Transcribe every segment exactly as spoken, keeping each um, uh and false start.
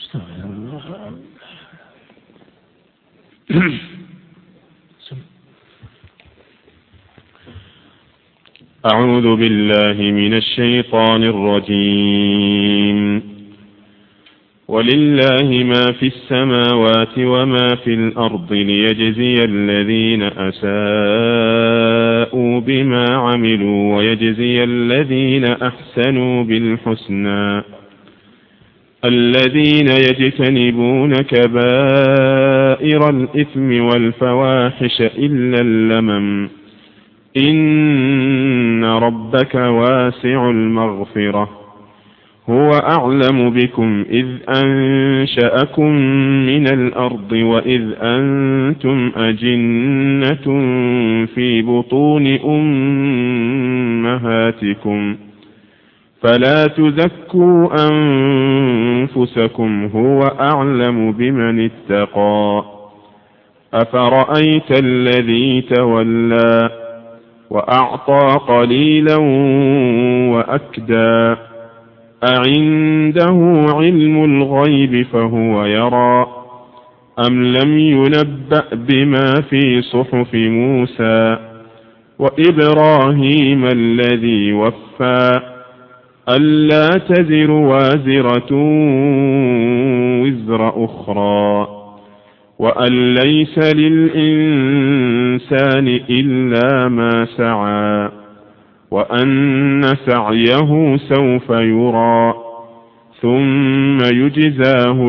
أعوذ بالله من الشيطان الرجيم. ولله ما في السماوات وما في الأرض ليجزي الذين أساءوا بما عملوا ويجزي الذين أحسنوا بالحسنى الذين يجتنبون كبائر الإثم والفواحش إلا اللمم إن ربك واسع المغفرة هو أعلم بكم إذ أنشأكم من الأرض وإذ أنتم أجنة في بطون أمهاتكم فلا تزكوا أنفسكم هو أعلم بمن اتقى أفرأيت الذي تولى وأعطى قليلا وأكدى أعنده علم الغيب فهو يرى أم لم ينبأ بما في صحف موسى وإبراهيم الذي وفى ألا تزر وازرة وزر أخرى وأن ليس للإنسان إلا ما سعى وأن سعيه سوف يرى ثم يجزاه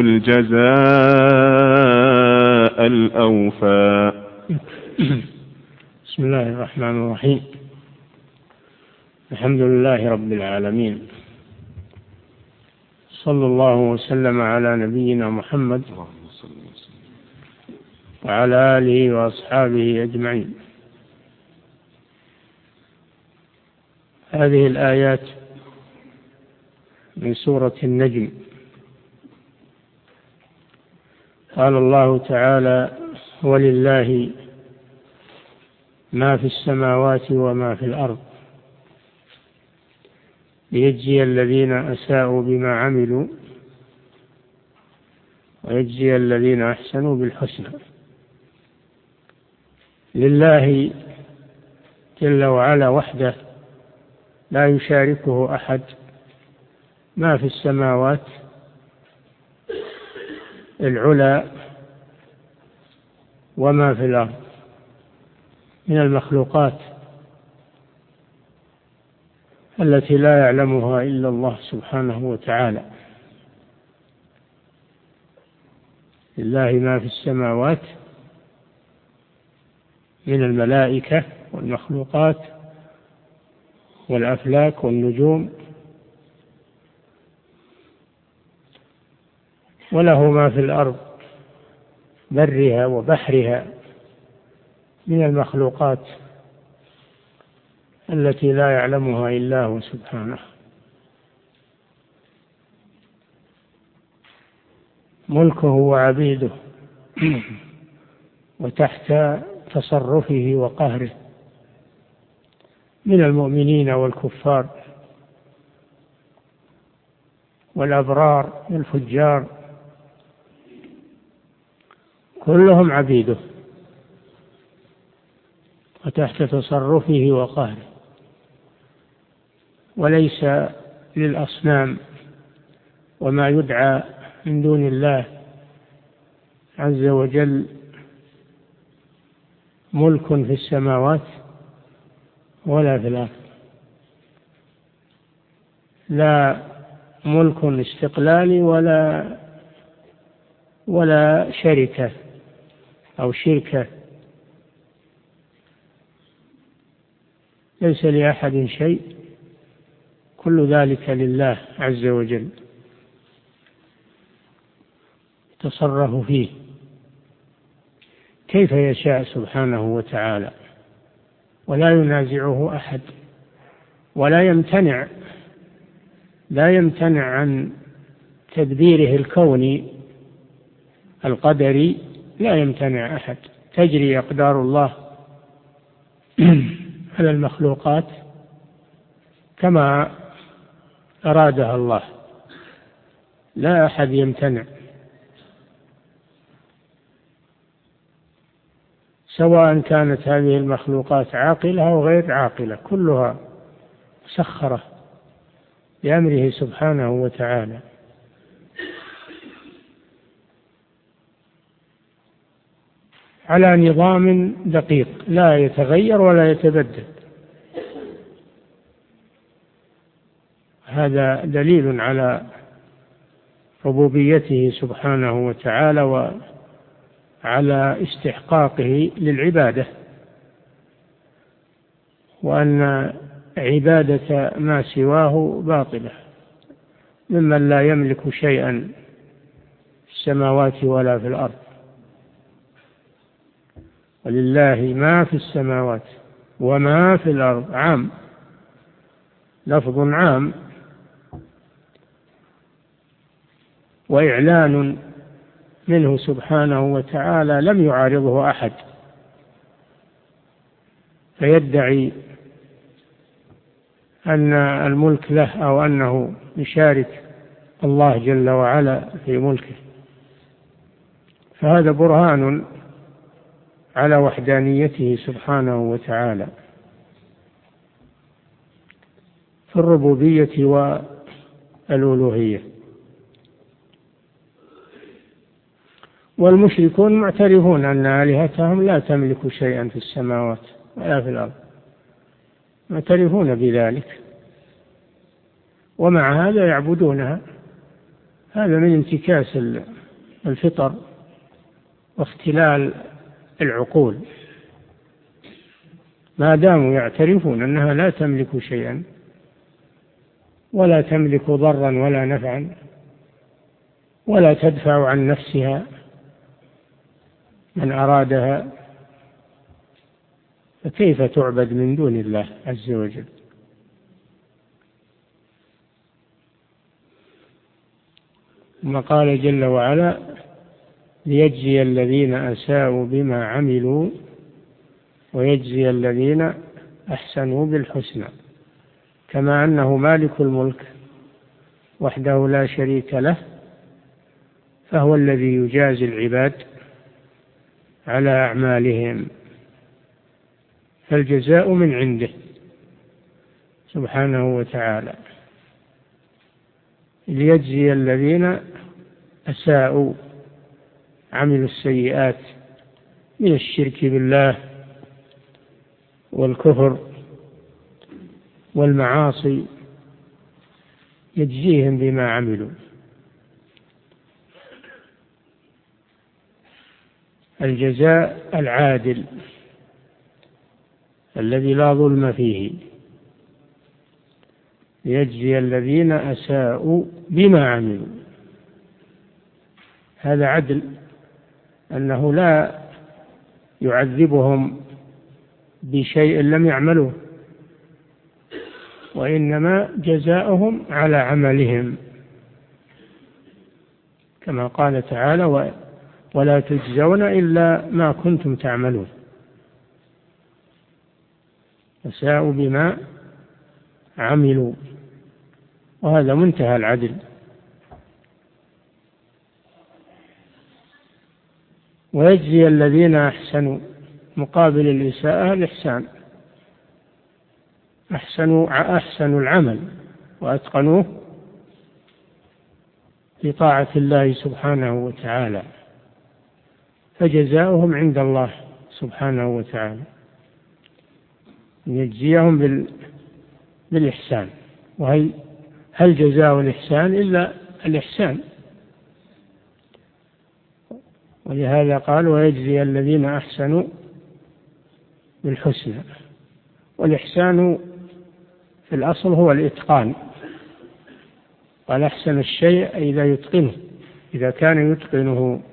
الجزاء الأوفى. بسم الله الرحمن الرحيم. الحمد لله رب العالمين، صلى الله وسلم على نبينا محمد وعلى آله وأصحابه أجمعين. هذه الآيات من سورة النجم. قال الله تعالى: ولله ما في السماوات وما في الأرض ليجزي الذين أساءوا بما عملوا ويجزي الذين أحسنوا بالحسنى. لله جل وعلا وحده لا يشاركه أحد ما في السماوات العلى وما في الأرض من المخلوقات التي لا يعلمها إلا الله سبحانه وتعالى. لله ما في السماوات من الملائكة والمخلوقات والأفلاك والنجوم، وله ما في الأرض برها وبحرها من المخلوقات التي لا يعلمها إلا هو سبحانه. ملكه وعبيده وتحت تصرفه وقهره من المؤمنين والكفار والأبرار والفجار، كلهم عبيده وتحت تصرفه وقهره. وليس للأصنام وما يدعى من دون الله عز وجل ملك في السماوات ولا في الأرض، لا ملك استقلالي ولا ولا شركة أو شركة، ليس لأحد شيء، كل ذلك لله عز وجل تصرف فيه كيف يشاء سبحانه وتعالى، ولا ينازعه أحد، ولا يمتنع لا يمتنع عن تدبيره الكوني القدري، لا يمتنع أحد. تجري أقدار الله على المخلوقات كما أرادها الله، لا أحد يمتنع سواء كانت هذه المخلوقات عاقلة أو غير عاقلة، كلها مسخرة بأمره سبحانه وتعالى. على نظام دقيق لا يتغير ولا يتبدل. هذا دليل على ربوبيته سبحانه وتعالى وعلى استحقاقه للعبادة، وأن عبادة ما سواه باطلة ممن لا يملك شيئا في السماوات ولا في الأرض. ولله ما في السماوات وما في الأرض، عام، لفظ عام، وإعلان منه سبحانه وتعالى لم يعارضه أحد فيدعي أن الملك له أو أنه يشارك الله جل وعلا في ملكه. فهذا برهان على وحدانيته سبحانه وتعالى في الربوبية والألوهية. والمشركون معترفون أن آلهتهم لا تملك شيئا في السماوات ولا في الأرض، معترفون بذلك، ومع هذا يعبدونها. هذا من انتكاس الفطر واختلال العقول. ما داموا يعترفون أنها لا تملك شيئا ولا تملك ضرا ولا نفعا ولا تدفع عن نفسها من أرادها، فكيف تعبد من دون الله عز وجل؟ ثم قال جل وعلا: ليجزي الذين أساءوا بما عملوا ويجزي الذين أحسنوا بالحسنى. كما أنه مالك الملك وحده لا شريك له، فهو الذي يجازي العباد على أعمالهم، فالجزاء من عنده سبحانه وتعالى. ليجزي الذين أساءوا، عملوا السيئات من الشرك بالله والكفر والمعاصي، يجزيهم بما عملوا. الجزاء العادل الذي لا ظلم فيه، ليجزي الذين أساءوا بما عملوا. هذا عدل، أنه لا يعذبهم بشيء لم يعملوه، وإنما جزاؤهم على عملهم، كما قال تعالى: ولا تجزون إلا ما كنتم تعملون. أساءوا بما عملوا، وهذا منتهى العدل. ويجزي الذين أحسنوا، مقابل الإساءة الإحسان، أحسنوا أحسنوا العمل وأتقنوه لطاعة الله سبحانه وتعالى، فجزاؤهم عند الله سبحانه وتعالى، يجزيهم بالإحسان. وهل هل جزاء الإحسان إلا الإحسان؟ ولهذا قال: ويجزي الذين أحسنوا بالحسنى. والإحسان في الأصل هو الإتقان، قال: أحسن الشيء إذا يتقنه، إذا كان يتقنه.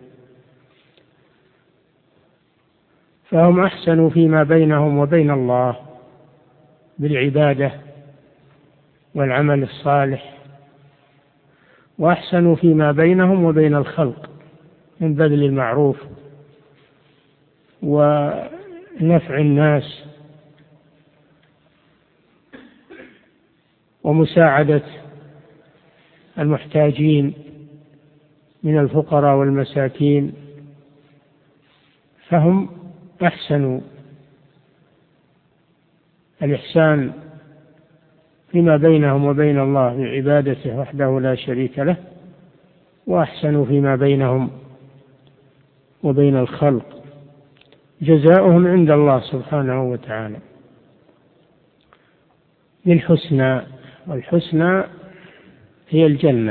فهم أحسنوا فيما بينهم وبين الله بالعبادة والعمل الصالح، وأحسنوا فيما بينهم وبين الخلق من بذل المعروف ونفع الناس ومساعدة المحتاجين من الفقراء والمساكين. فهم أحسنوا الإحسان فيما بينهم وبين الله بعبادته وحده لا شريك له، وأحسنوا فيما بينهم وبين الخلق، جزاؤهم عند الله سبحانه وتعالى بالحسنى. والحسنى هي الجنة،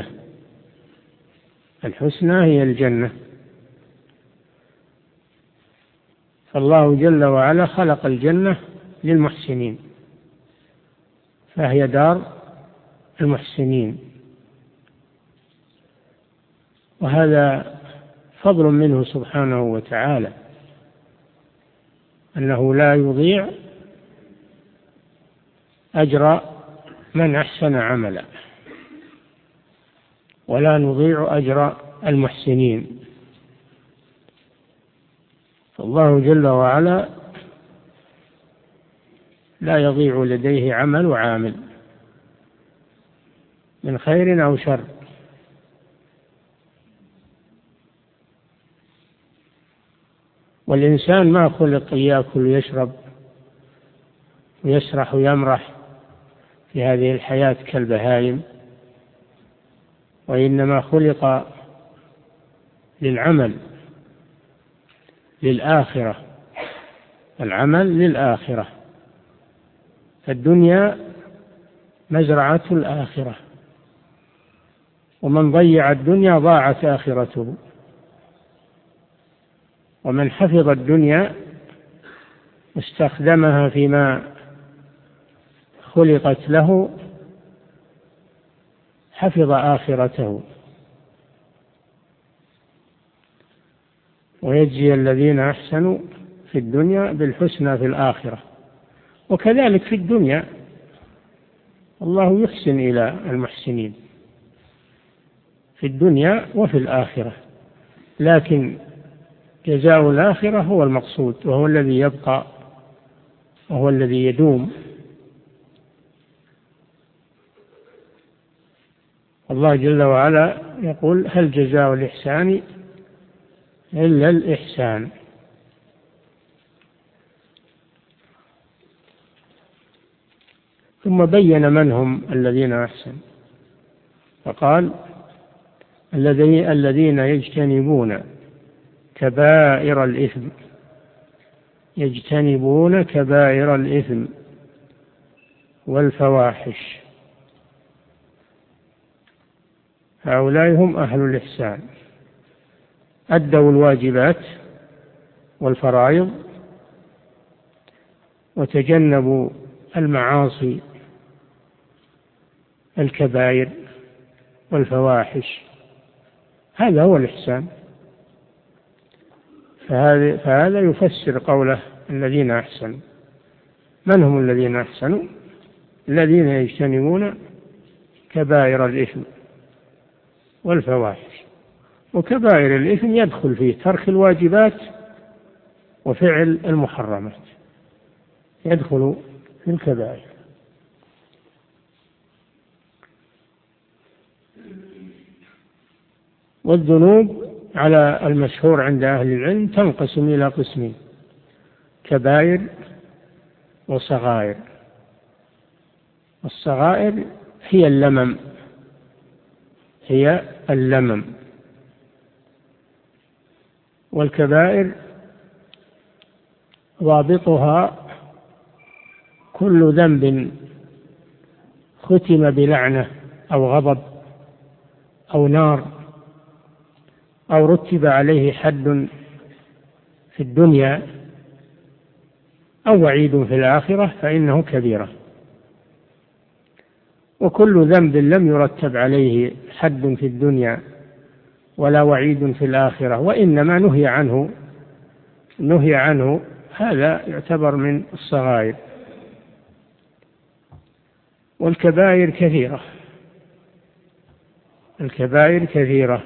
الحسنى هي الجنة. فالله جل وعلا خلق الجنة للمحسنين، فهي دار المحسنين، وهذا فضل منه سبحانه وتعالى أنه لا يضيع أجر من أحسن عملا، ولا نضيع أجر المحسنين. فالله جل وعلا لا يضيع لديه عمل عامل من خير أو شر. والإنسان ما خلق يأكل ويشرب ويسرح ويمرح في هذه الحياة كالبهائم، وإنما خلق للعمل للآخرة، العمل للآخرة. فالدنيا مزرعة الآخرة، ومن ضيع الدنيا ضاعت آخرته، ومن حفظ الدنيا واستخدمها فيما خلقت له حفظ آخرته. ويجزي الذين أحسنوا في الدنيا بالحسنى في الآخرة. وكذلك في الدنيا الله يحسن إلى المحسنين في الدنيا وفي الآخرة، لكن جزاء الآخرة هو المقصود، وهو الذي يبقى وهو الذي يدوم. الله جل وعلا يقول: هل جزاء الإحسان إلا الإحسان. ثم بين من هم الذين أحسنوا فقال: الذين يجتنبون كبائر الإثم يجتنبون كبائر الإثم والفواحش، هؤلاء هم أهل الإحسان، أدوا الواجبات والفرائض وتجنبوا المعاصي الكبائر والفواحش، هذا هو الإحسان. فهذا, فهذا يفسر قوله الذين أحسنوا. من هم الذين أحسنوا؟ الذين يجتنبون كبائر الإثم والفواحش. وكبائر الإثم يدخل فيه ترك الواجبات وفعل المحرمات، يدخل في الكبائر. والذنوب على المشهور عند أهل العلم تنقسم إلى قسمين: كبائر وصغائر. الصغائر هي اللمم هي اللمم والكبائر ضابطها كل ذنب ختم بلعنة أو غضب أو نار أو رتب عليه حد في الدنيا أو وعيد في الآخرة فإنه كبيرة. وكل ذنب لم يرتب عليه حد في الدنيا ولا وعيد في الآخرة وإنما نهي عنه نهي عنه هذا يعتبر من الصغائر. والكبائر كثيرة الكبائر كثيرة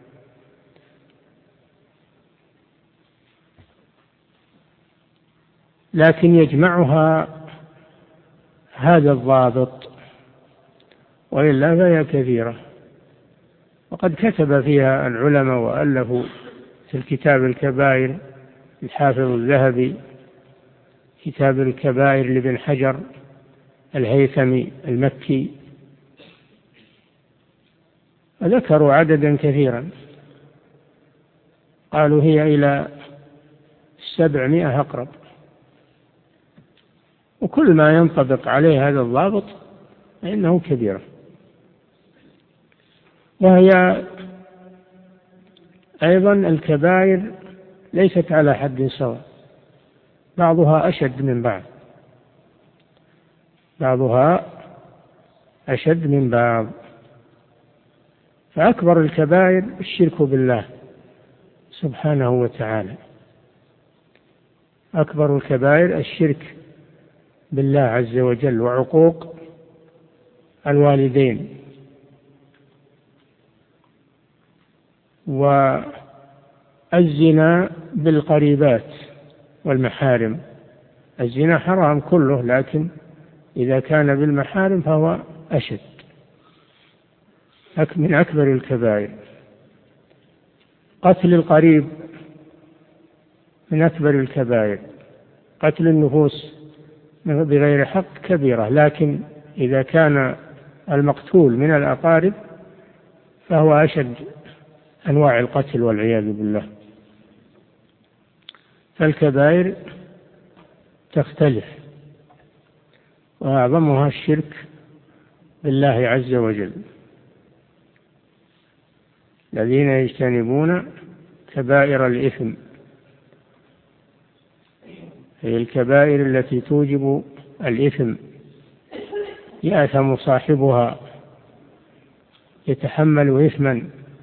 لكن يجمعها هذا الضابط، وإلا فهي كثيرة. وقد كتب فيها العلماء وألفوا في الكتاب الكبائر الحافظ الذهبي كتاب الكبائر لابن حجر الهيثمي المكي، ذكروا عددا كثيرا، قالوا هي إلى سبعمائة أقرب، وكل ما ينطبق عليه هذا الضابط فإنه كبيرة. وهي أيضا الكبائر ليست على حد سواء، بعضها أشد من بعض، بعضها أشد من بعض. فأكبر الكبائر الشرك بالله سبحانه وتعالى، أكبر الكبائر الشرك بالله عز وجل وعقوق الوالدين. والزنا بالقريبات والمحارم، الزنا حرام كله، لكن إذا كان بالمحارم فهو أشد من أكبر الكبائر. قتل القريب من أكبر الكبائر، قتل النفوس بغير حق كبيرة، لكن إذا كان المقتول من الأقارب فهو أشد أنواع القتل والعياذ بالله. فالكبائر تختلف، وأعظمها الشرك بالله عز وجل. الذين يجتنبون كبائر الإثم، هي الكبائر التي توجب الإثم، يأثم صاحبها، يتحمل إثما.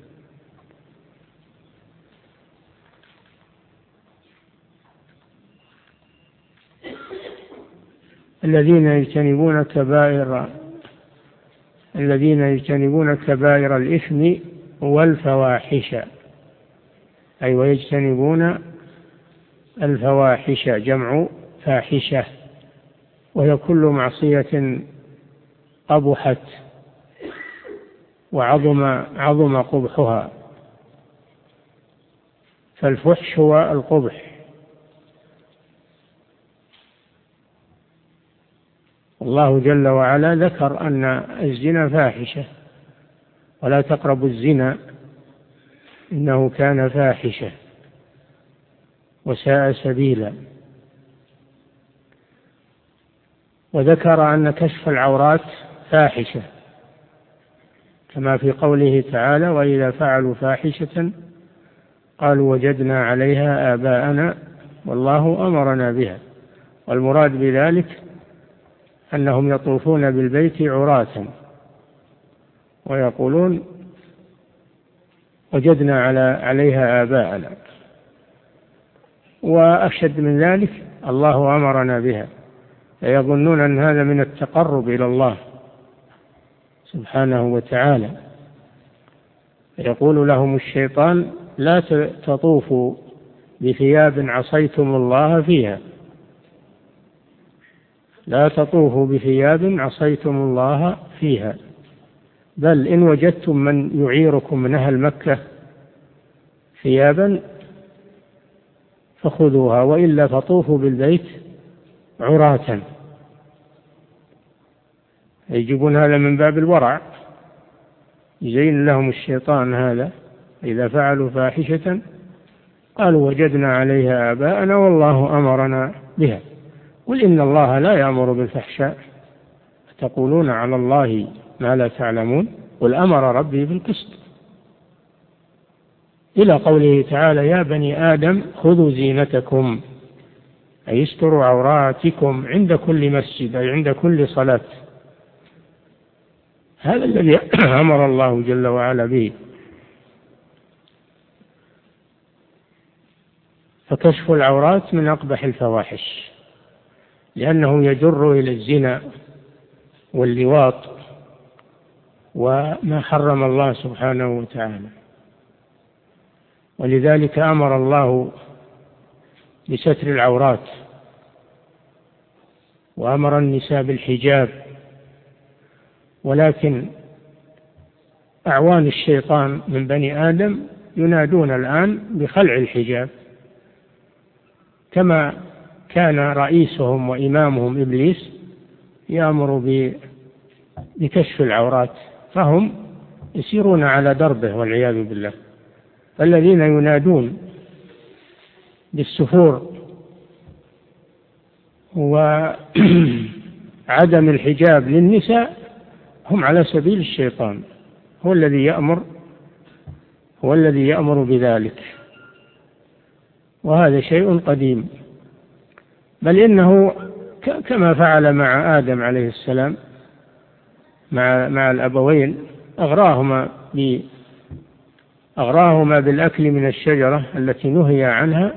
الذين يجتنبون كبائر الذين يجتنبون كبائر الإثم والفواحش، أي ويجتنبون الفواحش، جمع فاحشة، وهي كل معصية قبحت وعظم عظم قبحها، فالفحش هو القبح. الله جل وعلا ذكر أن الزنا فاحشة، ولا تقربوا الزنا إنه كان فاحشة وساء سبيلا. وذكر أن كشف العورات فاحشة، كما في قوله تعالى: وإذا فعلوا فاحشة قالوا وجدنا عليها آباءنا والله أمرنا بها. والمراد بذلك أنهم يطوفون بالبيت عراة ويقولون وجدنا على عليها آباءنا. وأشد من ذلك الله أمرنا بها، فيظنون أن هذا من التقرب إلى الله سبحانه وتعالى. يقول لهم الشيطان: لا تطوفوا بثياب عصيتم الله فيها، لا تطوفوا بثياب عصيتم الله فيها، بل إن وجدتم من يعيركم من أهل مكة ثيابا فخذوها، وإلا فطوفوا بالبيت عراة. يجيبون هذا من باب الورع، يزين لهم الشيطان هذا: إذا فعلوا فاحشة قالوا وجدنا عليها آباءنا والله أمرنا بها. قل إن الله لا يأمر بالفحشاء تقولون على الله ما لا تعلمون، قل أمر ربي بالقسط، إلى قوله تعالى: يا بني آدم خذوا زينتكم، أي استروا عوراتكم عند كل مسجد، أي عند كل صلاة. هذا الذي أمر الله جل وعلا به. فكشف العورات من أقبح الفواحش، لأنه يجر إلى الزنا واللواط وما حرم الله سبحانه وتعالى. ولذلك أمر الله بستر العورات، وأمر النساء بالحجاب. ولكن أعوان الشيطان من بني آدم ينادون الآن بخلع الحجاب، كما كان رئيسهم وإمامهم إبليس يأمر بكشف العورات، فهم يسيرون على دربه والعياذ بالله. الذين ينادون بالسفور وعدم الحجاب للنساء هم على سبيل الشيطان، هو الذي يأمر هو الذي يأمر بذلك، وهذا شيء قديم. بل إنه كما فعل مع آدم عليه السلام مع مع الأبوين، أغراهما أغراهما بالأكل من الشجرة التي نهي عنها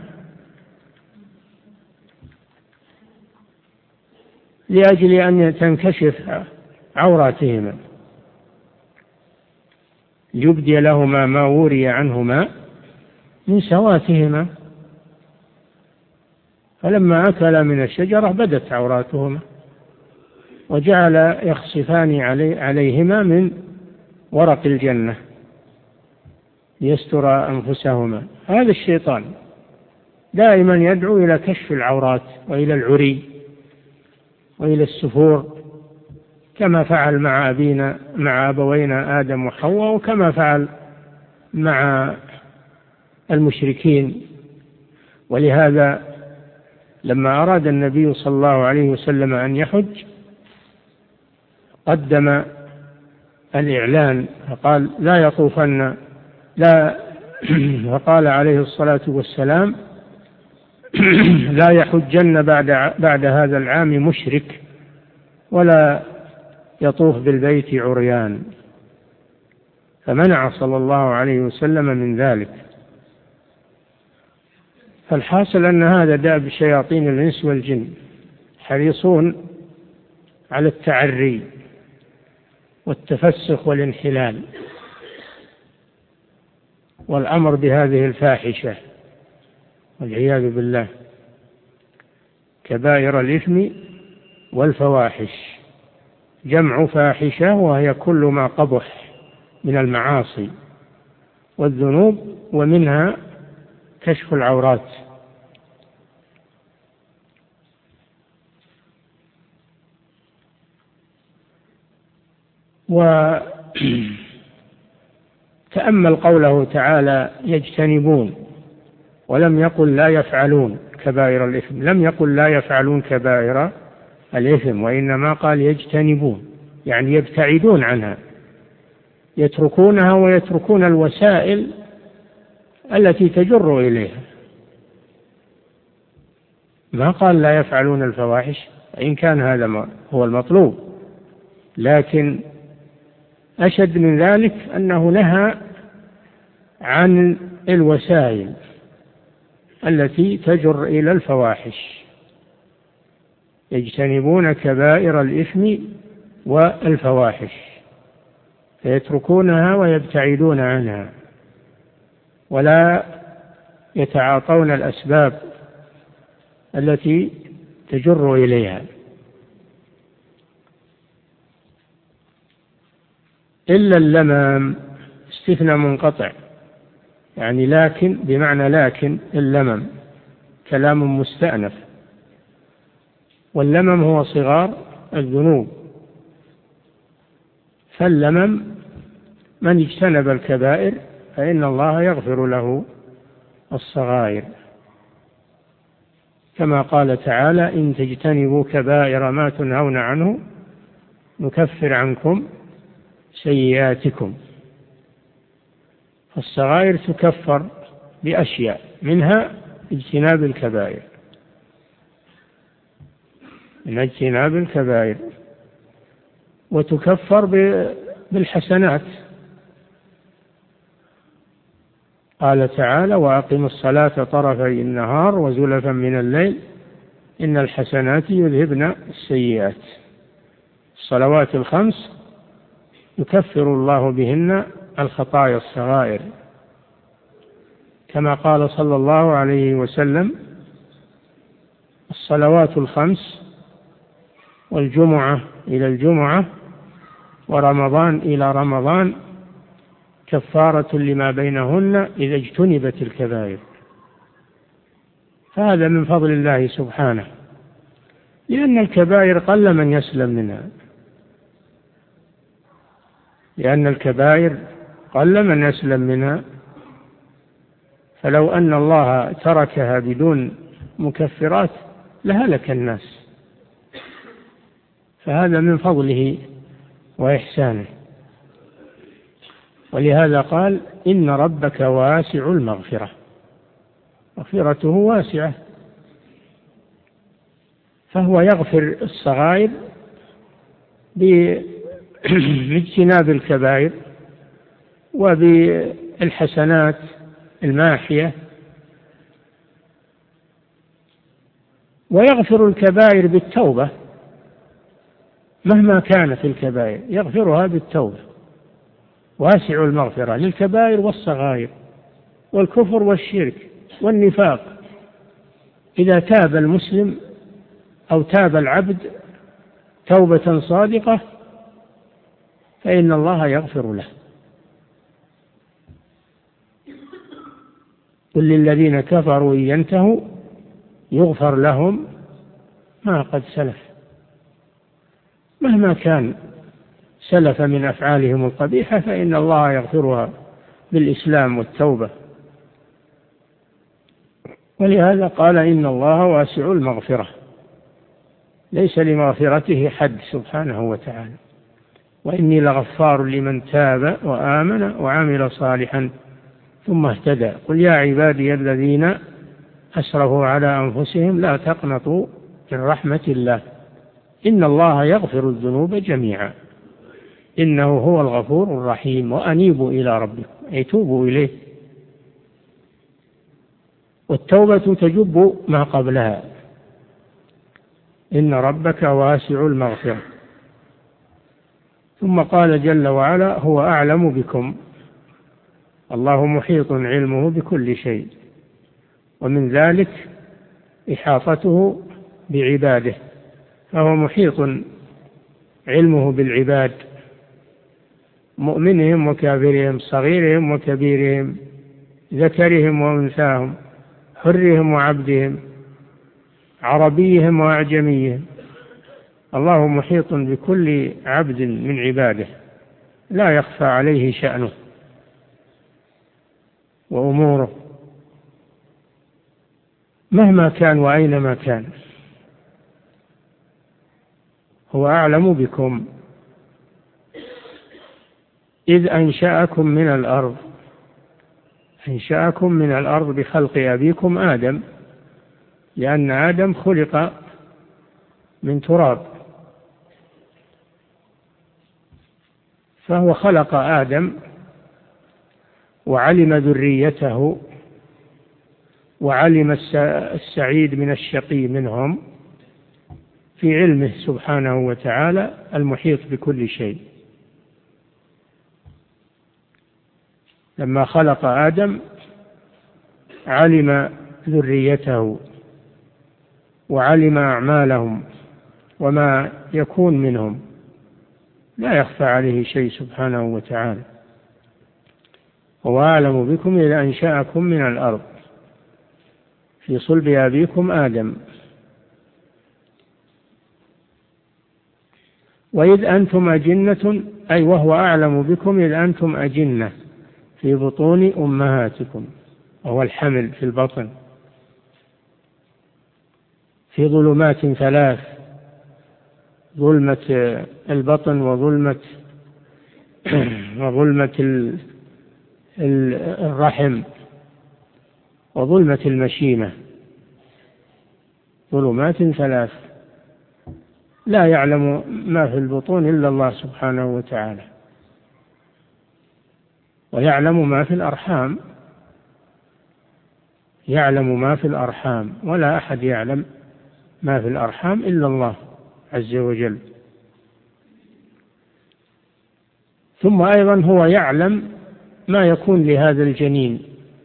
لأجل أن تنكشف عوراتهما، يبدي لهما ما وري عنهما من سواتهما، فلما أكلا من الشجرة بدت عوراتهما وجعل يخصفان علي عليهما من ورق الجنة ليستر أنفسهما. هذا الشيطان دائما يدعو إلى كشف العورات وإلى العري وإلى السفور، كما فعل مع أبينا مع أبوينا آدم وحواء، وكما فعل مع المشركين. ولهذا لما أراد النبي صلى الله عليه وسلم أن يحج قدم الإعلان فقال لا يطوفن لا فقال عليه الصلاة والسلام لا يحجن بعد بعد هذا العام مشرك ولا يطوف بالبيت عريان، فمنع صلى الله عليه وسلم من ذلك. فالحاصل أن هذا دأب شياطين الإنس والجن، حريصون على التعري والتفسخ والانحلال والأمر بهذه الفاحشة والعياذ بالله، كبائر الإثم والفواحش، جمع فاحشة وهي كل ما قبح من المعاصي والذنوب، ومنها كشف العورات. وتأمل قوله تعالى يجتنبون، ولم يقل لا يفعلون كبائر الإثم، لم يقل لا يفعلون كبائر الإثم، وإنما قال يجتنبون، يعني يبتعدون عنها، يتركونها ويتركون الوسائل التي تجر إليها. ما قال لا يفعلون الفواحش، إن كان هذا هو المطلوب، لكن أشد من ذلك أنه نهى عن الوسائل التي تجر إلى الفواحش. يجتنبون كبائر الإثم والفواحش، فيتركونها ويبتعدون عنها، ولا يتعاطون الأسباب التي تجر إليها، إلا اللمم، استثناء منقطع، يعني لكن بمعنى لكن اللمم كلام مستأنف، واللمم هو صغار الذنوب، فاللمم من اجتنب الكبائر فإن الله يغفر له الصغائر، كما قال تعالى إن تجتنبوا كبائر ما تنهون عنه نكفر عنكم سيئاتكم. فالصغائر تكفر بأشياء، منها اجتناب الكبائر، من اجتناب الكبائر، وتكفر بالحسنات. قال تعالى وأقم الصلاة طرفي النهار وزلفا من الليل إن الحسنات يذهبن السيئات. الصلوات الخمس يكفر الله بهن الخطايا الصغائر، كما قال صلى الله عليه وسلم الصلوات الخمس والجمعة إلى الجمعة ورمضان إلى رمضان كفارة لما بينهن إذا اجتنبت الكبائر. فهذا من فضل الله سبحانه، لأن الكبائر قل من يسلم منها، لأن الكبائر قل من يسلم منها، فلو أن الله تركها بدون مكفرات لهلك الناس، فهذا من فضله وإحسانه. ولهذا قال إن ربك واسع المغفرة، مغفرته واسعة، فهو يغفر الصغائر باجتناب الكبائر وبالحسنات الماحية، ويغفر الكبائر بالتوبة مهما كانت الكبائر، يغفرها بالتوبة. واسع المغفرة للكبائر والصغائر والكفر والشرك والنفاق، إذا تاب المسلم أو تاب العبد توبة صادقة فإن الله يغفر له. قل للذين كفروا إن ينتهوا يغفر لهم ما قد سلف، مهما كان سلف من أفعالهم القبيحة فإن الله يغفرها بالإسلام والتوبة. ولهذا قال إن الله واسع المغفرة، ليس لمغفرته حد سبحانه وتعالى. وإني لغفار لمن تاب وآمن وعمل صالحا ثم اهتدى. قل يا عبادي الذين أسرفوا على أنفسهم لا تقنطوا من رحمة الله إن الله يغفر الذنوب جميعا إنه هو الغفور الرحيم وأنيبوا إلى ربكم، أي توبوا إليه. والتوبة تجب ما قبلها. إن ربك واسع المغفرة. ثم قال جل وعلا هو أعلم بكم، الله محيط علمه بكل شيء، ومن ذلك إحاطته بعباده، فهو محيط علمه بالعباد، مؤمنهم وكافرهم، صغيرهم وكبيرهم، ذكرهم وأنثاهم، حرهم وعبدهم، عربيهم وأعجميهم. الله محيط بكل عبد من عباده، لا يخفى عليه شأنه وأموره مهما كان وأينما كان. هو أعلم بكم إذ أنشأكم من الأرض، أنشأكم من الأرض بخلق أبيكم آدم، لأن آدم خلق من تراب، فهو خلق آدم وعلم ذريته وعلم السعيد من الشقي منهم في علمه سبحانه وتعالى المحيط بكل شيء. لما خلق آدم علم ذريته وعلم أعمالهم وما يكون منهم، لا يخفى عليه شيء سبحانه وتعالى. هو أعلم بكم إذ أنشأكم من الأرض في صلب أبيكم آدم وإذ أنتم أجنة، أي وهو أعلم بكم إذ أنتم أجنة في بطون أمهاتكم، وهو الحمل في البطن، في ظلمات ثلاث، ظلمة البطن وظلمة وظلمة الرحم وظلمة المشيمة، ظلمات ثلاث لا يعلم ما في البطون إلا الله سبحانه وتعالى، ويعلم ما في الأرحام، يعلم ما في الأرحام، ولا أحد يعلم ما في الأرحام إلا الله عز وجل. ثم أيضا هو يعلم ما يكون لهذا الجنين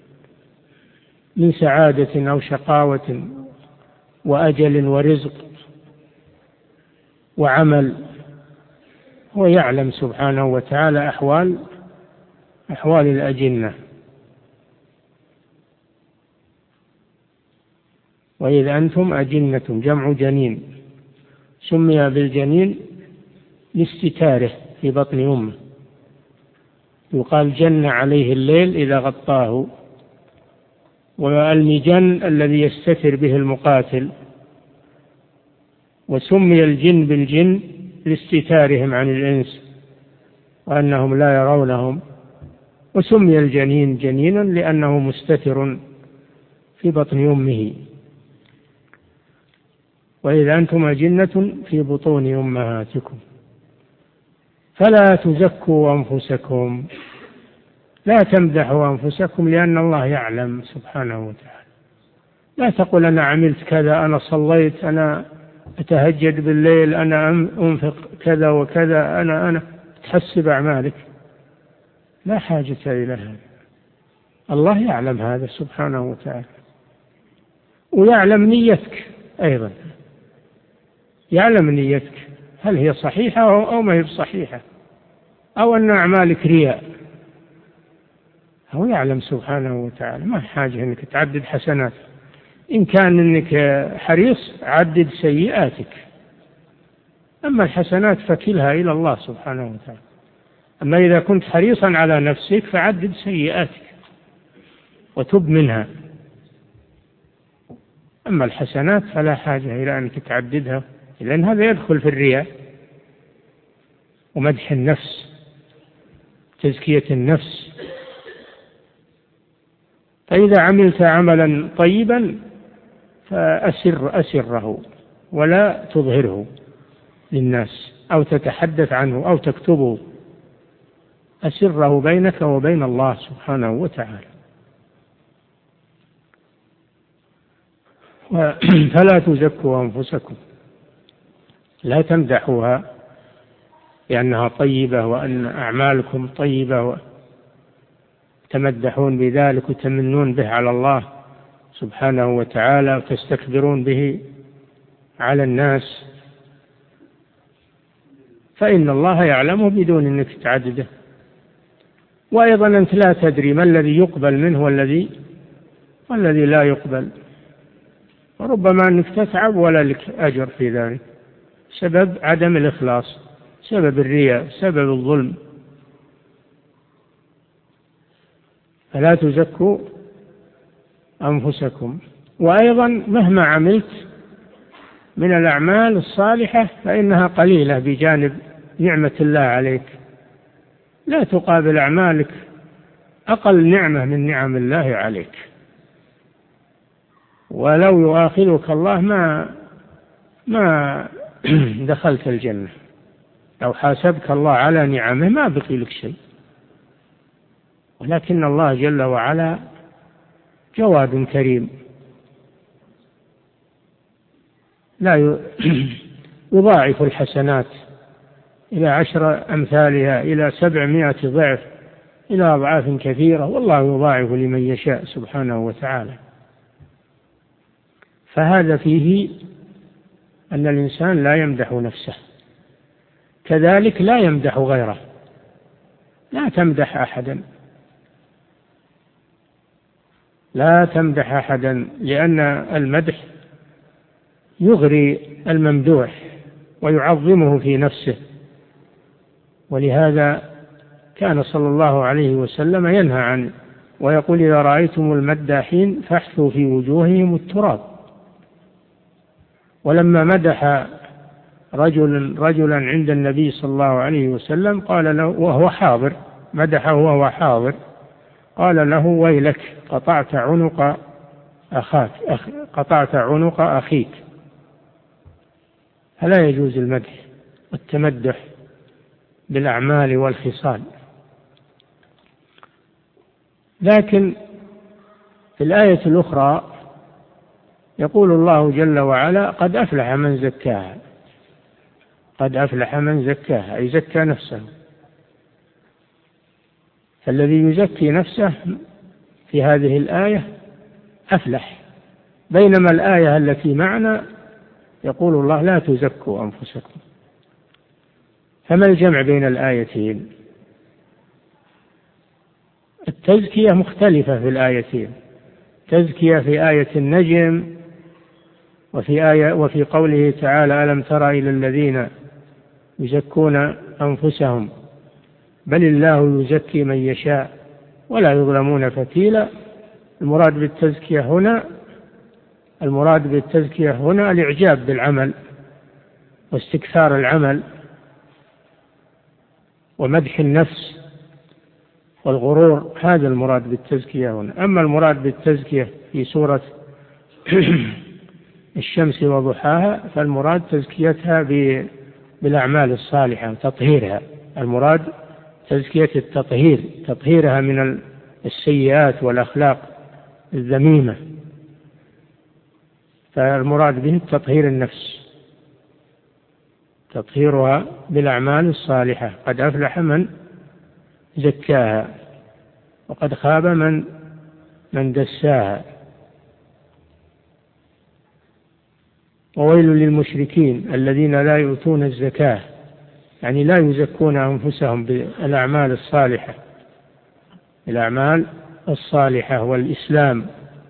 من سعادة أو شقاوة وأجل ورزق وعمل، هو يعلم سبحانه وتعالى أحوال أحوال الأجنة. وإذ أنتم أجنة جمع جنين، سمي بالجنين لاستتاره في بطن أمه، يقال جن عليه الليل إذا غطاه، والمجن الذي يستتر به المقاتل. وسمي الجن بالجن لاستتارهم عن الإنس وأنهم لا يرونهم، وسمي الجنين جنينا لأنه مستتر في بطن أمه. وإذا أنتم أجنة في بطون أمهاتكم فلا تزكوا أنفسكم، لا تمدحوا أنفسكم لأن الله يعلم سبحانه وتعالى. لا تقول أنا عملت كذا، أنا صليت، أنا أتهجد بالليل، أنا أنفق كذا وكذا، أنا أنا تحسب أعمالك، لا حاجة إلى هذا. الله يعلم هذا سبحانه وتعالى، ويعلم نيتك أيضا، يعلم نيتك هل هي صحيحة أو ما هي صحيحة، أو أن أعمالك رياء، هو يعلم سبحانه وتعالى. ما حاجة أنك تعدد حسنات، إن كان أنك حريص عدد سيئاتك، أما الحسنات فكلها إلى الله سبحانه وتعالى. أما إذا كنت حريصا على نفسك فعدد سيئاتك وتب منها، أما الحسنات فلا حاجة إلى أنك تعددها، لأن هذا يدخل في الرياء ومدح النفس، تزكية النفس. فإذا عملت عملا طيبا فأسر أسره ولا تظهره للناس أو تتحدث عنه أو تكتبه، أسره بينك وبين الله سبحانه وتعالى. فلا تزكوا أنفسكم، لا تمدحوها لأنها طيبة وأن أعمالكم طيبة وتمدحون بذلك وتمنون به على الله سبحانه وتعالى وتستكبرون به على الناس، فإن الله يعلمه بدون أنك تعدده. وأيضا أنت لا تدري ما الذي يقبل منه والذي والذي لا يقبل، وربما أنك تتعب ولا لك أجر في ذلك، سبب عدم الإخلاص، سبب الرياء، سبب الظلم. فلا تزكوا أنفسكم. وأيضا مهما عملت من الأعمال الصالحة فإنها قليلة بجانب نعمة الله عليك، لا تقابل أعمالك أقل نعمة من نعم الله عليك. ولو يؤاخذك الله ما ما دخلت الجنة، لو حاسبك الله على نعمه ما بقي لك شيء، ولكن الله جل وعلا جواد كريم لا يضاعف الحسنات إلى عشر أمثالها إلى سبعمائة ضعف إلى أضعاف كثيرة، والله يضاعف لمن يشاء سبحانه وتعالى. فهذا فيه أن الإنسان لا يمدح نفسه، كذلك لا يمدح غيره، لا تمدح أحدا، لا تمدح أحدا، لأن المدح يغري الممدوح ويعظمه في نفسه. ولهذا كان صلى الله عليه وسلم ينهى عنه ويقول إذا رأيتم المداحين فاحثوا في وجوههم التراب. ولما مدح رجل رجلا عند النبي صلى الله عليه وسلم قال له وهو حاضر، مدحه وهو حاضر، قال له ويلك قطعت عنق أخاك أخ قطعت عنق أخيك. فلا يجوز المدح والتمدح بالأعمال والخصال. لكن في الآية الأخرى يقول الله جل وعلا قد أفلح من زكاها، قد أفلح من زكاها أي زكى نفسه. فالذي يزكي نفسه في هذه الآية أفلح، بينما الآية التي معنا يقول الله لا تزكوا أنفسكم. فما الجمع بين الآيتين؟ التزكية مختلفة في الآيتين، تزكية في آية النجم وفي آية وفي قوله تعالى ألم تر إلى الذين يزكون أنفسهم بل الله يزكي من يشاء ولا يظلمون فتيلا. المراد بالتزكية هنا المراد بالتزكية هنا الإعجاب بالعمل واستكثار العمل ومدح النفس والغرور، هذا المراد بالتزكية هنا. أما المراد بالتزكية في سورة الشمس وضحاها فالمراد تزكيتها بالأعمال الصالحة وتطهيرها، المراد تزكية التطهير، تطهيرها من السيئات والأخلاق الذميمة، فالمراد به تطهير النفس، تطهيرها بالأعمال الصالحة. قد أفلح من زكاها وقد خاب من من دساها. وويل للمشركين الذين لا يؤتون الزكاة، يعني لا يزكون أنفسهم بالأعمال الصالحة، الأعمال الصالحة والإسلام.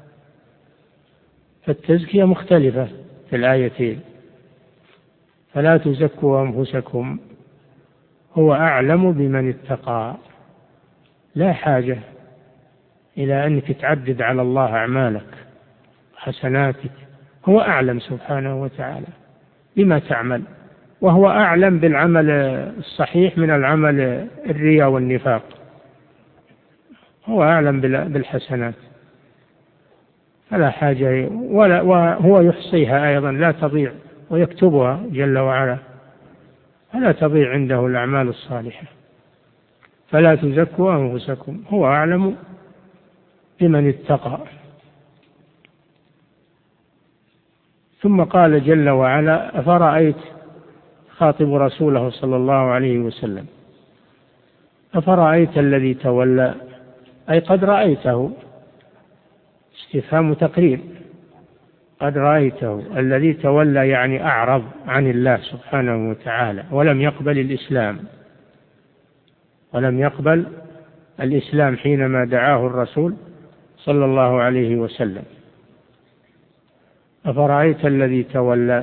فالتزكية مختلفة في الآيتين، فلا تزكوا أنفسكم هو أعلم بمن اتقى. لا حاجة إلى أنك تعدد على الله أعمالك حسناتك، هو أعلم سبحانه وتعالى بما تعمل، وهو أعلم بالعمل الصحيح من العمل الرياء والنفاق، هو أعلم بالحسنات فلا حاجة، ولا وهو يحصيها أيضا لا تضيع ويكتبها جل وعلا، فلا تضيع عنده الأعمال الصالحة. فلا تزكوا أنفسكم هو أعلم بمن اتقى. ثم قال جل وعلا أفرأيت، خاطب رسوله صلى الله عليه وسلم، أفرأيت الذي تولى، أي قد رأيته، استفهام تقرير، قد رأيته الذي تولى يعني أعرض عن الله سبحانه وتعالى ولم يقبل الإسلام، ولم يقبل الإسلام حينما دعاه الرسول صلى الله عليه وسلم. أفرأيت الذي تولى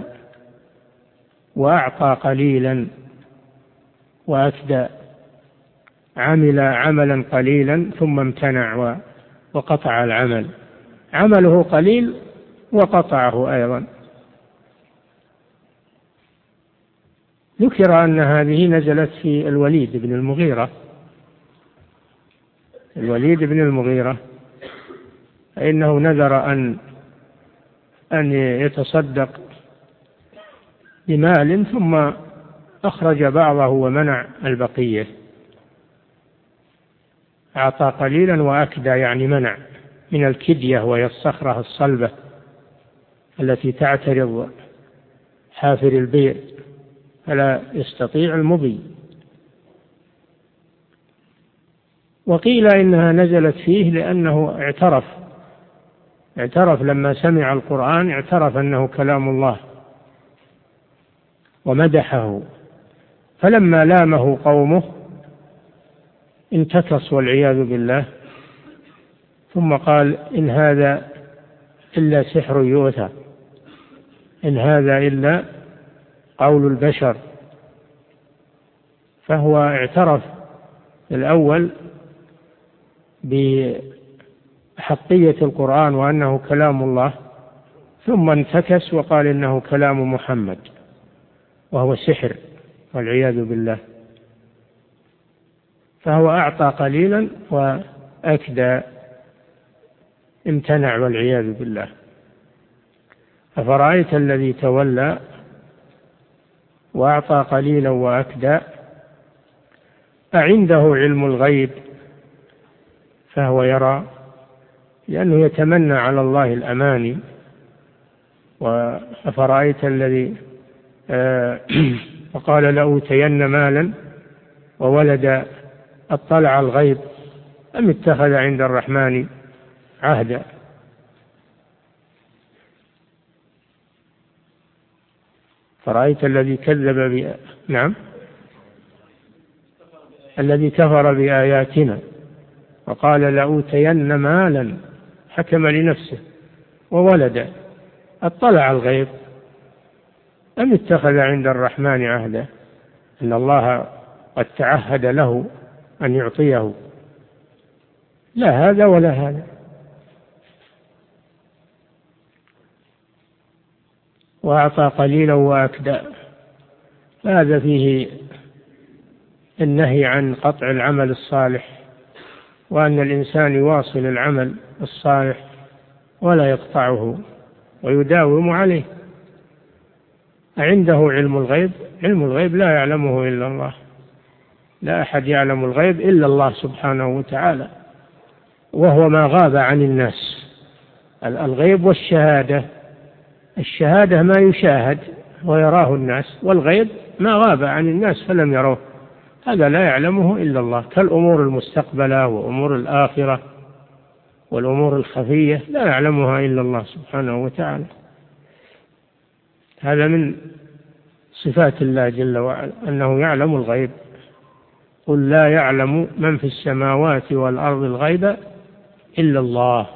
وأعطى قليلا وأكدى، عمل عملا قليلا ثم امتنع وقطع العمل، عمله قليل وقطعه أيضا. ذكر أن هذه نزلت في الوليد بن المغيرة، الوليد بن المغيرة فإنه نذر أن أن يتصدق بمال ثم أخرج بعضه ومنع البقية، أعطى قليلا وأكدى يعني منع من الكدية، وهي الصخرة الصلبة التي تعترض حافر البئر فلا يستطيع المضي. وقيل إنها نزلت فيه لأنه اعترف اعترف لما سمع القرآن، اعترف أنه كلام الله ومدحه، فلما لامه قومه انتكص والعياذ بالله، ثم قال إن هذا إلا سحر يؤثر، إن هذا إلا قول البشر. فهو اعترف الأول بحقية القرآن وأنه كلام الله، ثم انتكس وقال إنه كلام محمد وهو سحر والعياذ بالله. فهو أعطى قليلا وأكدى، امتنع والعياذ بالله. أفرأيت الذي تولى وأعطى قليلا وأكدى أعنده علم الغيب فهو يرى، لأنه يتمنى على الله الأماني. وأفرأيت الذي وقال لأوتين مالا وولدا اطلع الغيب أم اتخذ عند الرحمن عهدا. فرأيت الذي كذب ب... نعم الذي كفر بآياتنا وقال لأوتين مالا، حكم لنفسه، وولدا اطلع الغيب أم اتخذ عند الرحمن عهدا إن الله قد تعهد له أن يعطيه؟ لا هذا ولا هذا. وأعطى قليلا وأكدى، هذا فيه النهي عن قطع العمل الصالح، وأن الإنسان يواصل العمل الصالح ولا يقطعه ويداوم عليه. عنده علم الغيب؟ علم الغيب لا يعلمه إلا الله، لا أحد يعلم الغيب إلا الله سبحانه وتعالى، وهو ما غاب عن الناس. الغيب والشهادة، الشهادة ما يشاهد ويراه الناس، والغيب ما غاب عن الناس فلم يروه، هذا لا يعلمه إلا الله، كالأمور المستقبلة وأمور الآخرة والأمور الخفية لا يعلمها إلا الله سبحانه وتعالى. هذا من صفات الله جل وعلا أنه يعلم الغيب. قل لا يعلم من في السماوات والأرض الغيب إلا الله.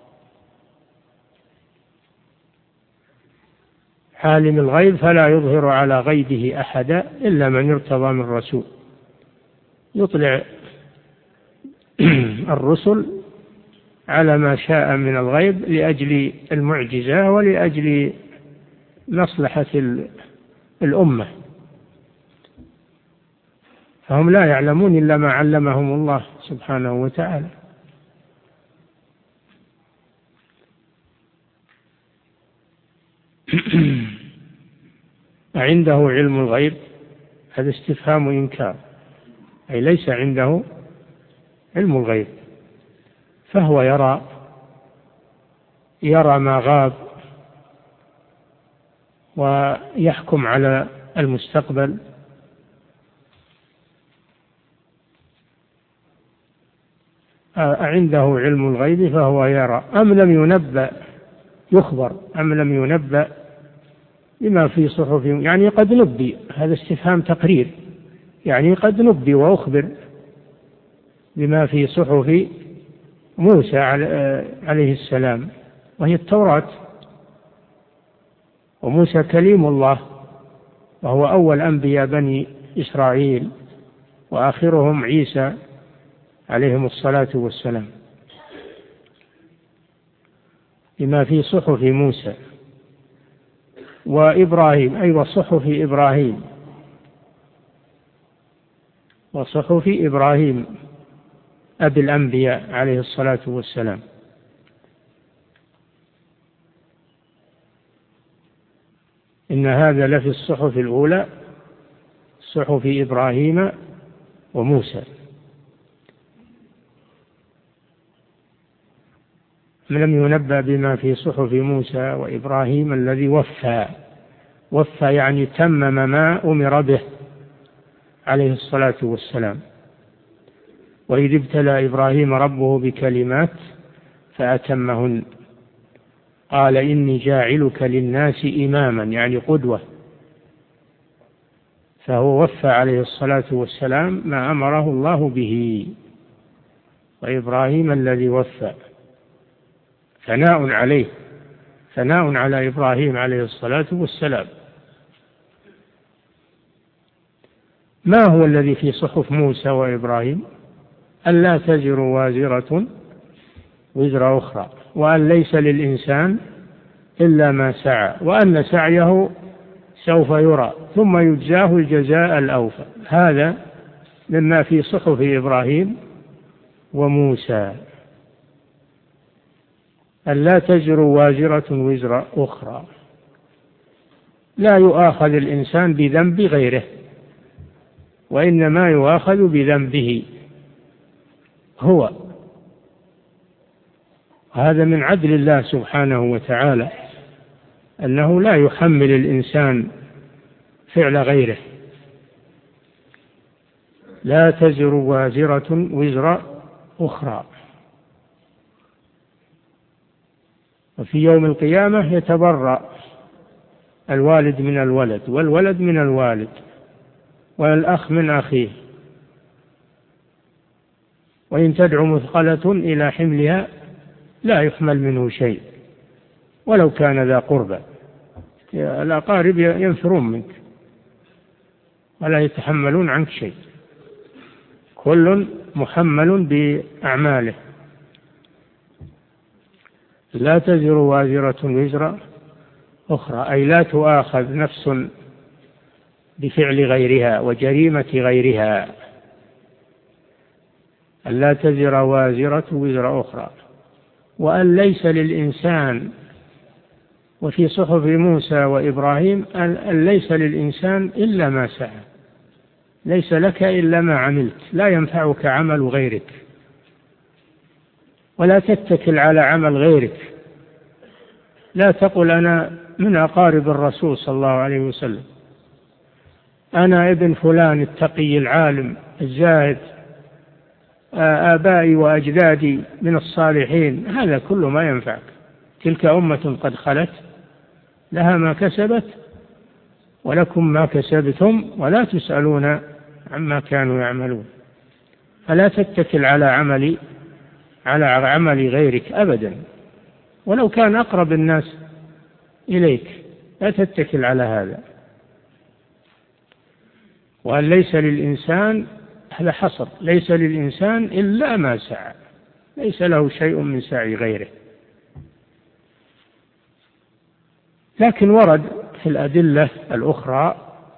عالم الغيب فلا يظهر على غيبه أحدا إلا من ارتضى من رسول. يطلع الرسل على ما شاء من الغيب لأجل المعجزة ولأجل مصلحة الأمة، فهم لا يعلمون إلا ما علمهم الله سبحانه وتعالى. عنده علم الغيب، هذا استفهام إنكار، أي ليس عنده علم الغيب، فهو يرى يرى ما غاب ويحكم على المستقبل. عنده علم الغيب فهو يرى أم لم ينبأ، يخبر أم لم ينبأ بما في صحف، يعني قد نبي، هذا استفهام تقرير، يعني قد نبي وأخبر بما في صحف موسى عليه السلام وهي التوراة، وموسى كليم الله وهو أول أنبياء بني إسرائيل وآخرهم عيسى عليهم الصلاة والسلام، بما في صحف موسى وإبراهيم، أي أيوة صحف إبراهيم وصحف إبراهيم أبي الأنبياء عليه الصلاة والسلام. إن هذا لفي الصحف الأولى صحف إبراهيم وموسى. لم ينبأ بما في صحف موسى وإبراهيم الذي وفى، وفى يعني تمم ما أمر به عليه الصلاة والسلام. وإذ ابتلى إبراهيم ربه بكلمات فأتمهن قال إني جاعلك للناس إماما، يعني قدوة، فهو وفى عليه الصلاة والسلام ما أمره الله به. وإبراهيم الذي وفى، ثناء عليه، ثناء على إبراهيم عليه الصلاة والسلام. ما هو الذي في صحف موسى وإبراهيم؟ ألا تزر وازرة وزر أخرى، وأن ليس للإنسان إلا ما سعى، وأن سعيه سوف يرى ثم يجزاه الجزاء الأوفى. هذا مما في صحف إبراهيم وموسى. ألا تزر وازرة وزر أخرى، لا يؤاخذ الإنسان بذنب غيره، وإنما يؤاخذ بذنبه هو. هذا من عدل الله سبحانه وتعالى، أنه لا يحمل الإنسان فعل غيره. لا تزر وازرة وزر أخرى. وفي يوم القيامة يتبرأ الوالد من الولد والولد من الوالد والأخ من أخيه، وإن تدع مثقلة إلى حملها لا يحمل منه شيء. ولو كان ذا قربى. الأقارب ينفرون منك ولا يتحملون عنك شيء، كل محمل بأعماله. لا تزر وازرة وزر أخرى، أي لا تؤاخذ نفس بفعل غيرها وجريمة غيرها. ألا تزر وازرة وزر أخرى، وأن ليس للإنسان، وفي صحف موسى وإبراهيم أن ليس للإنسان إلا ما سعى، ليس لك إلا ما عملت، لا ينفعك عمل غيرك، ولا تتكل على عمل غيرك. لا تقل أنا من أقارب الرسول صلى الله عليه وسلم، أنا ابن فلان التقي العالم الزاهد، آبائي وأجدادي من الصالحين. هذا كله ما ينفعك. تلك أمة قد خلت لها ما كسبت ولكم ما كسبتم ولا تسألون عما كانوا يعملون. فلا تتكل على عمل على عمل غيرك أبدا، ولو كان أقرب الناس إليك، لا تتكل على هذا. وأن ليس للإنسان، هذا حصر، ليس للإنسان إلا ما سعى، ليس له شيء من سعي غيره. لكن ورد في الأدلة الأخرى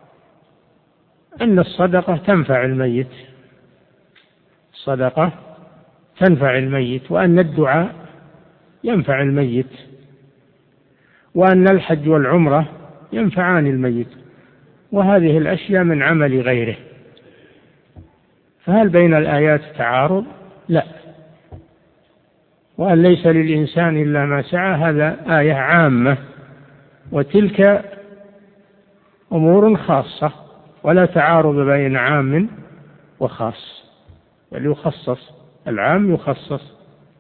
أن الصدقة تنفع الميت، الصدقة تنفع الميت، وأن الدعاء ينفع الميت، وأن الحج والعمرة ينفعان الميت، وهذه الأشياء من عمل غيره. فهل بين الآيات تعارض؟ لا. وأن ليس للإنسان إلا ما سعى هذا آية عامة، وتلك أمور خاصة، ولا تعارض بين عام وخاص، بل يخصص، العام يخصص.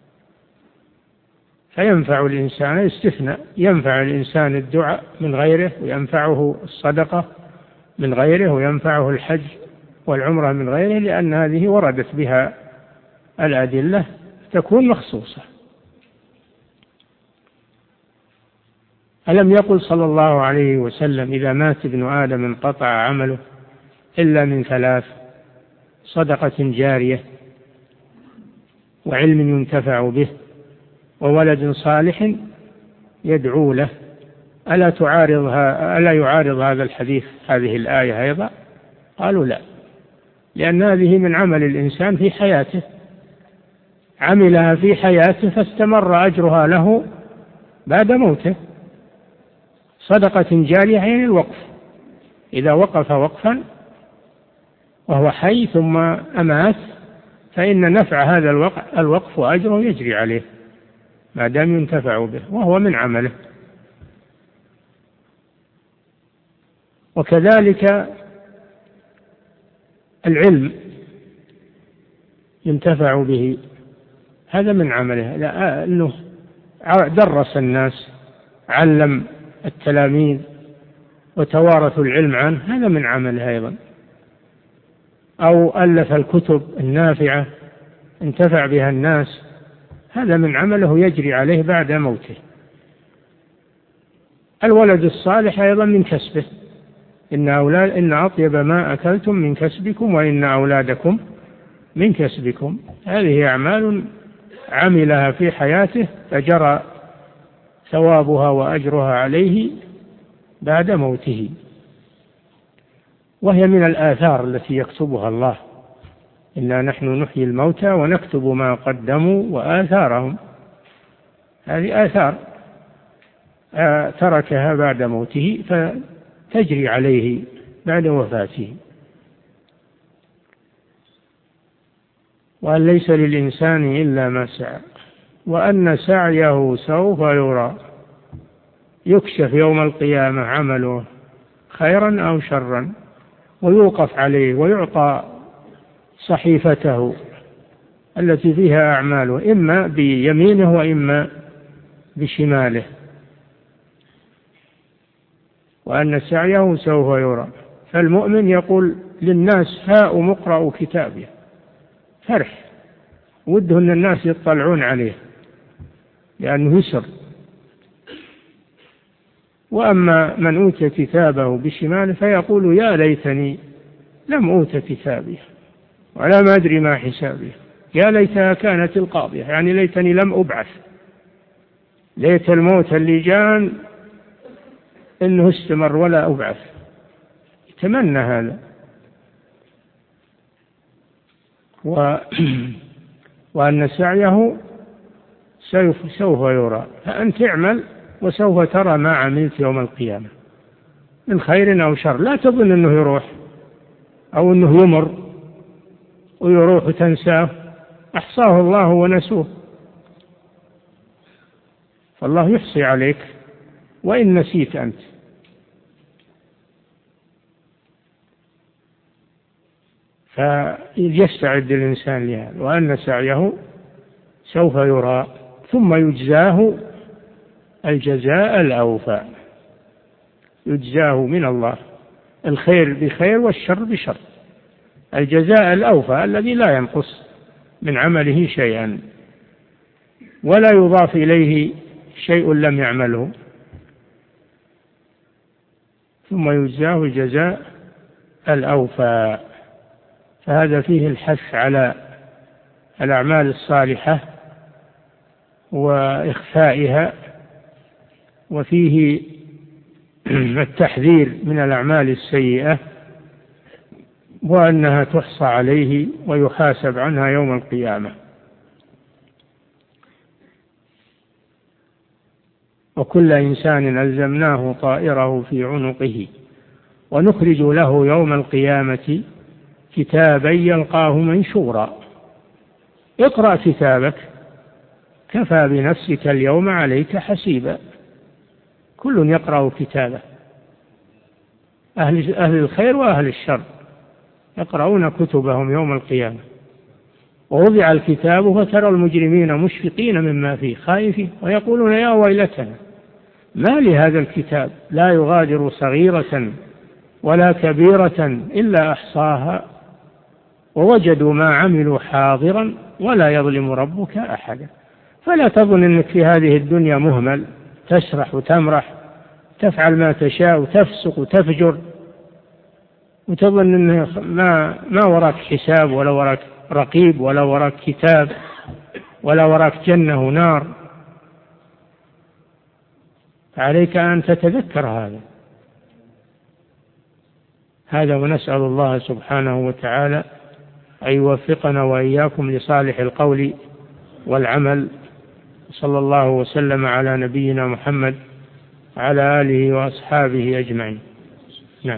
فينفع الإنسان استثناء، ينفع الإنسان الدعاء من غيره، وينفعه الصدقة من غيره، وينفعه الحج والعمرة من غيره، لأن هذه وردت بها الأدلة تكون مخصوصة. ألم يقل صلى الله عليه وسلم إذا مات ابن آدم انقطع عمله إلا من ثلاث: صدقة جارية، وعلم ينتفع به، وولد صالح يدعو له. ألا تعارض ألا يعارض هذا الحديث هذه الآية أيضا؟ قالوا لا، لأن هذه من عمل الإنسان في حياته، عملها في حياته فاستمر أجرها له بعد موته. صدقة جارية يعني الوقف، إذا وقف وقفا وهو حي ثم أمات فإن نفع هذا الوقف وأجره يجري عليه ما دام ينتفع به، وهو من عمله. وكذلك العلم ينتفع به، هذا من عمله، لأنه درس الناس، علم التلاميذ وتوارثوا العلم عنه، هذا من عمله أيضا. أو ألف الكتب النافعة انتفع بها الناس، هذا من عمله يجري عليه بعد موته. الولد الصالح أيضا من كسبه، إن أولاد إن أطيب ما أكلتم من كسبكم وإن أولادكم من كسبكم. هذه أعمال عملها في حياته فجرى ثوابها وأجرها عليه بعد موته، وهي من الآثار التي يكتبها الله: إنا نحن نحيي الموتى ونكتب ما قدموا وآثارهم. هذه آثار تركها بعد موته فتجري عليه بعد وفاته. وأن ليس للإنسان إلا ما سعى وأن سعيه سوف يرى، يكشف يوم القيامة عمله خيرا أو شرا، ويوقف عليه ويعطى صحيفته التي فيها أعماله، إما بيمينه وإما بشماله. وأن سعيه سوف يرى. فالمؤمن يقول للناس: هاؤم اقرأوا كتابي، فرح، وده أن الناس يطلعون عليه لأنه يسر. وأما من أوتي كتابه بشماله فيقول يا ليتني لم أوت كتابي ولا ما أدري ما حسابي، يا ليتها كانت القاضية، يعني ليتني لم أبعث، ليت الموت اللي جان إنه استمر ولا أبعث، يتمنى هذا. و... وأن سعيه سوف, سوف يرى، فأنت اعمل وسوف ترى ما عملت يوم القيامة من خير أو شر. لا تظن أنه يروح أو أنه يمر ويروح وتنساه، أحصاه الله ونسوه، فالله يحصي عليك وإن نسيت أنت. فيستعد الإنسان لهذا، وأن سعيه سوف يرى ثم يجزاه الجزاء الأوفى، يجزاه من الله الخير بخير والشر بشر، الجزاء الأوفى الذي لا ينقص من عمله شيئا ولا يضاف إليه شيء لم يعمله، ثم يجزاه الجزاء الأوفى. فهذا فيه الحث على الأعمال الصالحة وإخفائها، وفيه التحذير من الأعمال السيئة وأنها تحصى عليه ويحاسب عنها يوم القيامة. وكل إنسان ألزمناه طائره في عنقه ونخرج له يوم القيامة كتابا يلقاه منشورا، اقرأ كتابك كفى بنفسك اليوم عليك حسيبا. كل يقرأ كتابه، أهل, أهل الخير وأهل الشر يقرؤون كتبهم يوم القيامة. ووضع الكتاب فترى المجرمين مشفقين مما فيه خائفين ويقولون يا ويلتنا ما لهذا الكتاب لا يغادر صغيرة ولا كبيرة إلا أحصاها ووجدوا ما عملوا حاضرا ولا يظلم ربك أحدا. فلا تظن أنك في هذه الدنيا مهمل، تسرح وتمرح، تفعل ما تشاء وتفسق وتفجر، وتظن أن ما, ما وراك حساب ولا وراك رقيب ولا وراك كتاب ولا وراك جنة ونار. عليك أن تتذكر هذا هذا ونسأل الله سبحانه وتعالى أن يوفقنا وإياكم لصالح القول والعمل. صلى الله وسلم على نبينا محمد على آله وأصحابه أجمعين. نعم.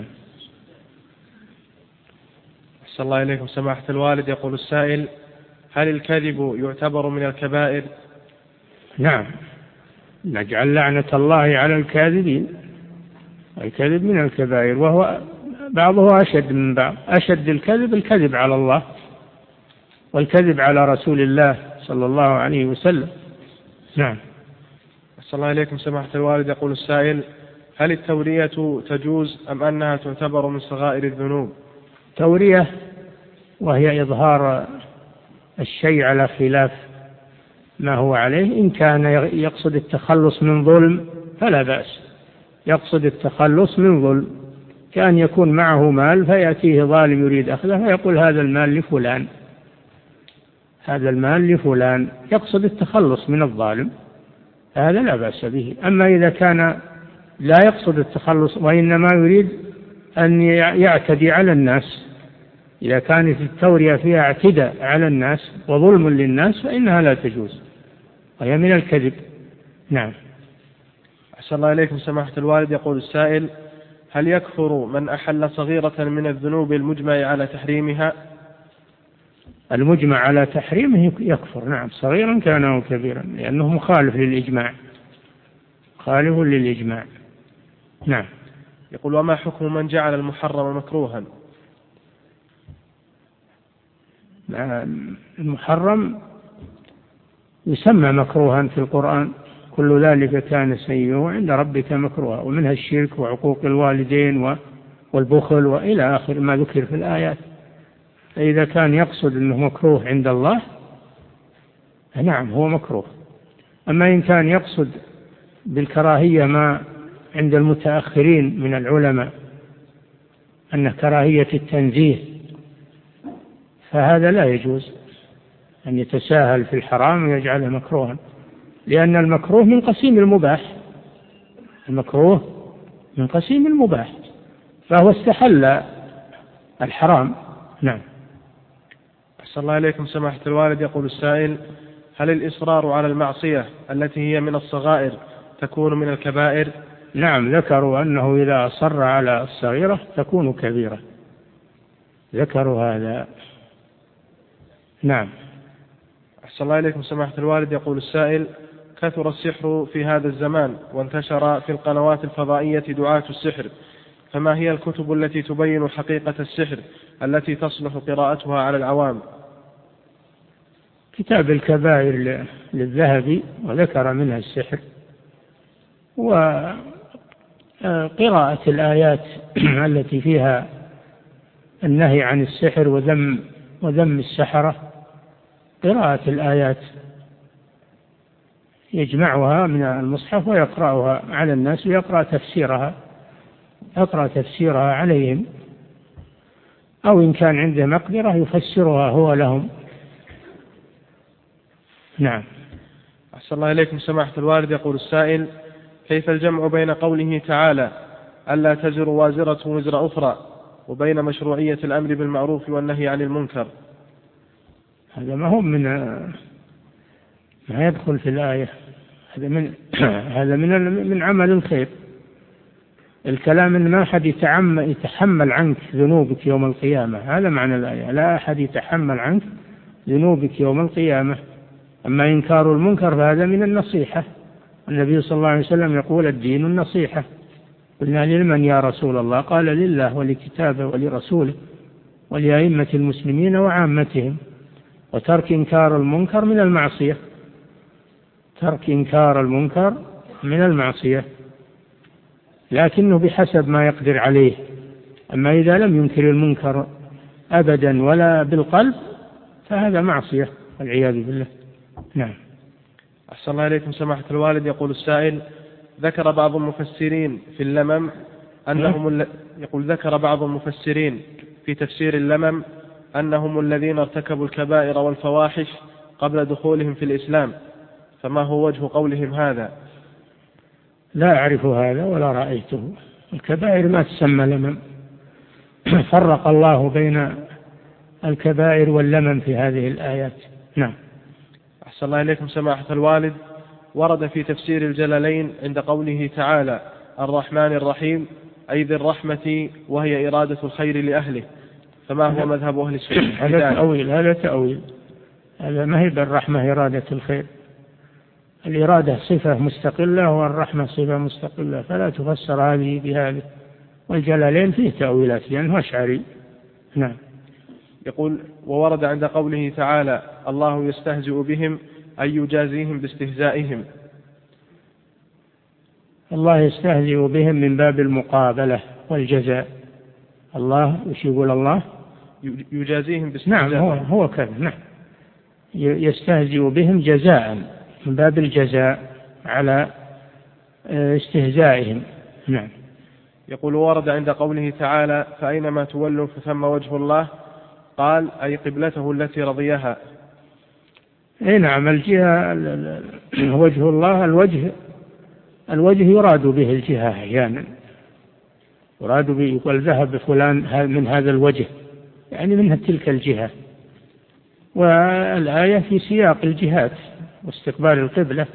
أحسن الله إليكم سماحة الوالد. يقول السائل: هل الكذب يعتبر من الكبائر؟ نعم، نجعل لعنة الله على الكاذبين. الكذب من الكبائر، وهو بعضه أشد من بعض. أشد الكذب الكذب على الله والكذب على رسول الله صلى الله عليه وسلم. نعم. أحسن الله إليكم سماحة الوالد. يقول السائل: هل التورية تجوز أم أنها تعتبر من صغائر الذنوب؟ تورية وهي إظهار الشيء على خلاف ما هو عليه، إن كان يقصد التخلص من ظلم فلا بأس، يقصد التخلص من ظلم، كان يكون معه مال فيأتيه ظالم يريد أخذه فيقول هذا المال لفلان، هذا المال لفلان، يقصد التخلص من الظالم، هذا لا بأس به. أما إذا كان لا يقصد التخلص وإنما يريد أن يعتدي على الناس، إذا كانت التورية فيها اعتداء على الناس وظلم للناس فإنها لا تجوز، وهي من الكذب. نعم. أحسن الله إليكم سماحة الوالد. يقول السائل: هل يكفر من أحل صغيرة من الذنوب المجمع على تحريمها؟ المجمع على تحريمه يكفر، نعم، صغيرا كان أو كبيرا، لأنه مخالف للإجماع، خالف للإجماع. نعم. يقول: وما حكم من جعل المحرم مكروها؟ المحرم يسمى مكروها في القرآن، كل ذلك كان سيئه عند ربك مكروها، ومنها الشرك وعقوق الوالدين والبخل وإلى آخر ما ذكر في الآيات. فإذا كان يقصد أنه مكروه عند الله نعم هو مكروه. أما إن كان يقصد بالكراهية ما عند المتأخرين من العلماء أن كراهية التنزيه، فهذا لا يجوز أن يتساهل في الحرام ويجعله مكروها، لأن المكروه من قسيم المباح، المكروه من قسيم المباح، فهو استحل الحرام. نعم. أحسن الله إليكم سماحة الوالد. يقول السائل: هل الإصرار على المعصية التي هي من الصغائر تكون من الكبائر؟ نعم، ذكروا أنه إذا أصر على الصغيرة تكون كبيرة، ذكروا هذا. نعم. أحسن الله إليكم سماحة الوالد. يقول السائل: كثر السحر في هذا الزمان وانتشر في القنوات الفضائية دعاة السحر، فما هي الكتب التي تبين حقيقة السحر التي تصلح قراءتها على العوام؟ كتاب الكبائر للذهبي وذكر منها السحر، وقراءة الآيات التي فيها النهي عن السحر وذم وذم السحرة، قراءة الآيات يجمعها من المصحف ويقرأها على الناس ويقرأ تفسيرها يقرأ تفسيرها عليهم، أو إن كان عنده مقدرة يفسرها هو لهم. نعم. أحسن الله إليكم سماحة الوالد. يقول السائل: كيف الجمع بين قوله تعالى ألا تزر وازرة وزر أخرى وبين مشروعية الأمر بالمعروف والنهي عن المنكر؟ هذا ما هو من ما يدخل في الآية، هذا من هذا من من عمل الخير. الكلام إن ما أحد يتحمل عنك ذنوبك يوم القيامة، هذا معنى الآية، لا أحد يتحمل عنك ذنوبك يوم القيامة. أما إنكار المنكر فهذا من النصيحة، النبي صلى الله عليه وسلم يقول: الدين النصيحة. قلنا: لمن يا رسول الله؟ قال: لله ولكتابه ولرسوله ولأئمة المسلمين وعامتهم. وترك إنكار المنكر من المعصية، ترك إنكار المنكر من المعصية، لكنه بحسب ما يقدر عليه. أما إذا لم ينكر المنكر أبدا ولا بالقلب فهذا معصية والعياذ بالله. نعم. أحسن الله إليكم سماحة الوالد. يقول السائل: ذكر بعض المفسرين في اللمم أنهم ال... يقول ذكر بعض المفسرين في تفسير اللمم أنهم الذين ارتكبوا الكبائر والفواحش قبل دخولهم في الإسلام، فما هو وجه قولهم هذا؟ لا أعرف هذا ولا رأيته. الكبائر ما تسمى لمم، فرق الله بين الكبائر واللمم في هذه الآيات. نعم. أحسن الله إليكم سماحة الوالد. ورد في تفسير الجلالين عند قوله تعالى الرحمن الرحيم أي ذي الرحمة، وهي إرادة الخير لأهله، فما هو مذهب أهل السنة؟ هذا تأويل، هذا تأويل، هذا ما هي بالرحمة إرادة الخير. الإرادة صفة مستقلة والرحمة صفة مستقلة، فلا تفسر هذه بهذه. والجلالين فيه تأويلات لأنه أشعري. نعم. يقول: وورد عند قوله تعالى الله يستهزئ بهم أي يجازيهم باستهزائهم. الله يستهزئ بهم من باب المقابلة والجزاء. الله وش يقول الله؟ يجازيهم باستهزائهم. نعم، هو هو كذا. نعم، يستهزئ بهم جزاء من باب الجزاء على استهزائهم. نعم. يقول: ورد عند قوله تعالى فأينما تولوا فثم وجه الله، قال أي قبلته التي رضيها. اي نعم، الجهة وجه الله، الوجه الوجه يراد به الجهة أحيانا، يراد به، يقول ذهب فلان من هذا الوجه، يعني من تلك الجهة. والآية في سياق الجهات واستقبال القبلة،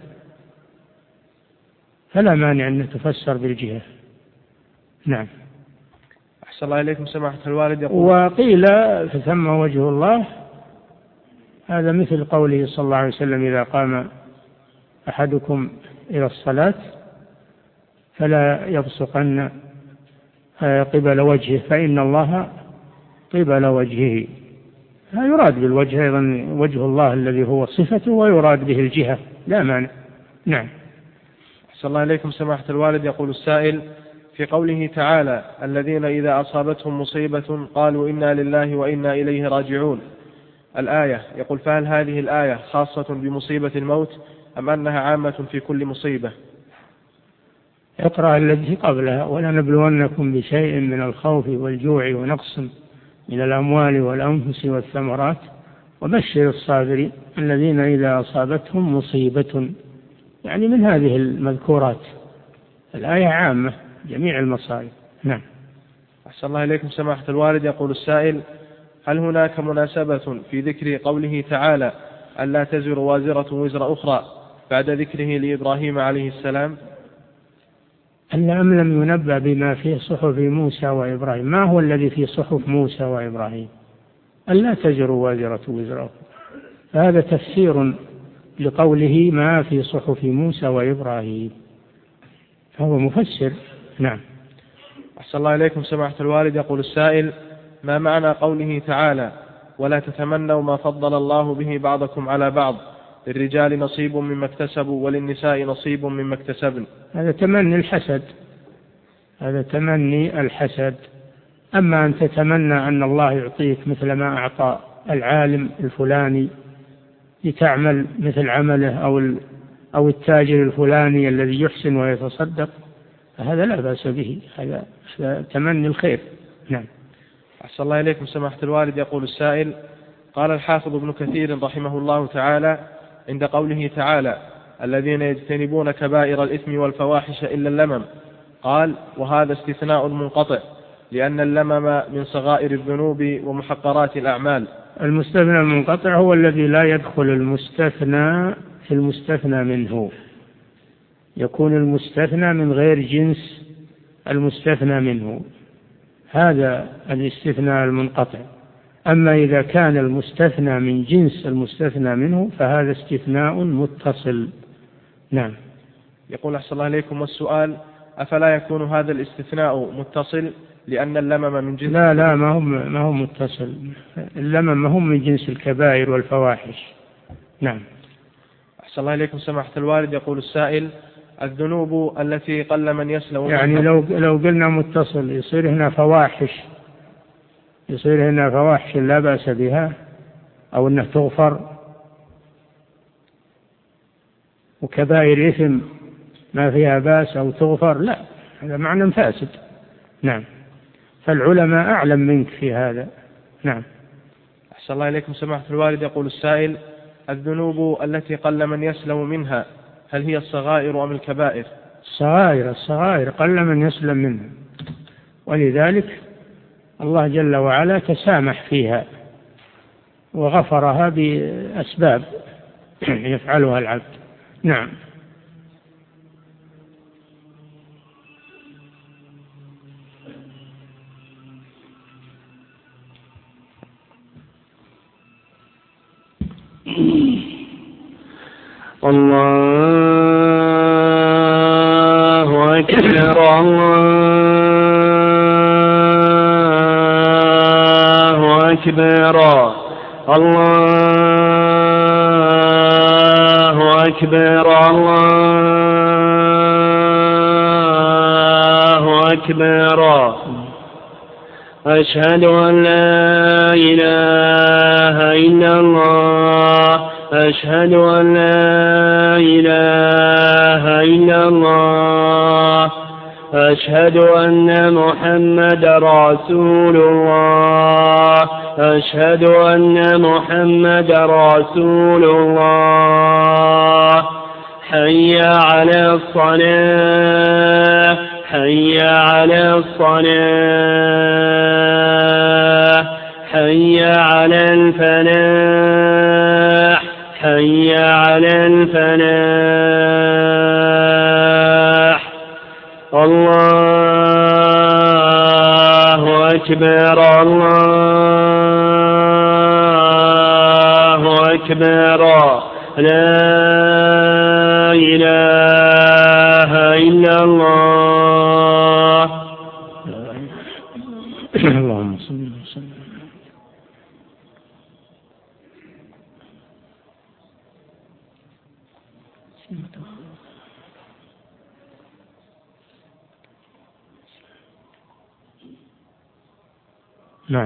فلا مانع أن تفسر بالجهة. نعم. أحسن الله إليكم سماحة الوالد. يقول: وقيل فثم وجه الله، هذا مثل قوله صلى الله عليه وسلم إذا قام أحدكم إلى الصلاة فلا يبصقن قبل وجهه فإن الله قبل وجهه. يراد بالوجه أيضا وجه الله الذي هو صفته، ويراد به الجهة، لا مانع. نعم. أحسن الله إليكم سماحة الوالد. يقول السائل: في قوله تعالى الذين إذا أصابتهم مصيبة قالوا إنا لله وإنا إليه راجعون، الآية، يقول: فهل هذه الآية خاصة بمصيبة الموت أم أنها عامة في كل مصيبة؟ اقرأ التي قبلها: ولنبلونكم بشيء من الخوف والجوع ونقص من الأموال والأنفس والثمرات وبشر الصابرين الذين إذا أصابتهم مصيبة. يعني من هذه المذكورات. الآية عامة جميع المصائب. نعم. أحسن الله إليكم سماحة الوالد. يقول السائل: هل هناك مناسبة في ذكر قوله تعالى ألا تزر وازرة وزر أخرى بعد ذكره لإبراهيم عليه السلام؟ ألا أم لم ينبأ بما في صحف موسى وإبراهيم. ما هو الذي في صحف موسى وإبراهيم؟ ألا تزر وازرة وزر أخرى. هذا تفسير لقوله ما في صحف موسى وإبراهيم، فهو مفسر. نعم. أحسن الله إليكم سماحة الوالد. يقول السائل: ما معنى قوله تعالى ولا تتمنوا ما فضل الله به بعضكم على بعض، للرجال نصيب مما اكتسبوا وللنساء نصيب مما اكتسبن؟ هذا تمني الحسد، هذا تمني الحسد. أما أن تتمنى أن الله يعطيك مثل ما أعطى العالم الفلاني لتعمل مثل عمله، أو أو التاجر الفلاني الذي يحسن ويتصدق، فهذا لا بأس به، هذا تمني الخير. نعم. أحسن الله إليكم سماحة الوالد. يقول السائل: قال الحافظ ابن كثير رحمه الله تعالى عند قوله تعالى الذين يجتنبون كبائر الإثم والفواحش إلا اللمم، قال: وهذا استثناء منقطع، لأن اللمم من صغائر الذنوب ومحقرات الأعمال. المستثنى المنقطع هو الذي لا يدخل المستثنى في المستثنى منه، يكون المستثنى من غير جنس المستثنى منه، هذا الاستثناء المنقطع. أما إذا كان المستثنى من جنس المستثنى منه فهذا استثناء متصل. نعم. يقول أحسن الله إليكم والسؤال: أفلا يكون هذا الاستثناء متصل لأن اللمم من جنس؟ لا لا، ما هو ما هو متصل. اللمم ما هو من جنس الكبائر والفواحش. نعم. أحسن الله إليكم سماحة الوالد. يقول السائل: الذنوب التي قل من يسلم، يعني لو لو قلنا متصل يصير هنا فواحش، يصير هنا فواحش لا بأس بها، أو أنها تغفر، وكبائر إثم ما فيها بأس أو تغفر، لا، هذا معنى فاسد. نعم. فالعلماء أعلم منك في هذا. نعم. أحسن الله إليكم سماحة الوالد. يقول السائل: الذنوب التي قل من يسلم منها هل هي الصغائر أم الكبائر؟ الصغائر، الصغائر قل من يسلم منها، ولذلك الله جل وعلا تسامح فيها وغفرها بأسباب يفعلها العبد. نعم. الله أكبر الله أكبر الله أكبر الله أكبر. أشهد أن لا إله إلا الله، أشهد أن لا إله إلا الله، أشهد أن محمد رسول الله، أشهد أن محمد رسول الله. حي على الصلاة، حي على الصلاة، حي على الفلاح، حي على الفلاح. الله أكبر الله أكبر. لا إله إلا الله. اللهم صل وسلم. نعم.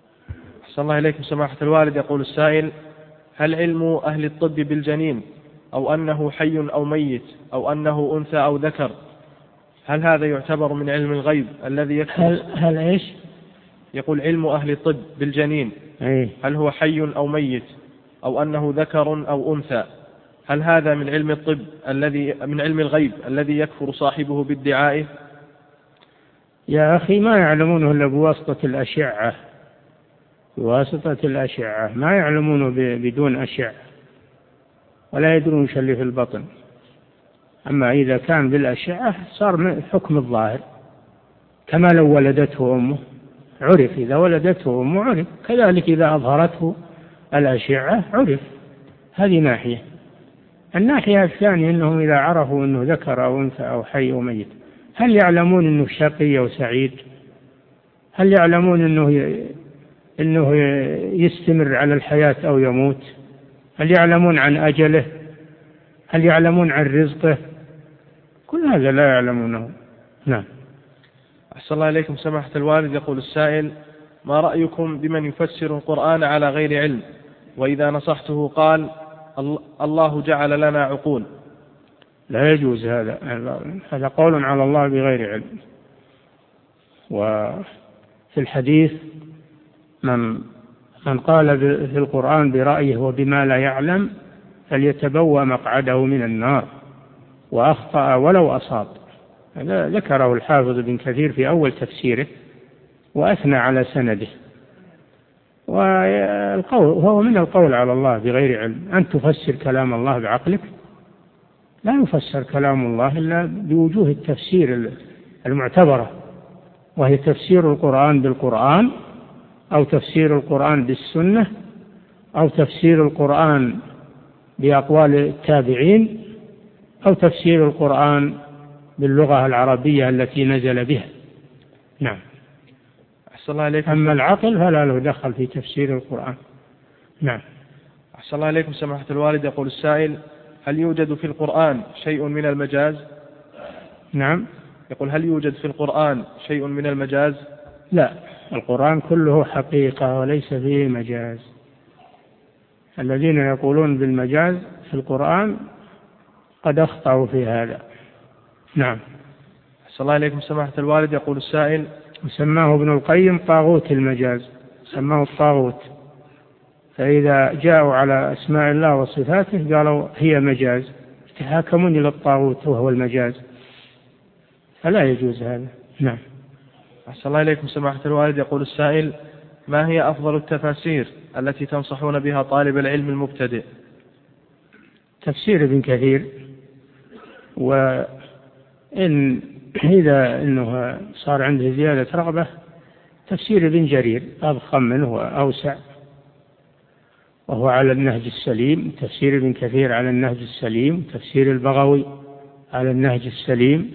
أحسن الله إليكم سماحة الوالد. يقول السائل: هل علم أهل الطب بالجنين أو أنه حي أو ميت أو أنه أنثى أو ذكر، هل هذا يعتبر من علم الغيب الذي يكفر؟ هل, هل إيش؟ يقول علم أهل الطب بالجنين أيه؟ هل هو حي أو ميت أو أنه ذكر أو أنثى، هل هذا من علم الطب الذي من علم الغيب الذي يكفر صاحبه بادعائه؟ يا أخي ما يعلمونه إلا بواسطة الأشعة، بواسطة الأشعة، ما يعلمونه بدون أشعة، ولا يدرون شو اللي في البطن. أما إذا كان بالأشعة صار من حكم الظاهر، كما لو ولدته أمه عرف، إذا ولدته أمه عرف، كذلك إذا أظهرته الأشعة عرف. هذه ناحية. الناحية الثانية أنهم إذا عرفوا أنه ذكر أو أنثى أو حي أو ميت، هل يعلمون أنه شقي أو سعيد؟ هل يعلمون أنه أنه يستمر على الحياة أو يموت؟ هل يعلمون عن أجله؟ هل يعلمون عن رزقه؟ كل هذا لا يعلمونه. نعم. أحسن الله إليكم سماحة الوالد. يقول السائل: ما رأيكم بمن يفسر القرآن على غير علم، وإذا نصحته قال الله جعل لنا عقول؟ لا يجوز هذا، هذا قول على الله بغير علم. وفي الحديث من من قال في القرآن برأيه وبما لا يعلم فليتبوأ مقعده من النار، وأخطأ ولو أصاب. هذا ذكره الحافظ ابن كثير في أول تفسيره وأثنى على سنده. والقول وهو من القول على الله بغير علم. أن تفسر كلام الله بعقلك؟ لا يفسر كلام الله إلا بوجوه التفسير المعتبرة، وهي تفسير القرآن بالقرآن، أو تفسير القرآن بالسنة، أو تفسير القرآن بأقوال التابعين، أو تفسير القرآن باللغة العربية التي نزل بها. نعم. أحسن الله إليكم. أما العقل فلا له دخل في تفسير القرآن. نعم. أحسن الله إليكم سماحة الوالد. يقول السائل: هل يوجد في القرآن شيء من المجاز؟ نعم. يقول: هل يوجد في القرآن شيء من المجاز؟ لا، القرآن كله حقيقة وليس فيه مجاز. الذين يقولون بالمجاز في القرآن قد أخطأوا في هذا. نعم. أحسن الله إليكم سماحة الوالد. يقول السائل: وسماه ابن القيم طاغوت المجاز، سماه الطاغوت. فإذا جاءوا على أسماء الله وصفاته قالوا هي مجاز، يتحاكمون إلى الطاغوت وهو المجاز، فلا يجوز هذا. نعم. أحسن الله إليكم سماحة الوالد. يقول السائل: ما هي أفضل التفاسير التي تنصحون بها طالب العلم المبتدئ؟ تفسير ابن كثير، وإن إذا إنه صار عنده زيادة رغبة تفسير ابن جرير أضخم منه وأوسع، وهو على النهج السليم. تفسير ابن كثير على النهج السليم، تفسير البغوي على النهج السليم.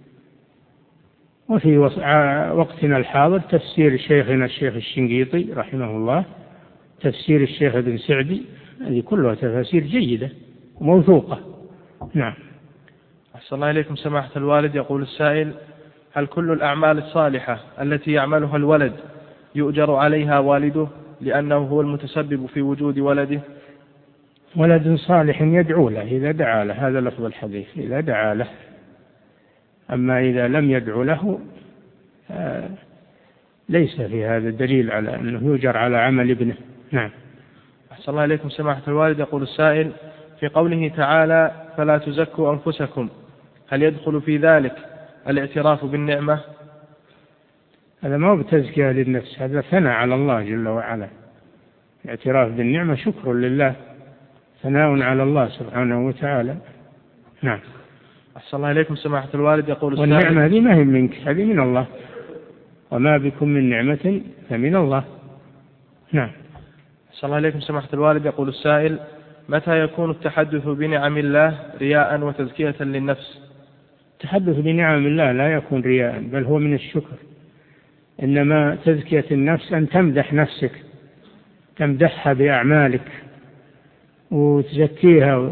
وفي وقتنا الحاضر تفسير شيخنا الشيخ الشنقيطي رحمه الله، تفسير الشيخ ابن سعدي، هذه كلها تفاسير جيدة وموثوقة. نعم. أحسن الله إليكم سماحة الوالد. يقول السائل: هل كل الأعمال الصالحة التي يعملها الولد يؤجر عليها والده لأنه هو المتسبب في وجود ولده؟ ولد صالح يدعو له إذا دعا له، هذا لفظ الحديث، إذا دعا له. أما إذا لم يدعو له ليس في هذا دليل على أنه يؤجر على عمل ابنه. نعم. أحسن الله إليكم سماحة الوالد. يقول السائل: في قوله تعالى فلا تزكوا أنفسكم، هل يدخل في ذلك الاعتراف بالنعمة؟ هذا ما هو بتزكية للنفس، هذا ثناء على الله جل وعلا. الاعتراف بالنعمة شكر لله، ثناء على الله سبحانه وتعالى. نعم. أحسن الله إليكم سماحة الوالد. يقول السائل: والنعمة هذه ما هي منك، هذه من الله، وما بكم من نعمة فمن الله. نعم. أحسن الله إليكم سماحة الوالد. يقول السائل: متى يكون التحدث بنعم الله رياء وتزكية للنفس؟ التحدث بنعم الله لا يكون رياء، بل هو من الشكر. إنما تزكية النفس أن تمدح نفسك، تمدحها بأعمالك وتزكيها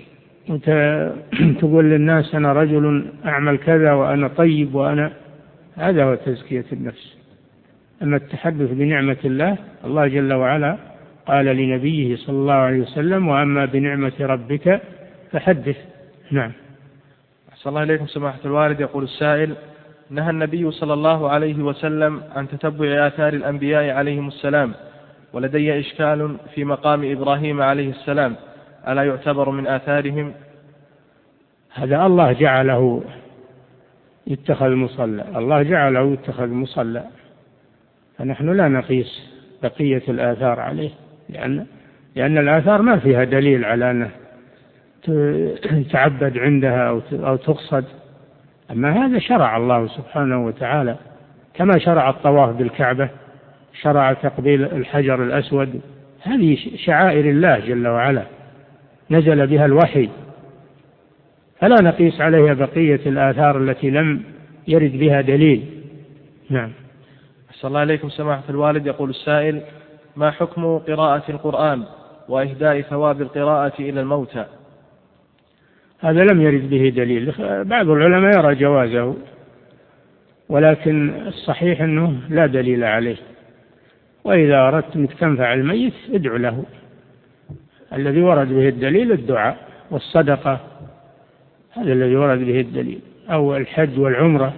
وتقول للناس أنا رجل أعمل كذا وأنا طيب وأنا، هذا هو تزكية النفس. أما التحدث بنعمة الله، الله جل وعلا قال لنبيه صلى الله عليه وسلم: وأما بنعمة ربك فحدث. نعم. أحسن الله إليكم سماحة الوالد. يقول السائل: نهى النبي صلى الله عليه وسلم عن تتبع آثار الأنبياء عليهم السلام، ولدي إشكال في مقام إبراهيم عليه السلام، ألا يعتبر من آثارهم؟ هذا الله جعله يتخذ مصلى، الله جعله يتخذ مصلى، فنحن لا نقيس بقية الآثار عليه، لأن لأن الآثار ما فيها دليل على أنه تعبد عندها أو تقصد. أما هذا شرع الله سبحانه وتعالى، كما شرع الطواف بالكعبة، شرع تقبيل الحجر الأسود، هذه شعائر الله جل وعلا نزل بها الوحي، فلا نقيس عليها بقية الآثار التي لم يرد بها دليل. نعم. أحسن الله إليكم سماحة الوالد. يقول السائل: ما حكم قراءة القرآن وإهداء ثواب القراءة إلى الموتى؟ هذا لم يرد به دليل، بعض العلماء يرى جوازه، ولكن الصحيح أنه لا دليل عليه. وإذا أردت أنك تنفع الميت ادعو له، الذي ورد به الدليل الدعاء والصدقة، هذا الذي ورد به الدليل، أو الحج والعمرة.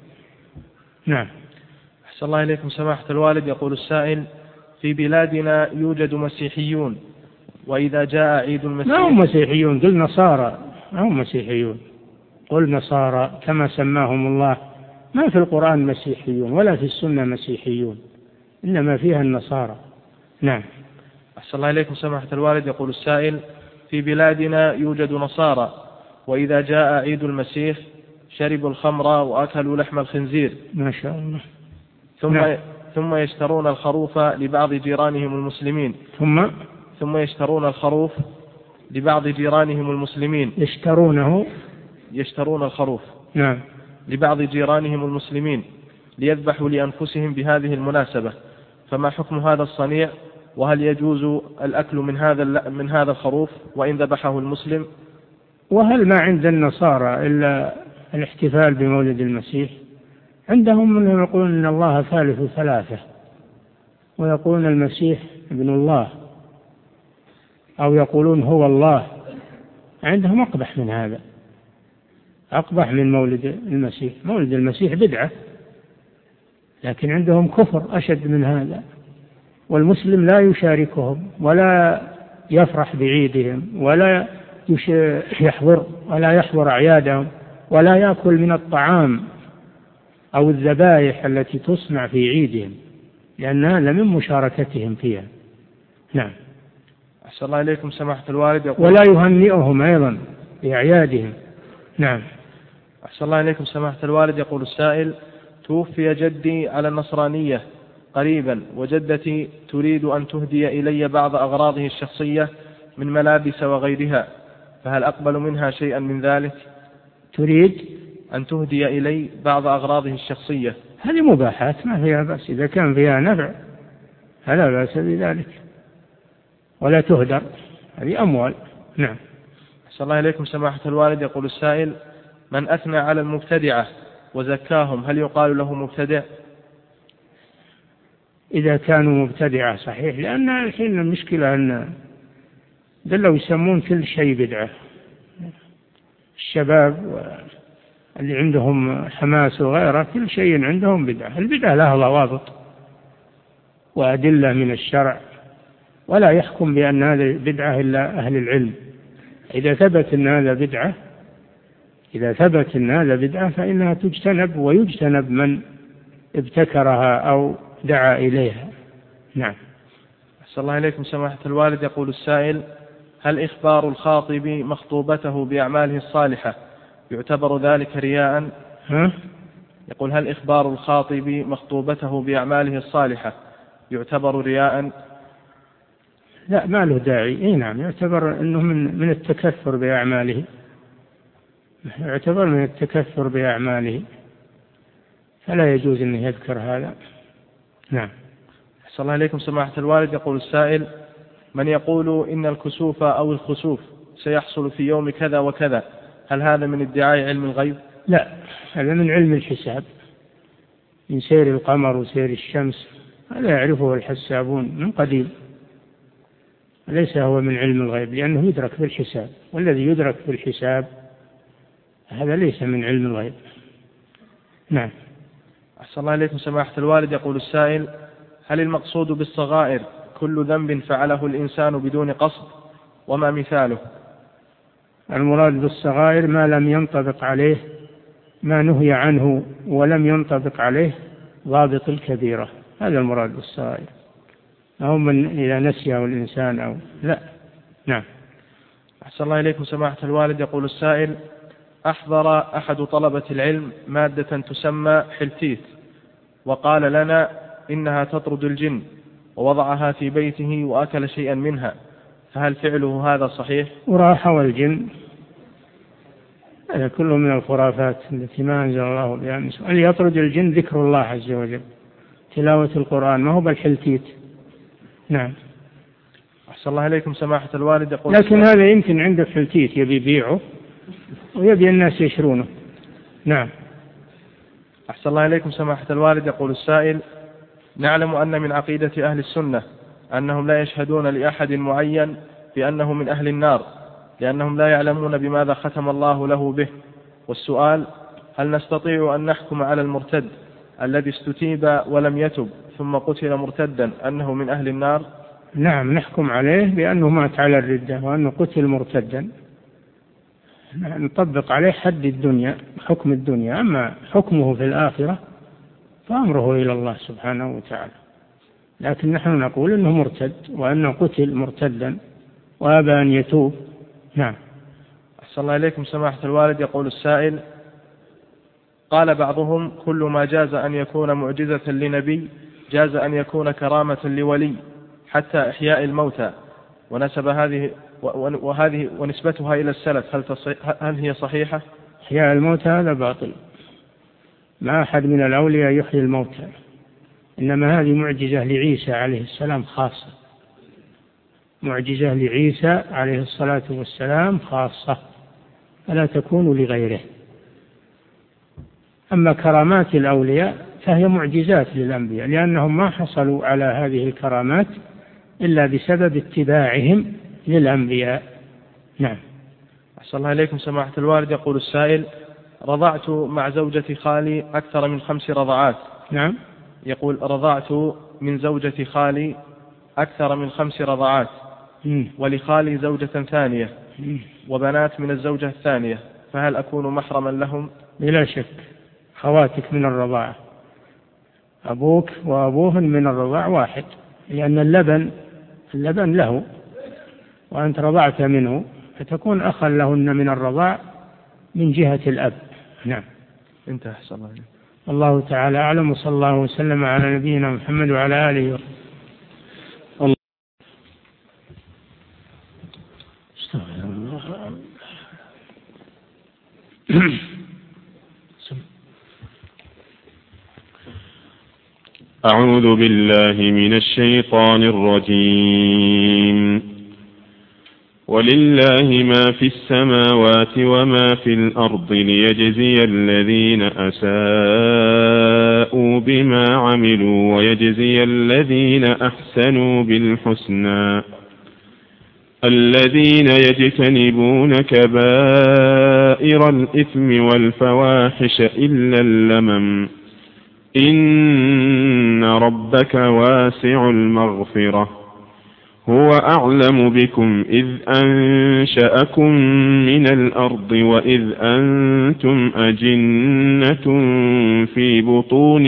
نعم. أحسن الله إليكم سماحة الوالد. يقول السائل: في بلادنا يوجد مسيحيون، وإذا جاء عيد المسيح. ما هم مسيحيون، قل نصارى، ما هم مسيحيون، قل نصارى كما سماهم الله. ما في القرآن مسيحيون ولا في السنة مسيحيون، إنما فيها النصارى. نعم. أحسن الله إليكم سماحة الوالد. يقول السائل: في بلادنا يوجد نصارى، وإذا جاء عيد المسيح شربوا الخمر وأكلوا لحم الخنزير. ما شاء الله. ثم نعم. ثم يشترون الخروف لبعض جيرانهم المسلمين. ثم ثم يشترون الخروف لبعض جيرانهم المسلمين. يشترونه يشترون الخروف. نعم. لبعض جيرانهم المسلمين ليذبحوا لأنفسهم بهذه المناسبة، فما حكم هذا الصنيع؟ وهل يجوز الأكل من هذا من هذا الخروف وإن ذبحه المسلم؟ وهل ما عند النصارى إلا الاحتفال بمولد المسيح؟ عندهم من يقولون إن الله ثالث ثلاثة، ويقولون المسيح ابن الله، أو يقولون هو الله. عندهم أقبح من هذا، أقبح من مولد المسيح. مولد المسيح بدعة، لكن عندهم كفر أشد من هذا. والمسلم لا يشاركهم ولا يفرح بعيدهم ولا يحضر ولا يحضر أعيادهم ولا يأكل من الطعام أو الذبائح التي تصنع في عيدهم، لأن هذا من مشاركتهم فيها. نعم. أحسن الله إليكم سماحة الوالد. يقول: ولا يهنئهم أيضا بأعيادهم. نعم. أحسن الله إليكم سماحة الوالد. يقول السائل: توفي جدي على النصرانية قريبا، وجدتي تريد أن تهدي إلي بعض أغراضه الشخصية من ملابس وغيرها، فهل أقبل منها شيئا من ذلك؟ تريد أن تهدي إلي بعض أغراضه الشخصية. هذه مباحات ما فيها بأس، إذا كان فيها نفع فلا بأس بذلك، ولا تهدر، هذه أموال. نعم. أحسن الله إليكم سماحة الوالد. يقول السائل: من أثنى على المبتدعة وزكاهم هل يقال له مبتدع؟ إذا كانوا مبتدعة صحيح، لأن الحين المشكلة أن دلوا يسمون كل شيء بدعة. الشباب اللي عندهم حماس وغيره كل شيء عندهم بدعة. البدعة لها ضوابط وأدلة من الشرع، ولا يحكم بأن هذا بدعة إلا أهل العلم. إذا ثبت أن هذا بدعة إذا ثبت أن هذا بدعة فإنها تجتنب، ويجتنب من ابتكرها أو دعا إليها. نعم. أحسن الله إليكم سماحة الوالد. يقول السائل: هل إخبار الخاطب مخطوبته بأعماله الصالحة يعتبر ذلك رياء؟ ها؟ يقول: هل إخبار الخاطب مخطوبته بأعماله الصالحة يعتبر رياء؟ لا، ما له داعي. إيه نعم، يعتبر أنه من من التكثر بأعماله، يعتبر من التكثر بأعماله، فلا يجوز أن يذكر هذا. نعم. أحسن الله إليكم سماحة الوالد. يقول السائل: من يقول إن الكسوف أو الخسوف سيحصل في يوم كذا وكذا، هل هذا من ادعاء علم الغيب؟ لا، هذا من علم الحساب، من سير القمر وسير الشمس، هذا يعرفه الحسابون من قديم. ليس هو من علم الغيب، لأنه يدرك بالحساب، والذي يدرك بالحساب هذا ليس من علم الغيب. نعم. أحسن الله إليكم سماحة الوالد. يقول السائل: هل المقصود بالصغائر كل ذنب فعله الإنسان بدون قصد، وما مثاله؟ المراد بالصغائر ما لم ينطبق عليه، ما نهي عنه ولم ينطبق عليه ضابط الكبيرة، هذا المراد بالصغائر، أو من إذا نسيه الإنسان أو لا. نعم. أحسن الله إليكم سماحة الوالد. يقول السائل: أحضر أحد طلبة العلم مادة تسمى حلتيت، وقال لنا إنها تطرد الجن، ووضعها في بيته وأكل شيئا منها، فهل فعله هذا صحيح؟ وراح والجن هذا كله من الخرافات التي ما أنزل الله بها من سلطان. اللي يطرد الجن ذكر الله عز وجل، تلاوة القرآن، ما هو بالحلتيت. نعم. أحسن الله إليكم سماحة الوالد. يقول لكن هذا يمكن عنده حلتيت يبي يبيعه ويبي الناس يشرونه. نعم. أحسن الله إليكم سماحة الوالد. يقول السائل: نعلم أن من عقيدة أهل السنة أنهم لا يشهدون لأحد معين بأنه من أهل النار، لأنهم لا يعلمون بماذا ختم الله له به. والسؤال: هل نستطيع أن نحكم على المرتد الذي استتيب ولم يتب ثم قتل مرتدا أنه من أهل النار؟ نعم، نحكم عليه بأنه مات على الردة وأنه قتل مرتدا، نطبق عليه حد الدنيا، حكم الدنيا. أما حكمه في الآخرة فأمره إلى الله سبحانه وتعالى، لكن نحن نقول أنه مرتد وأنه قتل مرتدا وأبى أن يتوب. نعم. أحسن الله إليكم سماحة الوالد. يقول السائل: قال بعضهم كل ما جاز أن يكون معجزة لنبي جاز أن يكون كرامة لولي، حتى إحياء الموتى، ونسب هذه وهذه ونسبتها إلى السلف، هل, هل هي صحيحة؟ إحياء الموتى هذا باطل، ما أحد من الأولياء يحيي الموتى، إنما هذه معجزة لعيسى عليه السلام خاصة، معجزة لعيسى عليه الصلاة والسلام خاصة، فلا تكون لغيره. أما كرامات الأولياء فهي معجزات للأنبياء، لأنهم ما حصلوا على هذه الكرامات إلا بسبب اتباعهم للأنبياء. نعم. أحسن الله إليكم سماحة الوالد. يقول السائل: رضعت مع زوجة خالي أكثر من خمس رضعات. نعم. يقول: رضعت من زوجة خالي أكثر من خمس رضعات، ولخالي زوجة ثانية وبنات من الزوجة الثانية، فهل أكون محرما لهم؟ بلا شك، خواتك من الرضاعة، أبوك وأبوهن من الرضاع واحد، لأن اللبن اللبن له وأنت رضعت منه، فتكون أخا لهن من الرضاع من جهة الأب. نعم. انتهى. أحسن الله عليك. الله تعالى أعلم، وصلى الله وسلم على نبينا محمد وعلى آله وصحبه. أعوذ بالله من الشيطان الرجيم. ولله ما في السماوات وما في الأرض ليجزي الذين أساءوا بما عملوا ويجزي الذين أحسنوا بالحسنى، الذين يجتنبون كبائر الإثم والفواحش إلا اللمم، إن ربك واسع المغفرة، هو أعلم بكم إذ أنشأكم من الأرض وإذ أنتم أجنة في بطون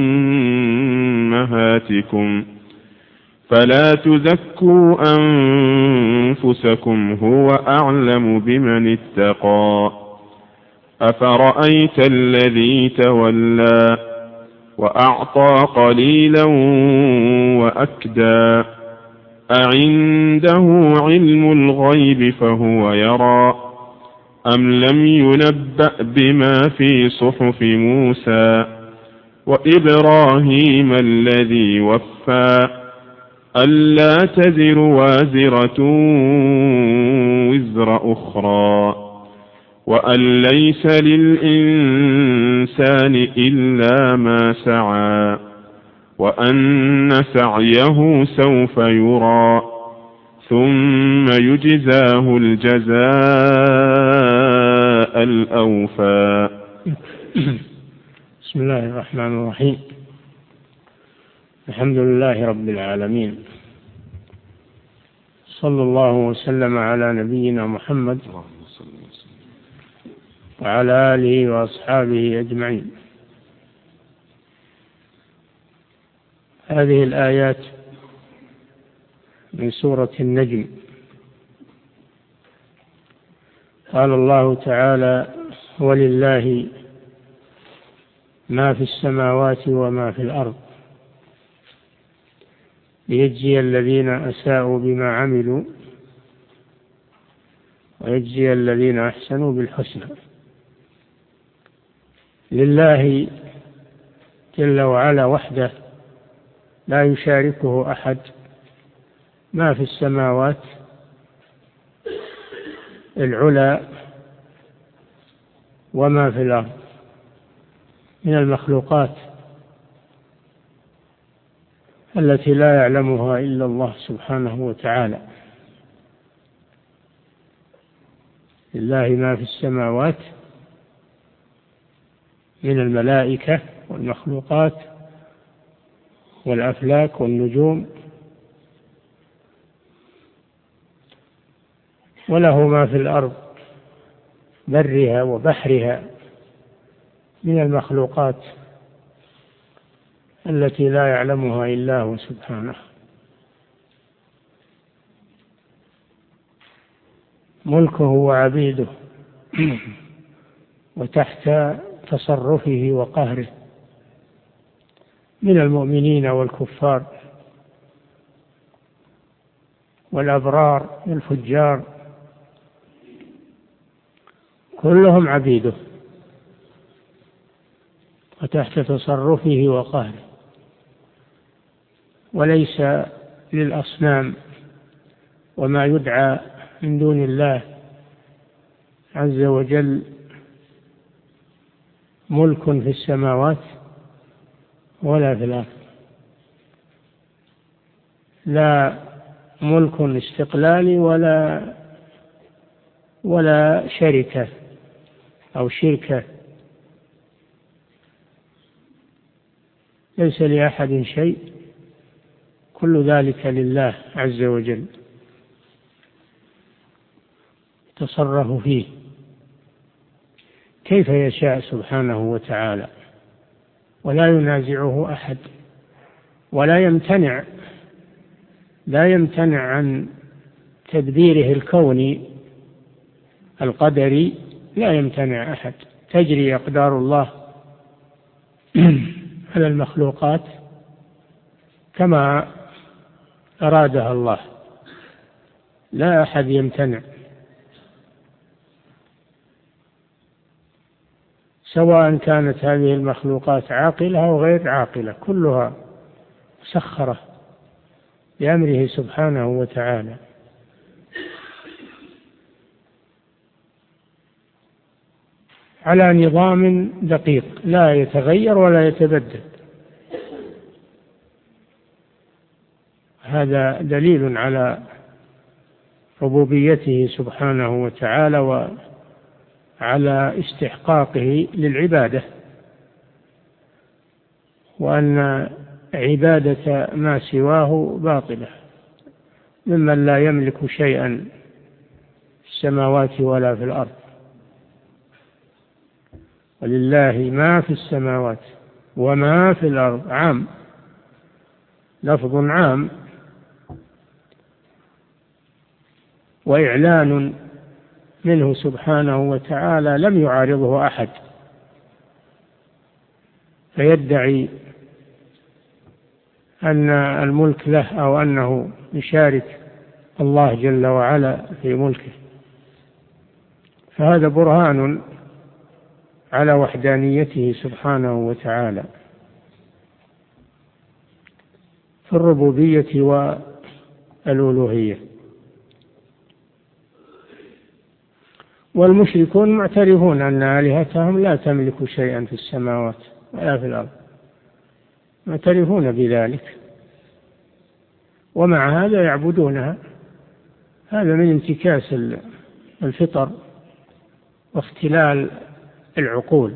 أمهاتكم، فلا تزكوا أنفسكم هو أعلم بمن اتقى. أفرأيت الذي تولى وأعطى قليلا وأكدى، أعنده علم الغيب فهو يرى، أم لم ينبأ بما في صحف موسى وإبراهيم الذي وفى، ألا تزر وازرة وزر أخرى، وأن ليس للإنسان إلا ما سعى، وأن سعيه سوف يرى، ثم يجزاه الجزاء الأوفى. بسم الله الرحمن الرحيم. الحمد لله رب العالمين، صلى الله وسلم على نبينا محمد وعلى آله وأصحابه أجمعين. هذه الآيات من سورة النجم. قال الله تعالى: ولله ما في السماوات وما في الأرض ليجزي الذين أساءوا بما عملوا ويجزي الذين أحسنوا بالحسنى. لله جل وعلا وحده لا يشاركه أحد ما في السماوات العلى وما في الأرض من المخلوقات التي لا يعلمها إلا الله سبحانه وتعالى. لله ما في السماوات من الملائكة والمخلوقات والأفلاك والنجوم، وله ما في الأرض برها وبحرها من المخلوقات التي لا يعلمها إلا هو سبحانه. ملكه وعبيده وتحت تصرفه وقهره من المؤمنين والكفار والأبرار والفجار، كلهم عبيده وتحت تصرفه وقهره. وليس للأصنام وما يدعى من دون الله عز وجل ملك في السماوات ولا في الأرض، لا ملك استقلالي ولا ولا شركة أو شركة. ليس لأحد شيء، كل ذلك لله عز وجل يتصرف فيه كيف يشاء سبحانه وتعالى، ولا ينازعه أحد، ولا يمتنع لا يمتنع عن تدبيره الكوني القدري، لا يمتنع أحد. تجري أقدار الله على المخلوقات كما أرادها الله، لا أحد يمتنع، سواء كانت هذه المخلوقات عاقلة أو غير عاقلة، كلها مسخرة بأمره سبحانه وتعالى. على نظام دقيق لا يتغير ولا يتبدل. هذا دليل على ربوبيته سبحانه وتعالى وعلى استحقاقه للعبادة، وأن عبادة ما سواه باطلة ممن لا يملك شيئا في السماوات ولا في الأرض. ولله ما في السماوات وما في الأرض، عام، لفظ عام وإعلان منه سبحانه وتعالى لم يعارضه أحد فيدعي أن الملك له أو أنه يشارك الله جل وعلا في ملكه. فهذا برهان على وحدانيته سبحانه وتعالى في الربوبية والألوهية. والمشركون معترفون أن آلهتهم لا تملك شيئا في السماوات ولا في الأرض، معترفون بذلك، ومع هذا يعبدونها هذا من انتكاس الفطر واختلال العقول،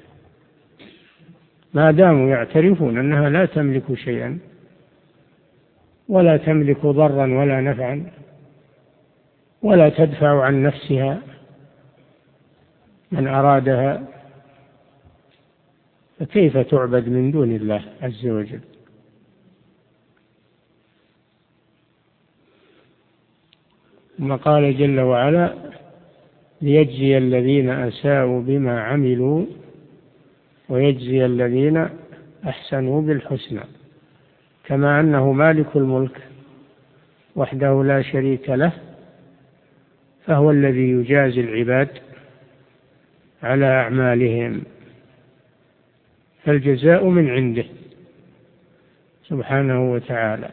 ما داموا يعترفون أنها لا تملك شيئا ولا تملك ضرا ولا نفعا ولا تدفع عن نفسها من أرادها، فكيف تعبد من دون الله عز وجل؟ ثم قال جل وعلا: ليجزي الذين أساءوا بما عملوا ويجزي الذين أحسنوا بالحسنى، كما أنه مالك الملك وحده لا شريك له، فهو الذي يجازي العباد على أعمالهم، فالجزاء من عنده سبحانه وتعالى.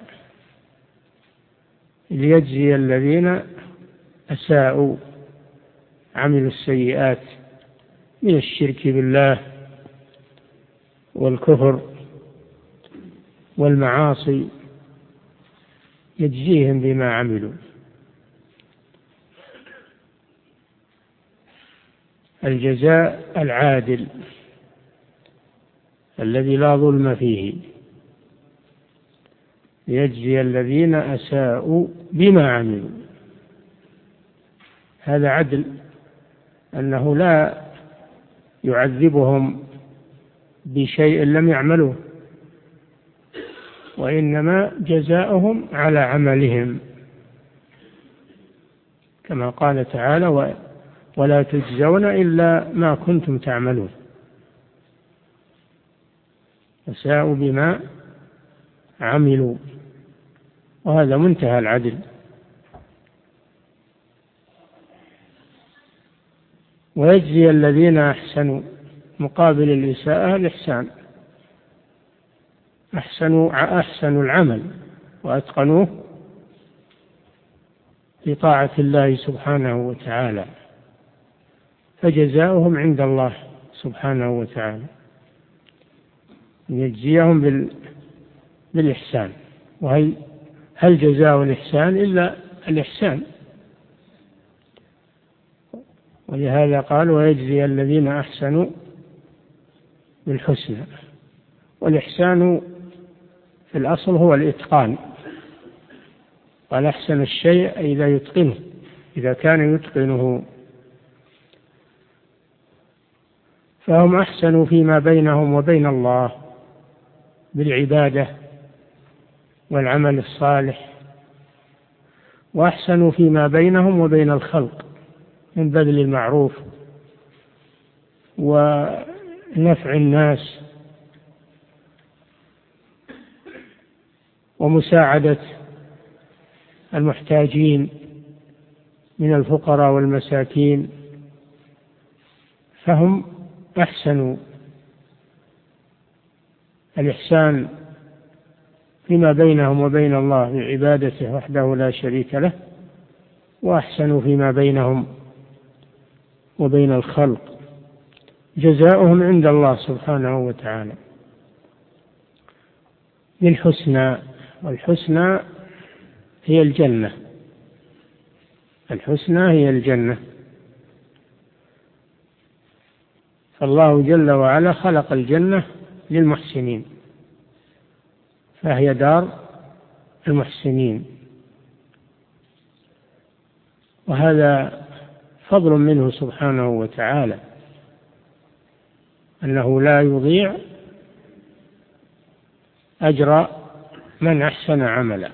ليجزي الذين أساءوا، عملوا السيئات من الشرك بالله والكفر والمعاصي، يجزيهم بما عملوا. الجزاء العادل الذي لا ظلم فيه، ليجزي الذين أساءوا بما عملوا، هذا عدل، أنه لا يعذبهم بشيء لم يعملوه، وإنما جزاؤهم على عملهم، كما قال تعالى: ولا تجزون إلا ما كنتم تعملون. أساءوا بما عملوا، وهذا منتهى العدل. ويجزي الذين أحسنوا، مقابل الإساءة الإحسان، أحسنوا أحسنوا العمل وأتقنوه في طاعة الله سبحانه وتعالى، فجزاؤهم عند الله سبحانه وتعالى، يجزيهم بالإحسان. وهل هل جزاء الإحسان إلا الإحسان؟ ولهذا قال: ويجزي الذين أحسنوا بالحسنى. والإحسان في الأصل هو الإتقان، قال: أحسن الشيء إذا يتقنه، إذا كان يتقنه. فهم أحسنوا فيما بينهم وبين الله بالعبادة والعمل الصالح، وأحسنوا فيما بينهم وبين الخلق من بذل المعروف ونفع الناس ومساعدة المحتاجين من الفقراء والمساكين، فهم أحسنوا الإحسان فيما بينهم وبين الله بعبادته وحده لا شريك له، وأحسنوا فيما بينهم وبين الخلق، جزاؤهم عند الله سبحانه وتعالى بالحسنى. والحسنى هي الجنة، الحسنى هي الجنة. فالله جل وعلا خلق الجنة للمحسنين، فهي دار المحسنين، وهذا فضل منه سبحانه وتعالى، أنه لا يضيع أجر من أحسن عملا،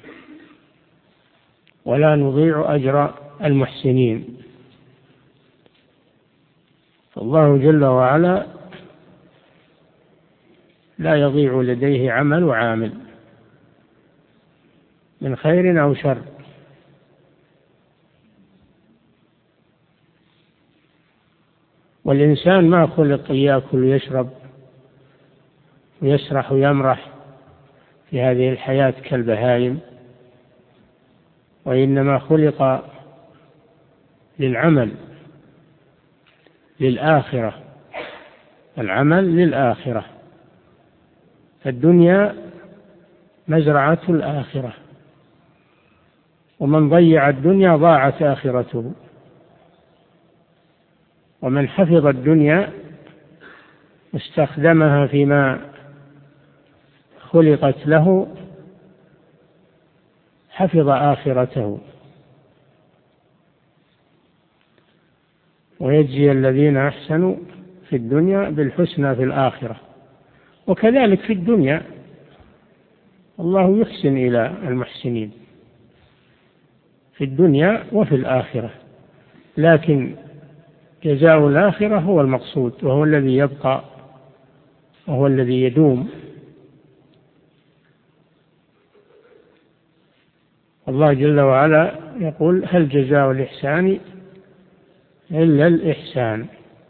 ولا نضيع أجر المحسنين. فالله جل وعلا لا يضيع لديه عمل عامل من خير أو شر. والإنسان ما خلق يأكل ويشرب ويسرح ويمرح في هذه الحياة كالبهائم، وإنما خلق للعمل للآخرة، العمل للآخرة. فالدنيا مزرعة الآخرة، ومن ضيع الدنيا ضاعت آخرته، ومن حفظ الدنيا استخدمها فيما خلقت له حفظ آخرته. ويجزي الذين أحسنوا في الدنيا بالحسنى في الآخرة. وكذلك في الدنيا الله يحسن إلى المحسنين في الدنيا وفي الآخرة، لكن جزاء الآخرة هو المقصود، وهو الذي يبقى، وهو الذي يدوم. الله جل وعلا يقول: هل جزاء الإحسان إلا الإحسان.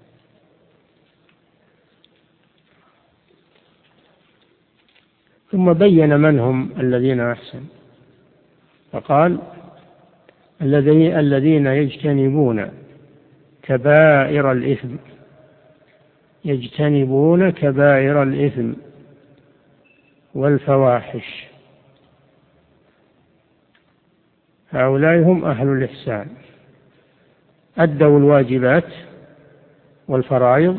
ثم بين من هم الذين أحسنوا فقال: الذين يجتنبون كبائر الإثم يجتنبون كبائر الإثم والفواحش، هؤلاء هم أهل الإحسان، أدوا الواجبات والفرائض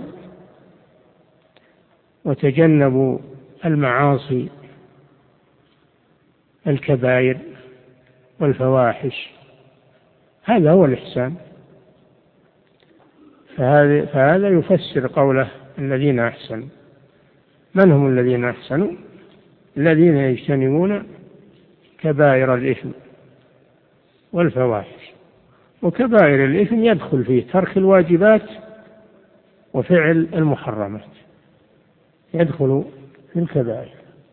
وتجنبوا المعاصي الكبائر والفواحش، هذا هو الإحسان. فهذا, فهذا يفسر قوله الذين أحسنوا. من هم الذين أحسنوا؟ الذين يجتنبون كبائر الإثم والفواحش. وكبائر الإثم يدخل فيه ترك الواجبات وفعل المحرمات، يدخل في الكبائر.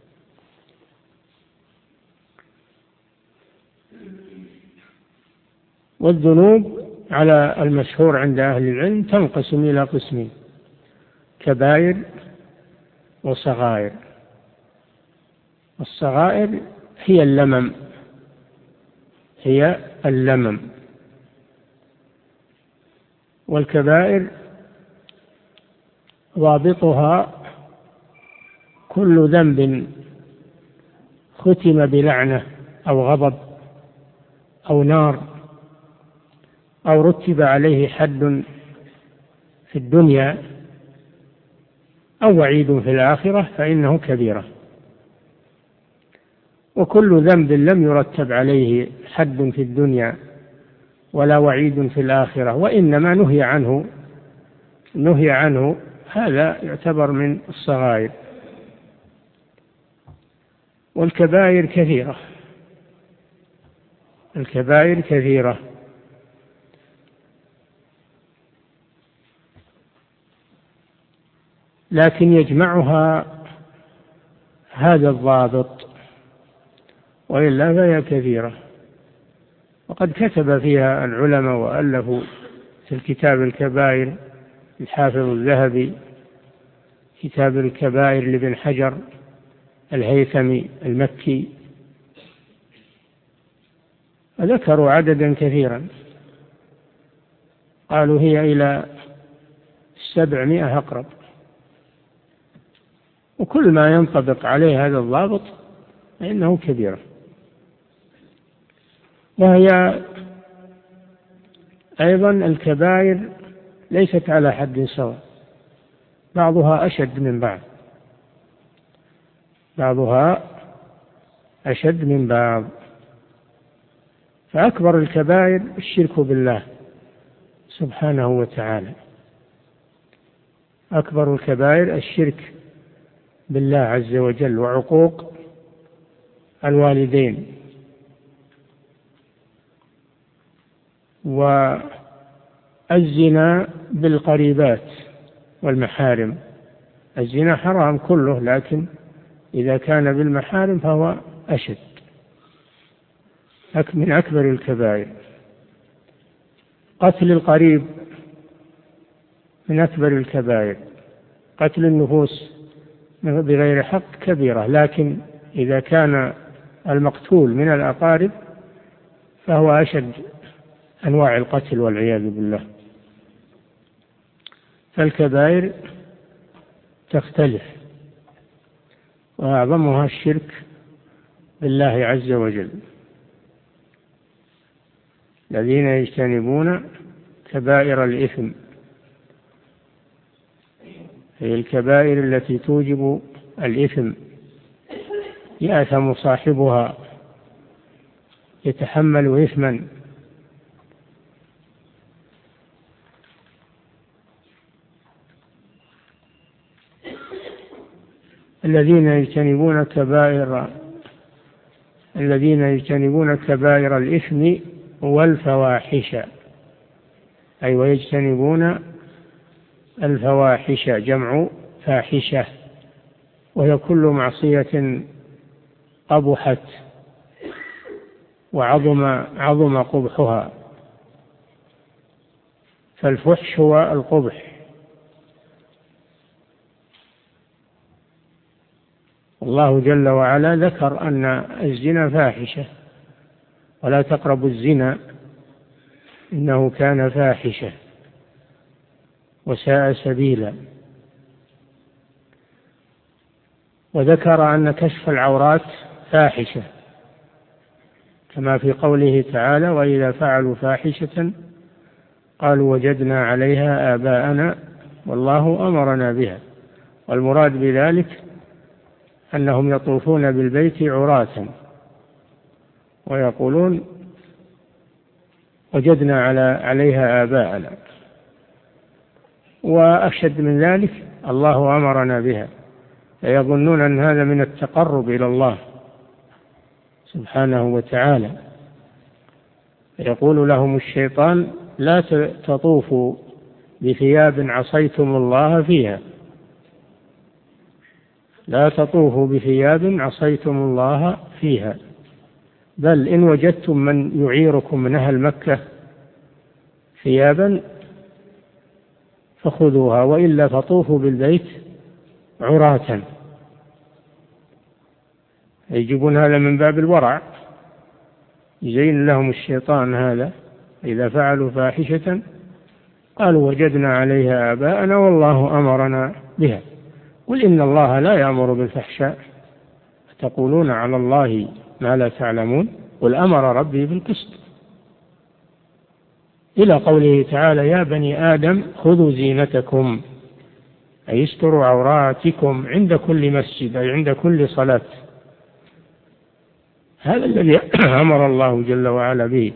والذنوب على المشهور عند أهل العلم تنقسم إلى قسمين: كبائر وصغائر. الصغائر هي اللمم هي اللمم والكبائر ضابطها كل ذنب ختم بلعنة أو غضب أو نار أو رتب عليه حد في الدنيا أو وعيد في الآخرة فإنه كبيرة. وكل ذنب لم يرتب عليه حد في الدنيا ولا وعيد في الآخرة وإنما نهي عنه نهي عنه هذا يعتبر من الصغائر. والكبائر كثيرة الكبائر كثيرة لكن يجمعها هذا الضابط، وإلا فهي كثيرة. وقد كتب فيها العلماء وألفوا في الكتاب الكبائر الحافظ الذهبي، كتاب الكبائر لابن حجر الهيثمي المكي، ذكروا عددا كثيرا، قالوا هي إلى سبعمائة أقرب. وكل ما ينطبق عليه هذا الضابط فإنه كبيرة. وهي أيضا الكبائر ليست على حد سواء، بعضها أشد من بعض بعضها أشد من بعض. فأكبر الكبائر الشرك بالله سبحانه وتعالى، أكبر الكبائر الشرك بالله عز وجل وعقوق الوالدين والزنا بالقريبات والمحارم. الزنا حرام كله، لكن إذا كان بالمحارم فهو أشد من أكبر الكبائر. قتل القريب من أكبر الكبائر. قتل النفوس بغير حق كبيرة، لكن إذا كان المقتول من الأقارب فهو أشد أنواع القتل والعياذ بالله. فالكبائر تختلف، وأعظمها الشرك بالله عز وجل. الذين يجتنبون كبائر الإثم، هي الكبائر التي توجب الإثم يأثم صاحبها، يتحمل إثما. الذين يجتنبون كبائر الذين يجتنبون كبائر الإثم والفواحش، أي ويجتنبون الفواحش، جمع فاحشة، وهي كل معصية قبحت وعظم عظم قبحها، فالفحش هو القبح. الله جل وعلا ذكر أن الزنا فاحشة، ولا تقربوا الزنا إنه كان فاحشة وساء سبيلا. وذكر أن كشف العورات فاحشة، كما في قوله تعالى: وإذا فعلوا فاحشة قالوا وجدنا عليها آباءنا والله أمرنا بها. والمراد بذلك أنهم يطوفون بالبيت عراة ويقولون وجدنا على عليها آباءنا، وأشد من ذلك الله أمرنا بها، فيظنون أن هذا من التقرب إلى الله سبحانه وتعالى. يقول لهم الشيطان: لا تطوفوا بثياب عصيتم الله فيها، لا تطوفوا بثياب عصيتم الله فيها، بل إن وجدتم من يعيركم من أهل مكة ثيابا فخذوها، وإلا فطوفوا بالبيت عراة. يجيبون هذا من باب الورع، يزين لهم الشيطان هذا: إذا فعلوا فاحشة قالوا وجدنا عليها آباءنا والله أمرنا بها. قل إن الله لا يأمر بالفحشاء تقولون على الله ما لا تعلمون، قل أمر ربي بالقسط، إلى قوله تعالى: يا بني آدم خذوا زينتكم، أي استروا عوراتكم عند كل مسجد، أي عند كل صلاة. هذا الذي أمر الله جل وعلا به.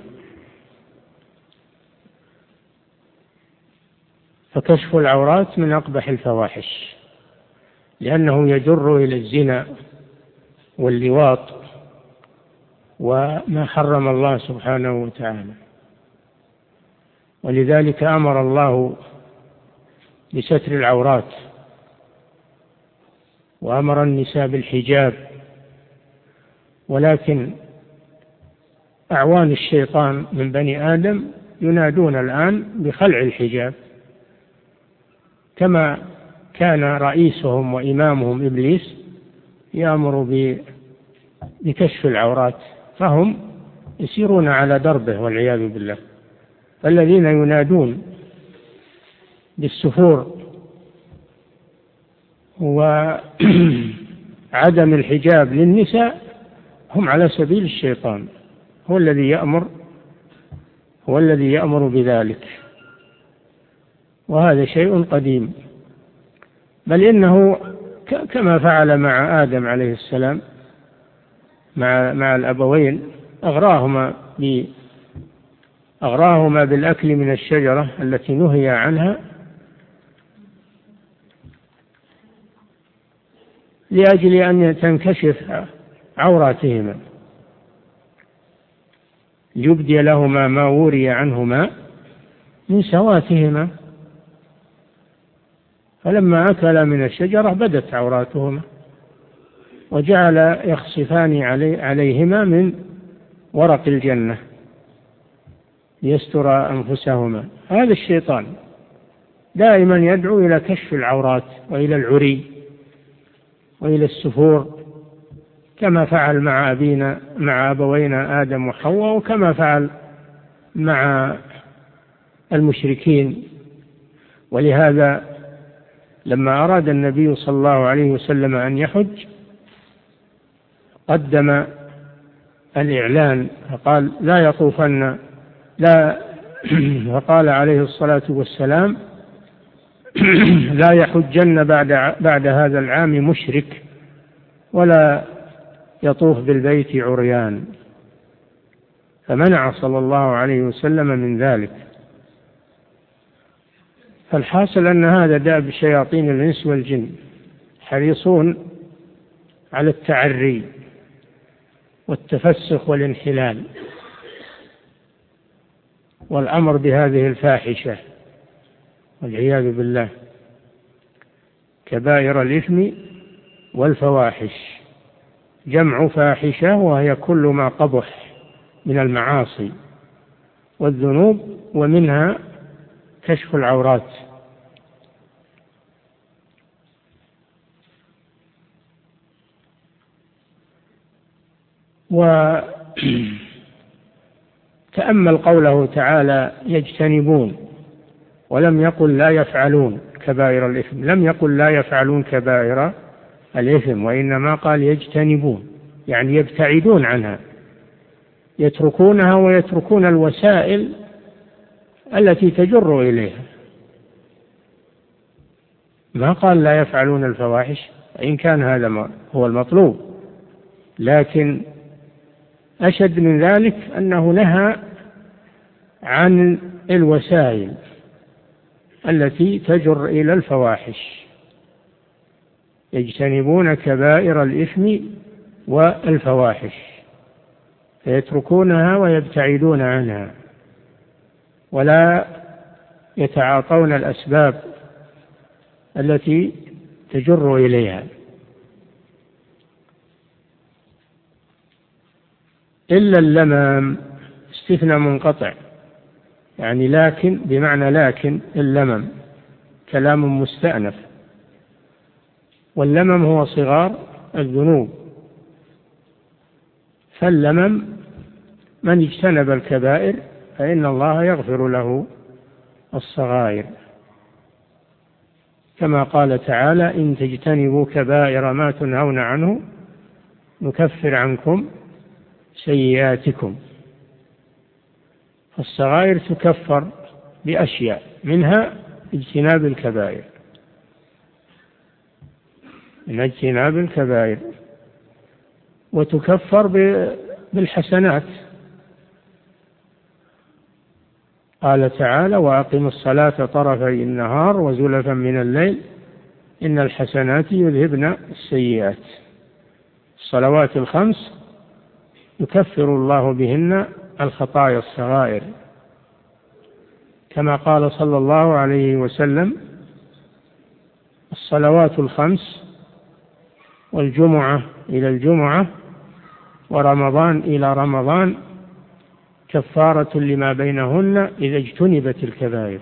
فكشف العورات من أقبح الفواحش، لأنه يجر إلى الزنا واللواط وما حرم الله سبحانه وتعالى. ولذلك أمر الله بستر العورات، وأمر النساء بالحجاب. ولكن أعوان الشيطان من بني آدم ينادون الآن بخلع الحجاب، كما كان رئيسهم وإمامهم إبليس يأمر بكشف العورات، فهم يسيرون على دربه والعياذ بالله. فالذين ينادون بالسفور وعدم الحجاب للنساء هم على سبيل الشيطان، هو الذي يأمر هو الذي يأمر بذلك، وهذا شيء قديم. بل إنه كما فعل مع آدم عليه السلام مع مع الأبوين، أغراهما أغراهما بالأكل من الشجرة التي نهي عنها لأجل أن تنكشف عوراتهما، يبدي لهما ما وري عنهما من سواتهما. فلما أكلا من الشجرة بدت عوراتهما، وجعل يخصفان علي عليهما من ورق الجنة ليستر أنفسهما. هذا الشيطان دائما يدعو إلى كشف العورات وإلى العري وإلى السفور، كما فعل مع أبينا مع أبوينا آدم وحواء، وكما فعل مع المشركين. ولهذا لما أراد النبي صلى الله عليه وسلم أن يحج قدم الإعلان، فقال: لا يطوفن لا فقال عليه الصلاة والسلام لا يحجن بعد, بعد هذا العام مشرك ولا يطوف بالبيت عريان، فمنع صلى الله عليه وسلم من ذلك. فالحاصل أن هذا دأب شياطين الإنس والجن، حريصون على التعري والتفسخ والانحلال والأمر بهذه الفاحشة والعياذ بالله، كبائر الإثم والفواحش، جمع فاحشة وهي كل ما قبح من المعاصي والذنوب، ومنها كشف العورات. وتأمل قوله تعالى يجتنبون، ولم يقل لا يفعلون كبائر الإثم، لم يقل لا يفعلون كبائر الإثم، وإنما قال يجتنبون، يعني يبتعدون عنها، يتركونها ويتركون الوسائل التي تجر إليها. ما قال لا يفعلون الفواحش، إن كان هذا هو المطلوب، لكن أشد من ذلك أنه نهى عن الوسائل التي تجر إلى الفواحش. يجتنبون كبائر الإثم والفواحش، فيتركونها ويبتعدون عنها، ولا يتعاطون الأسباب التي تجر إليها، إلا اللمم، استثناء منقطع، يعني لكن بمعنى لكن اللمم كلام مستأنف، واللمم هو صغار الذنوب، فاللمم من اجتنب الكبائر فإن الله يغفر له الصغائر، كما قال تعالى إن تجتنبوا كبائر ما تنهون عنه نكفر عنكم سيئاتكم. فالصغائر تكفر بأشياء، منها اجتناب الكبائر، من اجتناب الكبائر، وتكفر بالحسنات. قال تعالى وأقم الصلاة طرفي النهار وزلفا من الليل إن الحسنات يذهبن السيئات. الصلوات الخمس يكفر الله بهن الخطايا الصغائر، كما قال صلى الله عليه وسلم الصلوات الخمس والجمعة إلى الجمعة ورمضان إلى رمضان كفارة لما بينهن إذا اجتنبت الكبائر.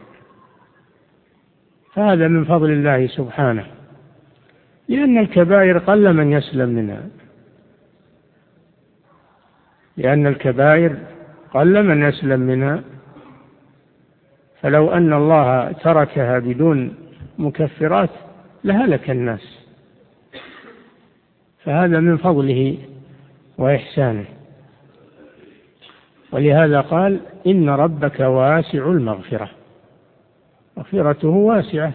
فهذا من فضل الله سبحانه، لأن الكبائر قل من يسلم منها، لأن الكبائر قل من يسلم منها، فلو أن الله تركها بدون مكفرات لهلك الناس، فهذا من فضله وإحسانه. ولهذا قال إن ربك واسع المغفرة، مغفرته واسعة،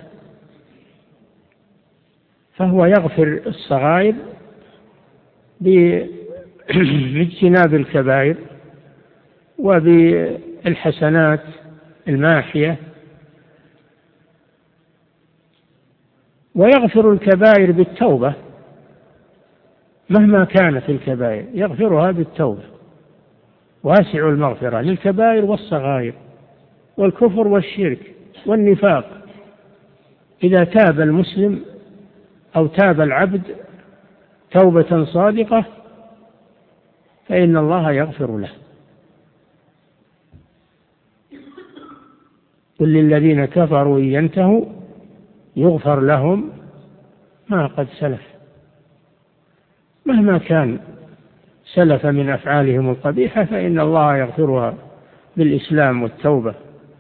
فهو يغفر الصغائر باجتناب الكبائر وبالحسنات الماحية، ويغفر الكبائر بالتوبة مهما كانت الكبائر، يغفرها بالتوبة. واسع المغفرة للكبائر والصغائر والكفر والشرك والنفاق. إذا تاب المسلم أو تاب العبد توبة صادقة فإن الله يغفر له. قل للذين كفروا إن ينتهوا يغفر لهم ما قد سلف، مهما كان سلف من أفعالهم القبيحة فإن الله يغفرها بالإسلام والتوبة.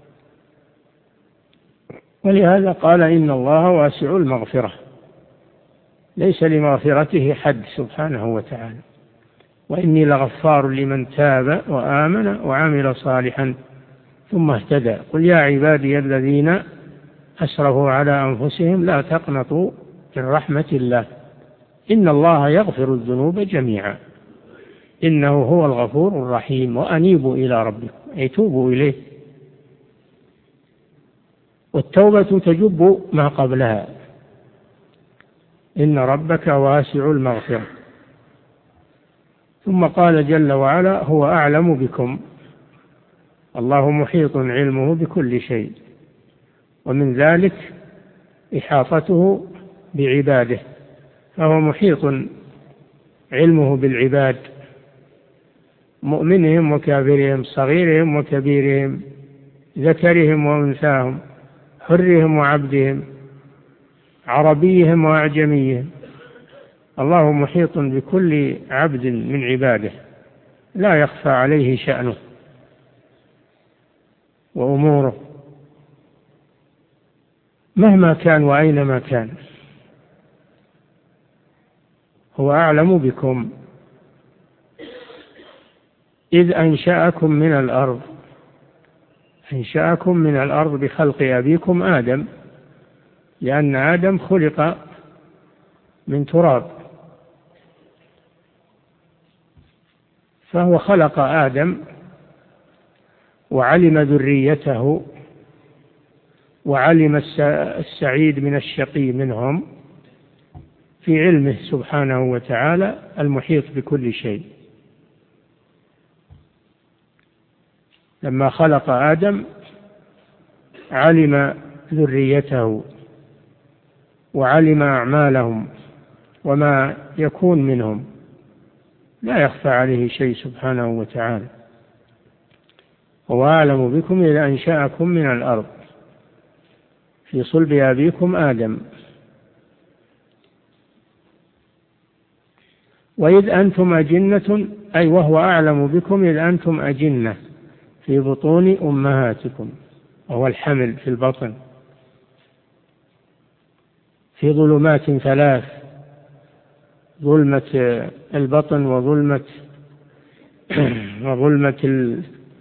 ولهذا قال إن الله واسع المغفرة، ليس لمغفرته حد سبحانه وتعالى. وإني لغفار لمن تاب وآمن وعمل صالحا ثم اهتدى. قل يا عبادي الذين أسرفوا على أنفسهم لا تقنطوا من رحمة الله إن الله يغفر الذنوب جميعا إنه هو الغفور الرحيم وأنيبوا إلى ربكم أي توبوا إليه. والتوبة تجب ما قبلها. إن ربك واسع المغفرة. ثم قال جل وعلا هو أعلم بكم. الله محيط علمه بكل شيء، ومن ذلك إحاطته بعباده، فهو محيط علمه بالعباد مؤمنهم وكافرهم، صغيرهم وكبيرهم، ذكرهم وأنثاهم، حرهم وعبدهم، عربيهم وأعجميهم. الله محيط بكل عبد من عباده لا يخفى عليه شأنه وأموره مهما كان وأينما كان. هو أعلم بكم إذ أنشأكم من الأرض. أنشأكم من الأرض بخلق أبيكم آدم، لأن آدم خلق من تراب، فهو خلق آدم وعلم ذريته وعلم السعيد من الشقي منهم في علمه سبحانه وتعالى المحيط بكل شيء. لما خلق آدم علم ذريته وعلم أعمالهم وما يكون منهم، لا يخفى عليه شيء سبحانه وتعالى. هو أعلم بكم إذ أنشأكم من الأرض في صلب أبيكم آدم وإذ أنتم أجنة، أي وهو أعلم بكم إذ أنتم أجنة في بطون أمهاتكم، وهو الحمل في البطن، في ظلمات ثلاث: ظلمة البطن وظلمة وظلمة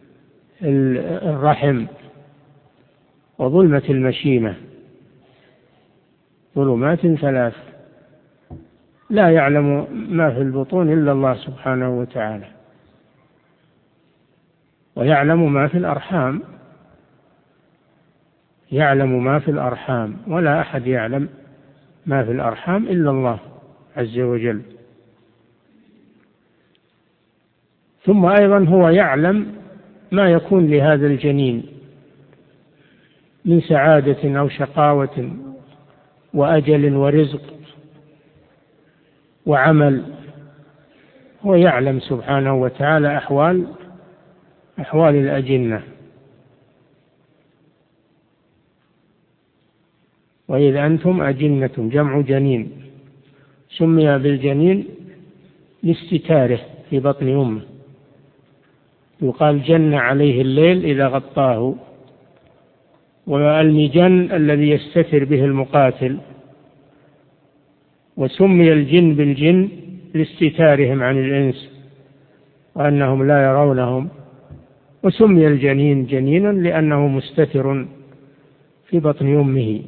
الرحم وظلمة المشيمة. ظلمات ثلاث لا يعلم ما في البطون إلا الله سبحانه وتعالى، ويعلم ما في الأرحام، يعلم ما في الأرحام، ولا أحد يعلم ما في الأرحام إلا الله عز وجل. ثم أيضا هو يعلم ما يكون لهذا الجنين من سعادة أو شقاوة وأجل ورزق وعمل. هو يعلم سبحانه وتعالى أحوال أحوال الأجنة. وإذ أنتم أجنة جمع جنين، سمي بالجنين لاستتاره في بطن أمه، يقال جن عليه الليل إذا غطاه، والمجن الذي يستتر به المقاتل. وسمي الجن بالجن لاستتارهم عن الإنس وأنهم لا يرونهم، وسمي الجنين جنينا لأنه مستتر في بطن أمه.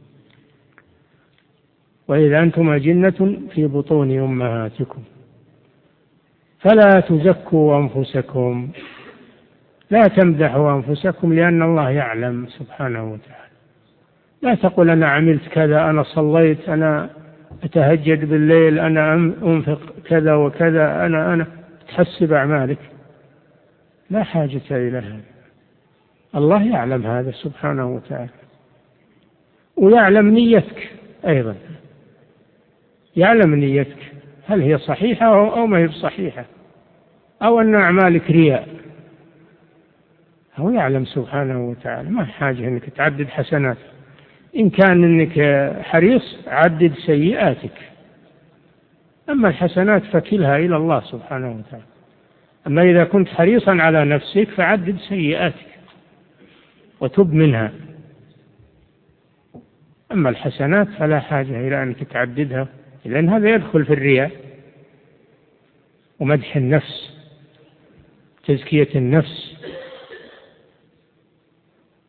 وإذا أنتم أجنة في بطون أمهاتكم فلا تزكوا أنفسكم، لا تمدحوا أنفسكم لأن الله يعلم سبحانه وتعالى. لا تقول أنا عملت كذا، أنا صليت، أنا أتهجد بالليل، أنا أنفق كذا وكذا، أنا أنا تحسب أعمالك، لا حاجة إلى هذا. الله يعلم هذا سبحانه وتعالى، ويعلم نيتك أيضا، يعلم نيتك هل هي صحيحة أو ما هي صحيحة، أو أن أعمالك رياء. هو يعلم سبحانه وتعالى، ما حاجة أنك تعدد حسنات. إن كان أنك حريص عدد سيئاتك، أما الحسنات فكلها إلى الله سبحانه وتعالى. أما إذا كنت حريصا على نفسك فعدد سيئاتك وتب منها. أما الحسنات فلا حاجة إلى أنك تعددها، لأن هذا يدخل في الرياء ومدح النفس، تزكية النفس.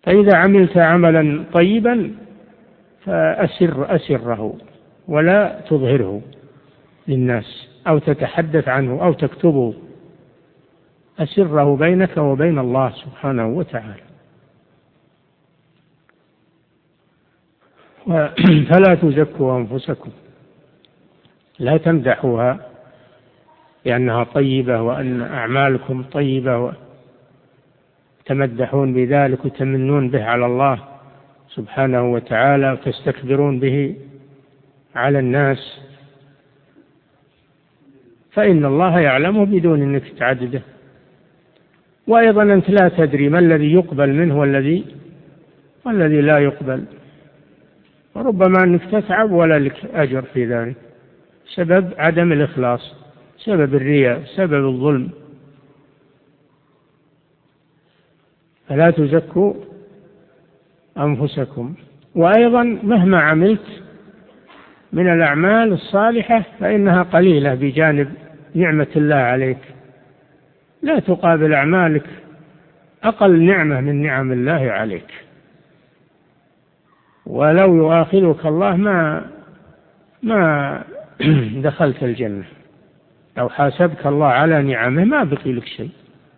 فإذا عملت عملا طيبا فأسر أسره ولا تظهره للناس أو تتحدث عنه أو تكتبه، أسره بينك وبين الله سبحانه وتعالى. فلا تزكوا أنفسكم، لا تمدحوها لأنها طيبة وأن أعمالكم طيبة وتمدحون بذلك وتمنون به على الله سبحانه وتعالى وتستكبرون به على الناس، فإن الله يعلمه بدون أنك تعدده. وأيضا أنت لا تدري ما الذي يقبل منه والذي والذي لا يقبل، وربما أنك تتعب ولا لك أجر في ذلك، سبب عدم الإخلاص، سبب الرياء، سبب الظلم. فلا تزكوا أنفسكم. وأيضا مهما عملت من الأعمال الصالحة فإنها قليلة بجانب نعمة الله عليك، لا تقابل أعمالك أقل نعمة من نعم الله عليك. ولو يؤاخذك الله ما ما دخلت الجنة، لو حاسبك الله على نعمه ما بقي لك شيء،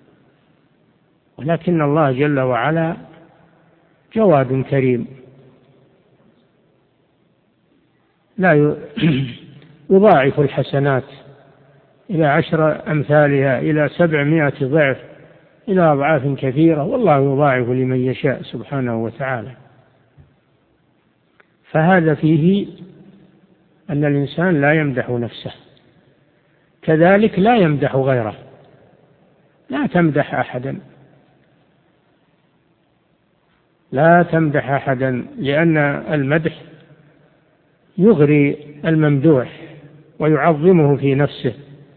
ولكن الله جل وعلا جواد كريم لا يضاعف الحسنات إلى عشر أمثالها إلى سبعمائة ضعف إلى أضعاف كثيرة، والله يضاعف لمن يشاء سبحانه وتعالى. فهذا فيه أن الإنسان لا يمدح نفسه، كذلك لا يمدح غيره، لا تمدح أحدا، لا تمدح أحدا، لأن المدح يغري الممدوح ويعظمه في نفسه.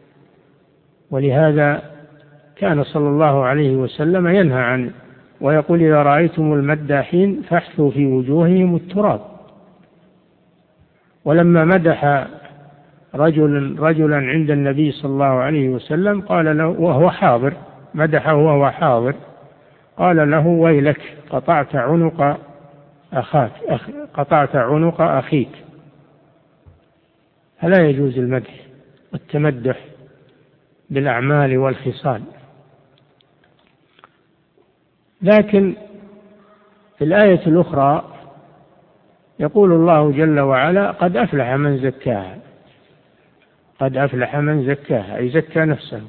ولهذا كان صلى الله عليه وسلم ينهى عنه ويقول: إذا رأيتم المداحين فاحثوا في وجوههم التراب. ولما مدح رجل رجلا عند النبي صلى الله عليه وسلم قال له وهو حاضر، مدحه وهو حاضر، قال له: ويلك قطعت عنق أخاك أخ قطعت عنق أخيك. فلا يجوز المدح والتمدح بالأعمال والخصال. لكن في الآية الأخرى يقول الله جل وعلا: قد أفلح من زكاها، قد أفلح من زكاها، أي زكى نفسه.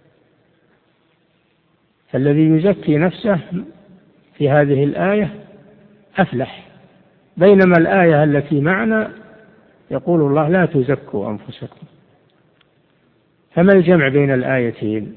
فالذي يزكي نفسه في هذه الآية أفلح، بينما الآية التي معنا يقول الله: لا تزكوا أنفسكم. فما الجمع بين الآيتين؟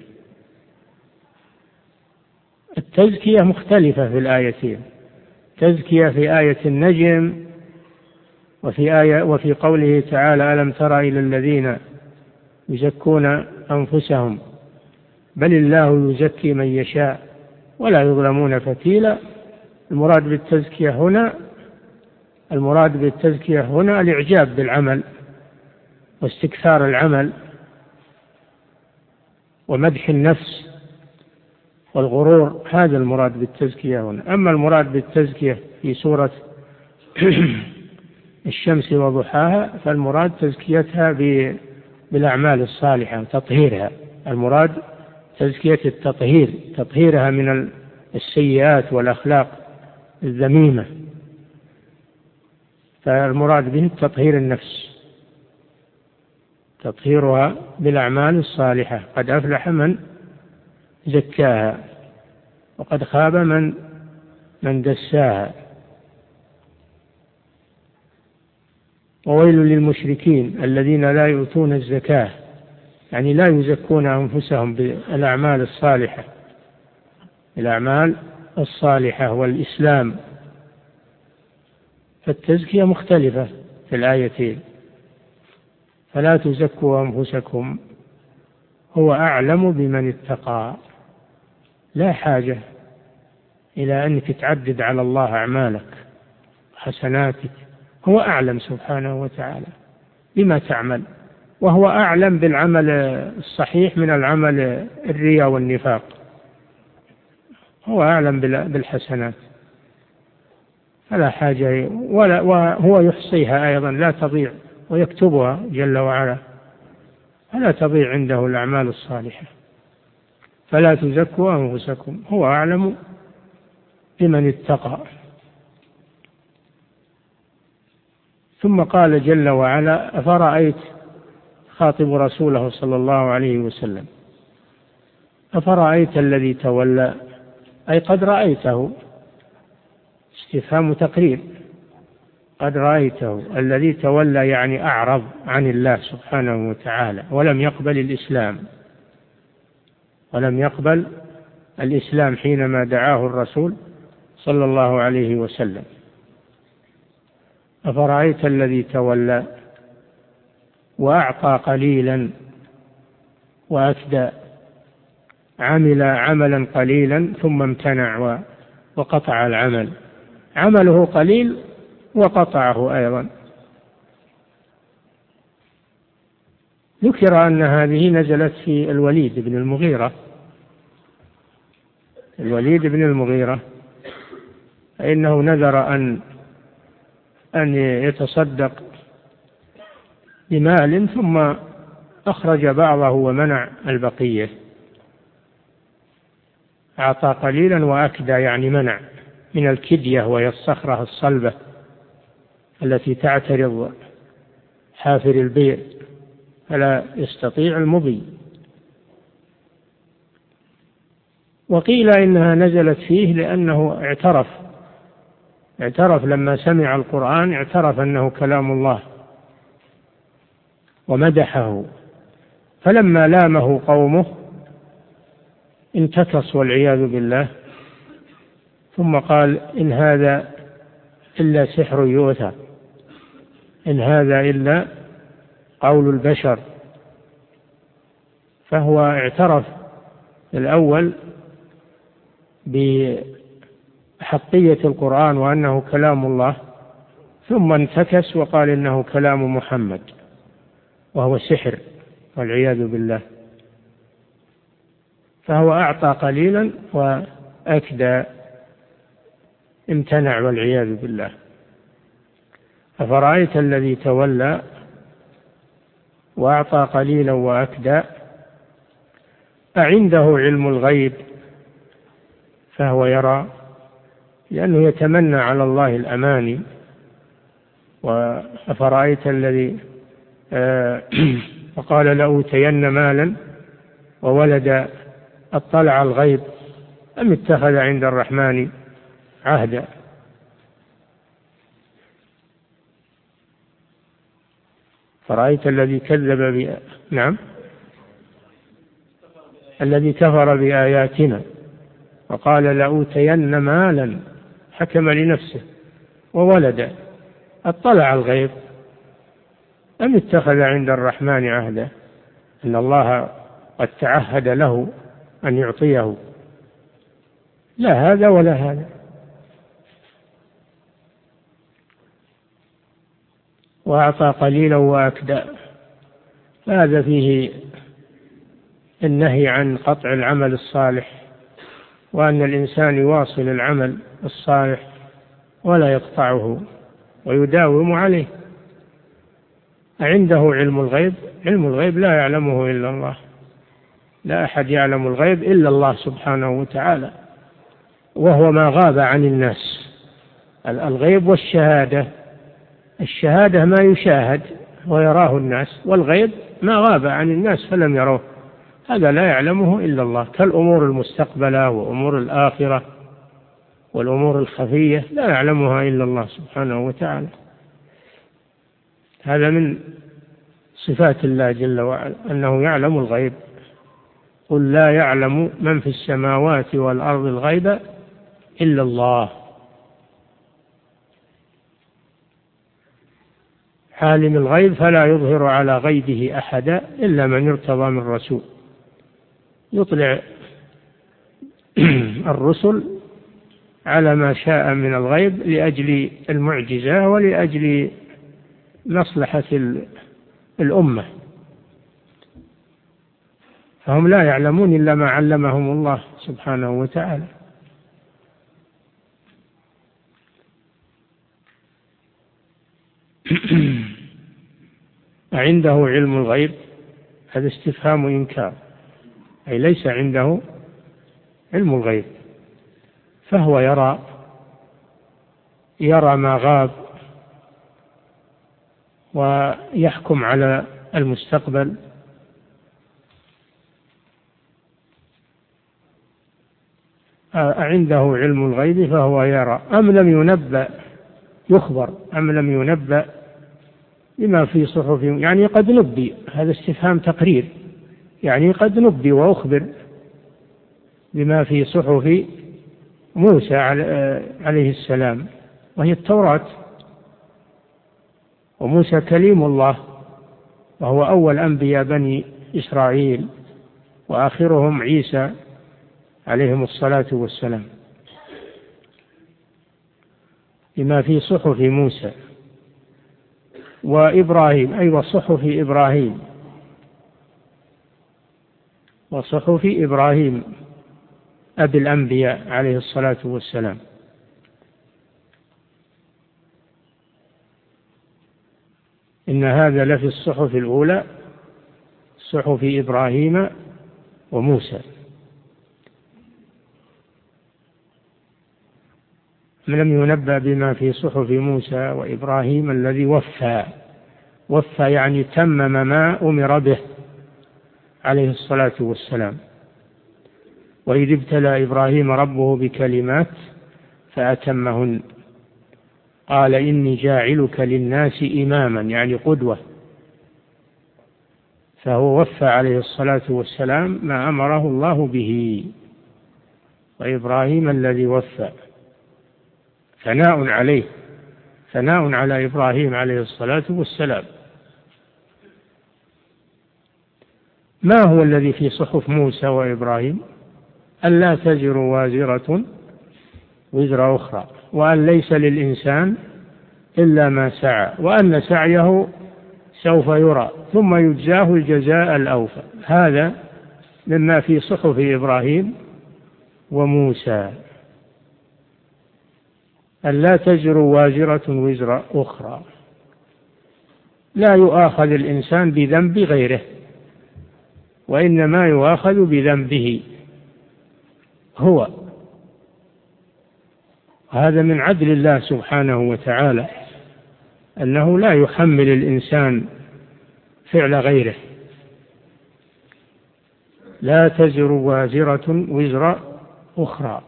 التزكية مختلفة في الآيتين، تزكية في آية النجم وفي آية وفي قوله تعالى: ألم تر إلى الذين يزكون أنفسهم بل الله يزكي من يشاء ولا يظلمون فتيلا. المراد بالتزكية هنا المراد بالتزكية هنا الإعجاب بالعمل واستكثار العمل ومدح النفس والغرور، هذا المراد بالتزكية هنا. أما المراد بالتزكية في سورة الشمس وضحاها فالمراد تزكيتها بالأعمال الصالحة وتطهيرها، المراد تزكية التطهير، تطهيرها من السيئات والأخلاق الذميمة، فالمراد به تطهير النفس، تطهيرها بالأعمال الصالحة. قد أفلح من زكاها وقد خاب من من دساها. وويل للمشركين الذين لا يؤتون الزكاة، يعني لا يزكون أنفسهم بالأعمال الصالحة، الأعمال الصالحة والإسلام. فالتزكية مختلفة في الآيتين. فلا تزكوا أنفسكم هو أعلم بمن اتقى. لا حاجة إلى أنك تعدد على الله أعمالك حسناتك، هو أعلم سبحانه وتعالى بما تعمل، وهو أعلم بالعمل الصحيح من العمل الرياء والنفاق، هو أعلم بالحسنات. فلا حاجة، ولا وهو يحصيها أيضا لا تضيع، ويكتبها جل وعلا، فلا تضيع عنده الأعمال الصالحة. فلا تزكوا أنفسكم، هو أعلم بمن اتقى. ثم قال جل وعلا: أفرأيت، خاطب رسوله صلى الله عليه وسلم: أفرأيت الذي تولى، أي قد رأيته، استفهام تقرير، قد رأيته الذي تولى، يعني أعرض عن الله سبحانه وتعالى ولم يقبل الإسلام، ولم يقبل الإسلام حينما دعاه الرسول صلى الله عليه وسلم. أفرأيت الذي تولى وأعطى قليلا وأكدى، عمل عملا قليلا ثم امتنع وقطع العمل، عمله قليل وقطعه أيضا. ذكر أن هذه نزلت في الوليد بن المغيرة، الوليد بن المغيرة فإنه نذر أن أن يتصدق بمال ثم أخرج بعضه ومنع البقية، أعطى قليلا وأكدى، يعني منع من الكدية، وهي الصخرة الصلبة التي تعترض حافر البئر فلا يستطيع المضي. وقيل إنها نزلت فيه لأنه اعترف اعترف لما سمع القرآن، اعترف أنه كلام الله ومدحه، فلما لامه قومه انتكص والعياذ بالله، ثم قال: إن هذا إلا سحر يؤثر، إن هذا إلا قول البشر. فهو اعترف الأول بحقية القرآن وأنه كلام الله، ثم انتكس وقال إنه كلام محمد وهو سحر والعياذ بالله. فهو أعطى قليلا وأكدى، امتنع والعياذ بالله. أفرأيت الذي تولى وأعطى قليلا وأكدى، أعنده علم الغيب فهو يرى، لأنه يتمنى على الله الأماني. وأفرأيت الذي وقال لأوتين مالا وولدا، اطلع الغيب أم اتخذ عند الرحمن عهدا. فرأيت الذي كذب ب... نعم الذي كفر بآياتنا وقال لأوتين مالا، حكم لنفسه، وولدا، اطلع الغيب أم اتخذ عند الرحمن عهدا، إن الله قد تعهد له أن يعطيه، لا هذا ولا هذا. وأعطى قليلا وأكدى، هذا فيه النهي عن قطع العمل الصالح، وأن الإنسان يواصل العمل الصالح ولا يقطعه ويداوم عليه. عنده علم الغيب، علم الغيب لا يعلمه إلا الله، لا أحد يعلم الغيب إلا الله سبحانه وتعالى، وهو ما غاب عن الناس. الغيب والشهادة، الشهادة ما يشاهد ويراه الناس، والغيب ما غاب عن الناس فلم يروه، هذا لا يعلمه إلا الله، كالأمور المستقبلة وأمور الآخرة والأمور الخفية لا يعلمها إلا الله سبحانه وتعالى. هذا من صفات الله جل وعلا أنه يعلم الغيب. قل لا يعلم من في السماوات والأرض الغيب إلا الله. عالم الغيب فلا يظهر على غيبه أحدا إلا من ارتضى من رسول. يطلع الرسل على ما شاء من الغيب لأجل المعجزة ولأجل مصلحة الأمة، فهم لا يعلمون إلا ما علمهم الله سبحانه وتعالى. عنده علم الغيب، هذا استفهام إنكار، أي ليس عنده علم الغيب، فهو يرى يرى ما غاب ويحكم على المستقبل. عنده علم الغيب فهو يرى أم لم ينبأ، يخبر أم لم ينبأ بما في صحف، يعني قد نبي، هذا استفهام تقرير، يعني قد نبي وأخبر بما في صحف موسى عليه السلام وهي التوراة. وموسى كليم الله وهو أول أنبياء بني إسرائيل وآخرهم عيسى عليهم الصلاة والسلام، بما في صحف موسى وإبراهيم، أي أيوة صحف إبراهيم، وصحف إبراهيم أبي الأنبياء عليه الصلاة والسلام. إن هذا لفي الصحف الأولى صحف إبراهيم وموسى. لم ينبأ بما في صحف موسى وإبراهيم الذي وفى، وفى يعني تمم ما أمر به عليه الصلاة والسلام. وإذ ابتلى إبراهيم ربه بكلمات فأتمهن قال إني جاعلك للناس إماما، يعني قدوة، فهو وفى عليه الصلاة والسلام ما أمره الله به. وإبراهيم الذي وفى، ثناء عليه، ثناء على إبراهيم عليه الصلاة والسلام. ما هو الذي في صحف موسى وإبراهيم؟ ألا تزر وازرة وزر أخرى، وأن ليس للإنسان إلا ما سعى، وأن سعيه سوف يرى ثم يجزاه الجزاء الأوفى. هذا مما في صحف إبراهيم وموسى. ألا تزر وازرة وزر أخرى، لا يؤاخذ الإنسان بذنب غيره، وإنما يؤاخذ بذنبه هو. هذا من عدل الله سبحانه وتعالى، أنه لا يحمل الإنسان فعل غيره. لا تزر وازرة وزر أخرى.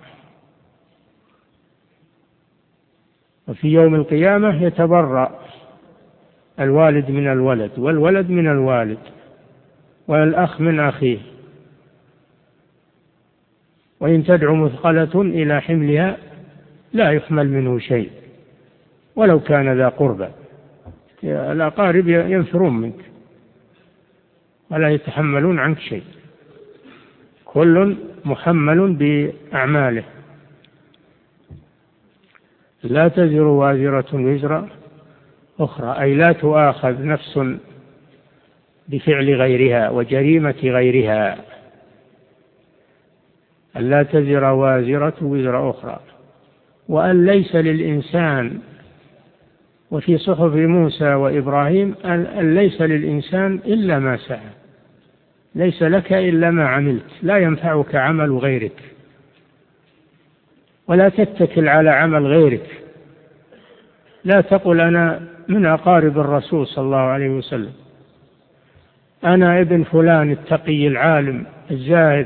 وفي يوم القيامة يتبرأ الوالد من الولد، والولد من الوالد، والأخ من أخيه، وإن تدع مثقلة إلى حملها لا يحمل منه شيء ولو كان ذا قربى. الأقارب ينفرون منك ولا يتحملون عنك شيء، كل محمل بأعماله. لا تزر وازرة وزر أخرى، أي لا تؤاخذ نفس بفعل غيرها وجريمة غيرها. ألا تزر وازرة وزر أخرى، وأن ليس للإنسان. وفي صحف موسى وإبراهيم أن ليس للإنسان إلا ما سعى، ليس لك إلا ما عملت، لا ينفعك عمل غيرك، ولا تتكل على عمل غيرك. لا تقل أنا من أقارب الرسول صلى الله عليه وسلم، أنا ابن فلان التقي العالم الزاهد،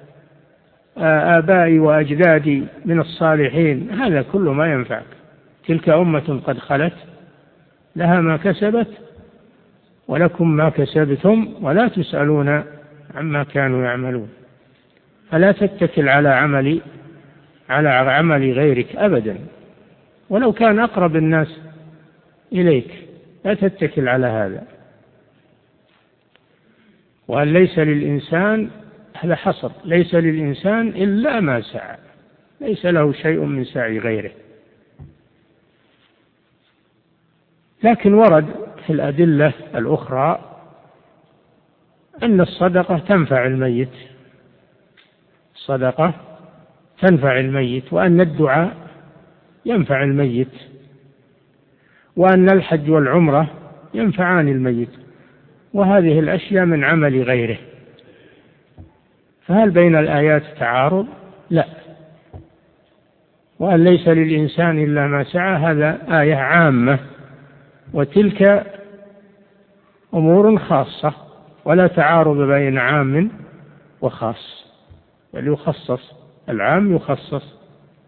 آبائي وأجدادي من الصالحين. هذا كله ما ينفعك. تلك أمة قد خلت لها ما كسبت ولكم ما كسبتم ولا تسألون عما كانوا يعملون. فلا تتكل على عمل على عمل غيرك أبدا، ولو كان أقرب الناس إليك، لا تتكل على هذا. وأن ليس للإنسان، هذا حصر، ليس للإنسان إلا ما سعى، ليس له شيء من سعي غيره. لكن ورد في الأدلة الأخرى أن الصدقة تنفع الميت، الصدقة تنفع الميت، وأن الدعاء ينفع الميت، وأن الحج والعمرة ينفعان الميت، وهذه الأشياء من عمل غيره. فهل بين الآيات تعارض؟ لا. وأن ليس للإنسان إلا ما سعى هذا آية عامة، وتلك أمور خاصة، ولا تعارض بين عام وخاص، بل يخصص، العام يخصص.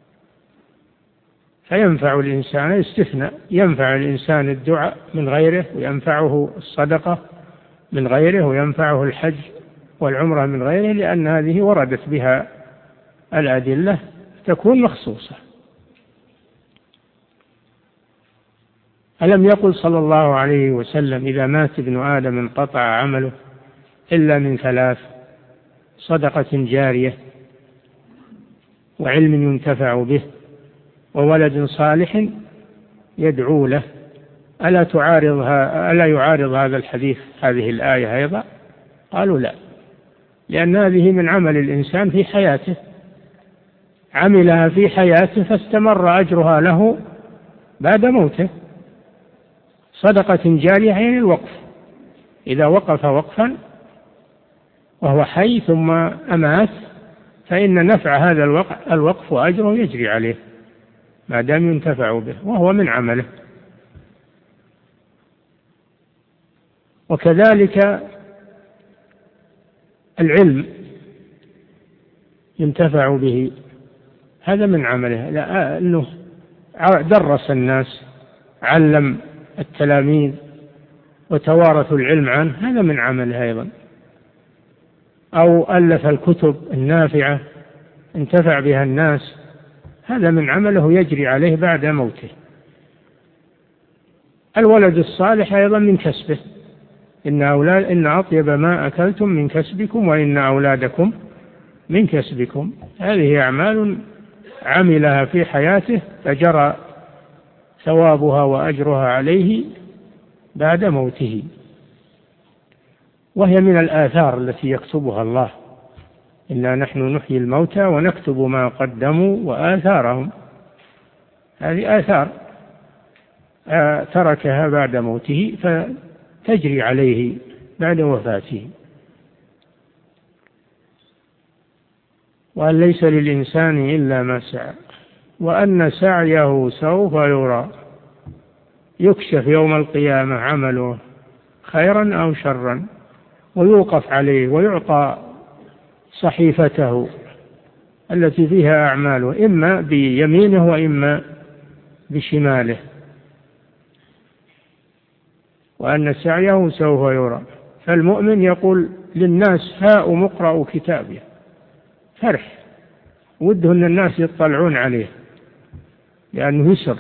فينفع الإنسان استثناء، ينفع الإنسان الدعاء من غيره، وينفعه الصدقة من غيره، وينفعه الحج والعمرة من غيره، لأن هذه وردت بها الأدلة تكون مخصوصة. ألم يقل صلى الله عليه وسلم إذا مات ابن آدم انقطع عمله إلا من ثلاث: صدقة جارية، وعلم ينتفع به، وولد صالح يدعو له. ألا تعارض ألا يعارض هذا الحديث هذه الآية أيضا؟ قالوا لا، لأن هذه من عمل الإنسان في حياته، عملها في حياته فاستمر أجرها له بعد موته. صدقة جارية يعني الوقف، إذا وقف وقفا وهو حي ثم أمات فإن نفع هذا الوقف وأجره يجري عليه ما دام ينتفع به، وهو من عمله. وكذلك العلم ينتفع به، هذا من عمله، لا أنه درس الناس، علم التلاميذ وتوارثوا العلم عنه، هذا من عمله أيضا. أو ألف الكتب النافعة انتفع بها الناس، هذا من عمله يجري عليه بعد موته. الولد الصالح أيضا من كسبه، إن أولاد إن أطيب ما أكلتم من كسبكم وإن أولادكم من كسبكم. هذه أعمال عملها في حياته فجرى ثوابها وأجرها عليه بعد موته، وهي من الآثار التي يكتبها الله: إنا نحن نحيي الموتى ونكتب ما قدموا وآثارهم. هذه آثار تركها بعد موته فتجري عليه بعد وفاته. وأن ليس للإنسان إلا ما سعى وأن سعيه سوف يرى، يكشف يوم القيامة عمله خيرا أو شرا، ويوقف عليه ويعطى صحيفته التي فيها أعماله، إما بيمينه وإما بشماله. وأن سعيه سوف يرى. فالمؤمن يقول للناس: هاؤم اقرأوا كتابي، فرح، وده أن الناس يطلعون عليه لأنه يسر.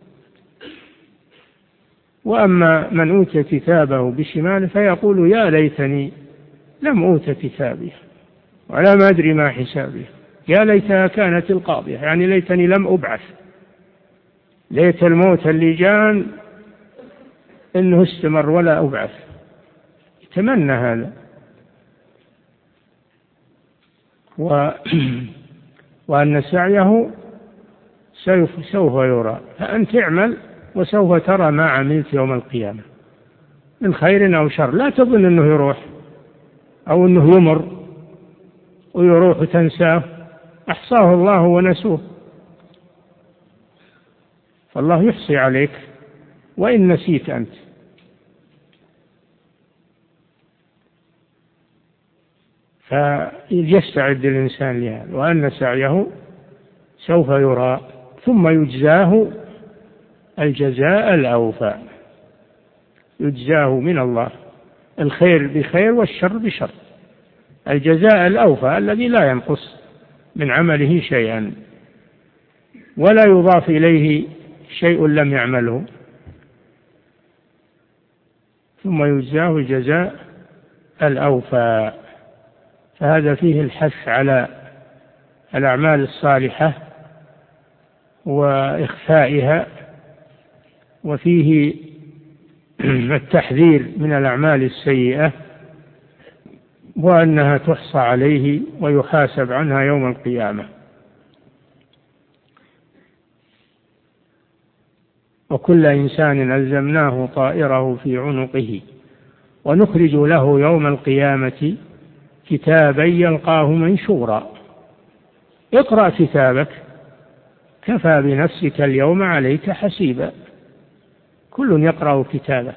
وأما من أوتي كتابه بشماله فيقول: يا ليتني لم أوت كتابي ولا ما أدري ما حسابي، يا ليتها كانت القاضية، يعني ليتني لم أبعث، ليت الموت اللي جان إنه استمر ولا أبعث. يتمنى هذا. و... وأن سعيه سوف, سوف يرى. فأنت اعمل وسوف ترى ما عملت يوم القيامة من خير أو شر. لا تظن أنه يروح أو أنه يمر ويروح وتنساه، أحصاه الله ونسوه. فالله يحصي عليك وإن نسيت أنت. فيستعد الإنسان لهذا. وأن سعيه سوف يرى ثم يجزاه الجزاء الأوفى، يجزاه من الله الخير بخير والشر بشر، الجزاء الأوفى الذي لا ينقص من عمله شيئا ولا يضاف إليه شيء لم يعمله، ثم يجزاه الجزاء الأوفى. فهذا فيه الحث على الأعمال الصالحة وإخفائها، وفيه التحذير من الأعمال السيئة وأنها تحصى عليه ويحاسب عنها يوم القيامة. وكل إنسان ألزمناه طائره في عنقه ونخرج له يوم القيامة كتابا يلقاه منشورا اقرأ كتابك كفى بنفسك اليوم عليك حسيبا. كل يقرأ كتابه،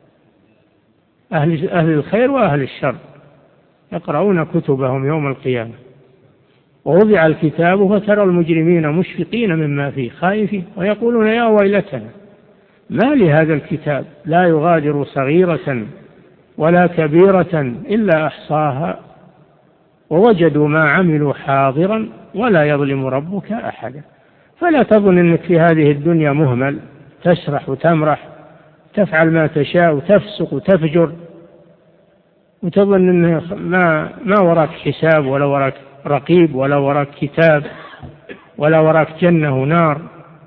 أهل, أهل الخير وأهل الشر يقرؤون كتبهم يوم القيامة. ووضع الكتاب فترى المجرمين مشفقين مما فيه خائفين ويقولون يا ويلتنا ما لهذا الكتاب لا يغادر صغيرة ولا كبيرة إلا أحصاها ووجدوا ما عملوا حاضرا ولا يظلم ربك أحدا. فلا تظن أنك في هذه الدنيا مهمل تسرح وتمرح تفعل ما تشاء وتفسق وتفجر وتظن أن ما, ما وراك حساب ولا وراك رقيب ولا وراك كتاب ولا وراك جنة ونار.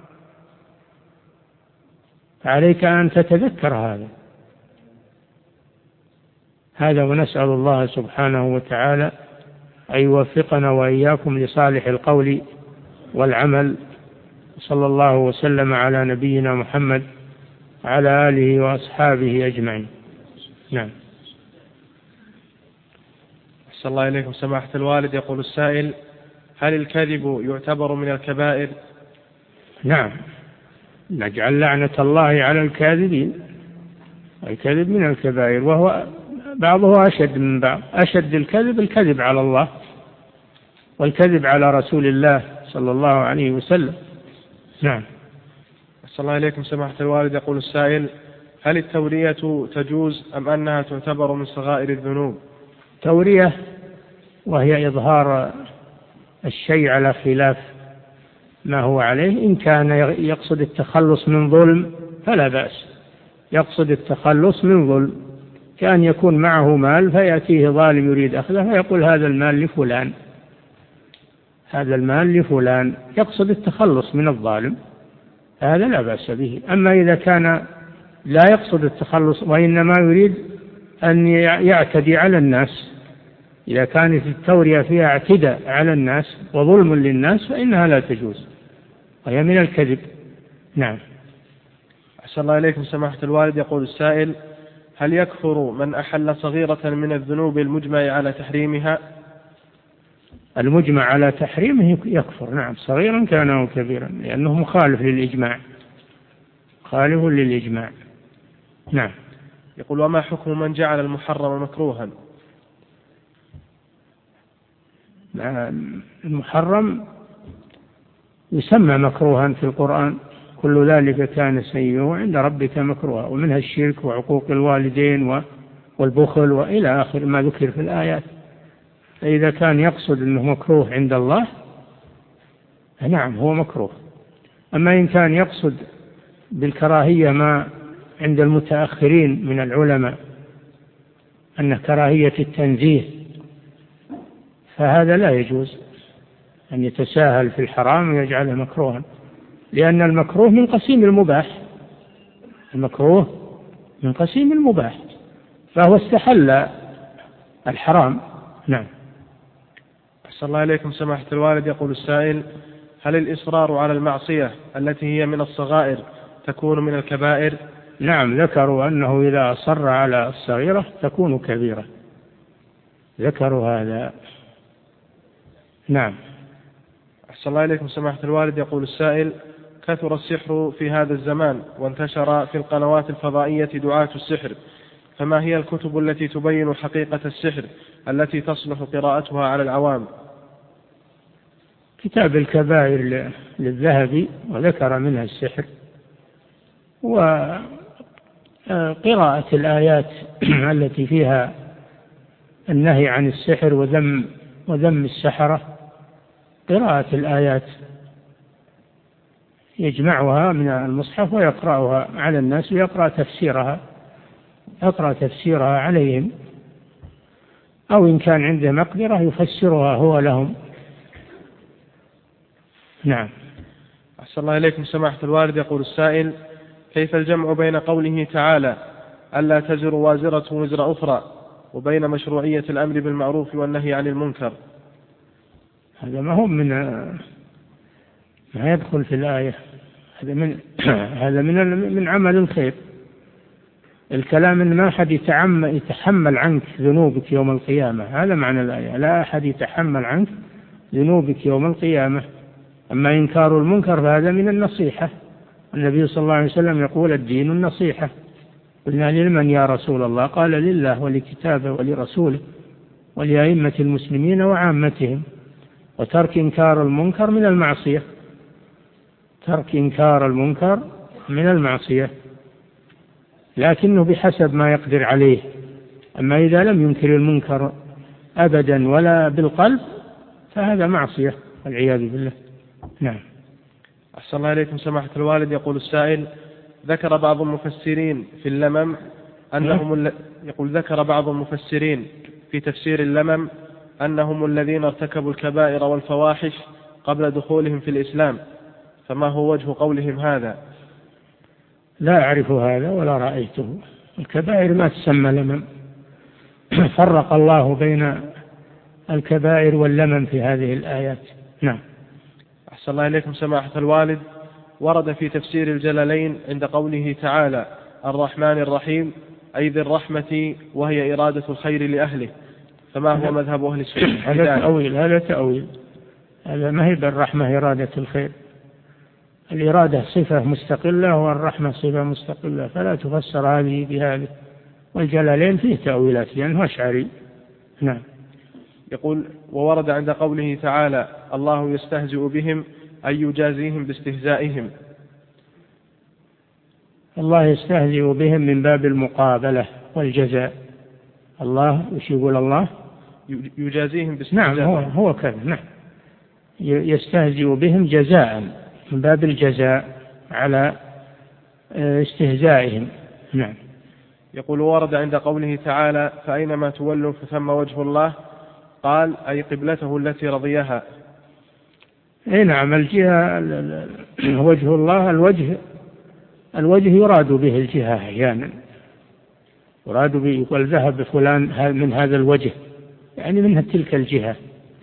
عليك أن تتذكر هذا هذا ونسأل الله سبحانه وتعالى أن يوفقنا وإياكم لصالح القول والعمل. صلى الله وسلم على نبينا محمد وعلى آله وأصحابه أجمعين. نعم. أحسن الله إليكم سماحة الوالد. يقول السائل: هل الكذب يعتبر من الكبائر؟ نعم، نجعل لعنة الله على الكاذبين. الكذب من الكبائر وهو بعضه أشد من بعض. أشد الكذب الكذب على الله والكذب على رسول الله صلى الله عليه وسلم. نعم. أحسن الله إليكم سماحة الوالد. يقول السائل: هل التورية تجوز أم أنها تعتبر من صغائر الذنوب؟ تورية وهي إظهار الشيء على خلاف ما هو عليه. إن كان يقصد التخلص من ظلم فلا بأس، يقصد التخلص من ظلم كأن يكون معه مال فيأتيه ظالم يريد أخذه فيقول هذا المال لفلان، هذا المال لفلان، يقصد التخلص من الظالم، هذا لا بأس به. أما إذا كان لا يقصد التخلص وإنما يريد أن يعتدي على الناس، إذا كانت التورية فيها اعتداء على الناس وظلم للناس فإنها لا تجوز وهي من الكذب. نعم. أحسن الله إليكم سماحة الوالد. يقول السائل: هل يكفر من أحل صغيرة من الذنوب المجمع على تحريمها؟ المجمع على تحريمه يكفر، نعم، صغيرا كان أو كبيرا، لأنه مخالف للإجماع، خالف للإجماع. نعم. يقول: وما حكم من جعل المحرم مكروها؟ المحرم يسمى مكروها في القرآن، كل ذلك كان سيئه عند ربك مكروها، ومنها الشرك وعقوق الوالدين والبخل وإلى آخر ما ذكر في الآيات. فإذا كان يقصد أنه مكروه عند الله نعم هو مكروه. أما إن كان يقصد بالكراهية ما عند المتأخرين من العلماء أن كراهية التنزيه فهذا لا يجوز أن يتساهل في الحرام ويجعله مكروها، لأن المكروه من قسيم المباح، المكروه من قسيم المباح فهو استحل الحرام. نعم. أحسن الله إليكم سماحة الوالد. يقول السائل: هل الإصرار على المعصية التي هي من الصغائر تكون من الكبائر؟ نعم، ذكروا أنه إذا أصر على الصغيرة تكون كبيرة، ذكروا هذا. نعم. أحسن الله إليكم سماحة الوالد. يقول السائل: كثر السحر في هذا الزمان وانتشر في القنوات الفضائية دعاة السحر، فما هي الكتب التي تبين حقيقة السحر التي تصلح قراءتها على العوام؟ كتاب الكبائر للذهبي وذكر منها السحر، وقراءة الآيات التي فيها النهي عن السحر وذم وذم السحرة، قراءة الآيات يجمعها من المصحف ويقرأها على الناس ويقرأ تفسيرها يقرأ تفسيرها عليهم، أو إن كان عنده مقدرة يفسرها هو لهم. نعم. أحسن الله إليكم سماحة الوالد. يقول السائل: كيف الجمع بين قوله تعالى ألا تزر وازرة وزر أخرى وبين مشروعية الأمر بالمعروف والنهي عن المنكر؟ هذا ما هم من ما يدخل في الآية، هذا من هذا من من عمل الخير. الكلام إن ما أحد يتحمل عنك ذنوبك يوم القيامة، هذا معنى الآية، لا أحد يتحمل عنك ذنوبك يوم القيامة. أما إنكار المنكر فهذا من النصيحة. النبي صلى الله عليه وسلم يقول الدين النصيحة. قلنا لمن يا رسول الله؟ قال لله ولكتابه ولرسوله ولأئمة المسلمين وعامتهم. وترك إنكار المنكر من المعصية، ترك إنكار المنكر من المعصية، لكنه بحسب ما يقدر عليه. أما إذا لم ينكر المنكر أبدا ولا بالقلب فهذا معصية والعياذ بالله. نعم. أحسن الله إليكم سماحة الوالد. يقول السائل: ذكر بعض المفسرين في اللمم أنهم الل... يقول ذكر بعض المفسرين في تفسير اللمم أنهم الذين ارتكبوا الكبائر والفواحش قبل دخولهم في الإسلام، فما هو وجه قولهم هذا؟ لا أعرف هذا ولا رأيته. الكبائر ما تسمى لمم. فرق الله بين الكبائر واللمم في هذه الآيات. نعم. أحسن الله إليكم سماحة الوالد. ورد في تفسير الجلالين عند قوله تعالى الرحمن الرحيم أي ذي الرحمة، وهي إرادة الخير لأهله، فما هو مذهب أهل السنة؟ هذا تأويل، هذا تأويل، هذا ما هي بالرحمة إرادة الخير. الإرادة صفة مستقلة والرحمة صفة مستقلة، فلا تفسر هذه بهذه. والجلالين فيه تأويلات لأنه أشعري. نعم. يقول: وورد عند قوله تعالى الله يستهزئ بهم أي يجازيهم باستهزائهم. الله يستهزئ بهم من باب المقابلة والجزاء. الله وش يقول الله؟ يجازيهم باستهزائهم. نعم، هو هو كذا. نعم، يستهزئ بهم جزاء من باب الجزاء على استهزائهم. نعم. يقول: ورد عند قوله تعالى فأينما تولوا فثم وجه الله، قال أي قبلته التي رضيها. اي نعم، الجهة وجه الله، الوجه الوجه يراد به الجهة أحيانا، يراد به، يقول ذهب فلان من هذا الوجه، يعني منها تلك الجهة.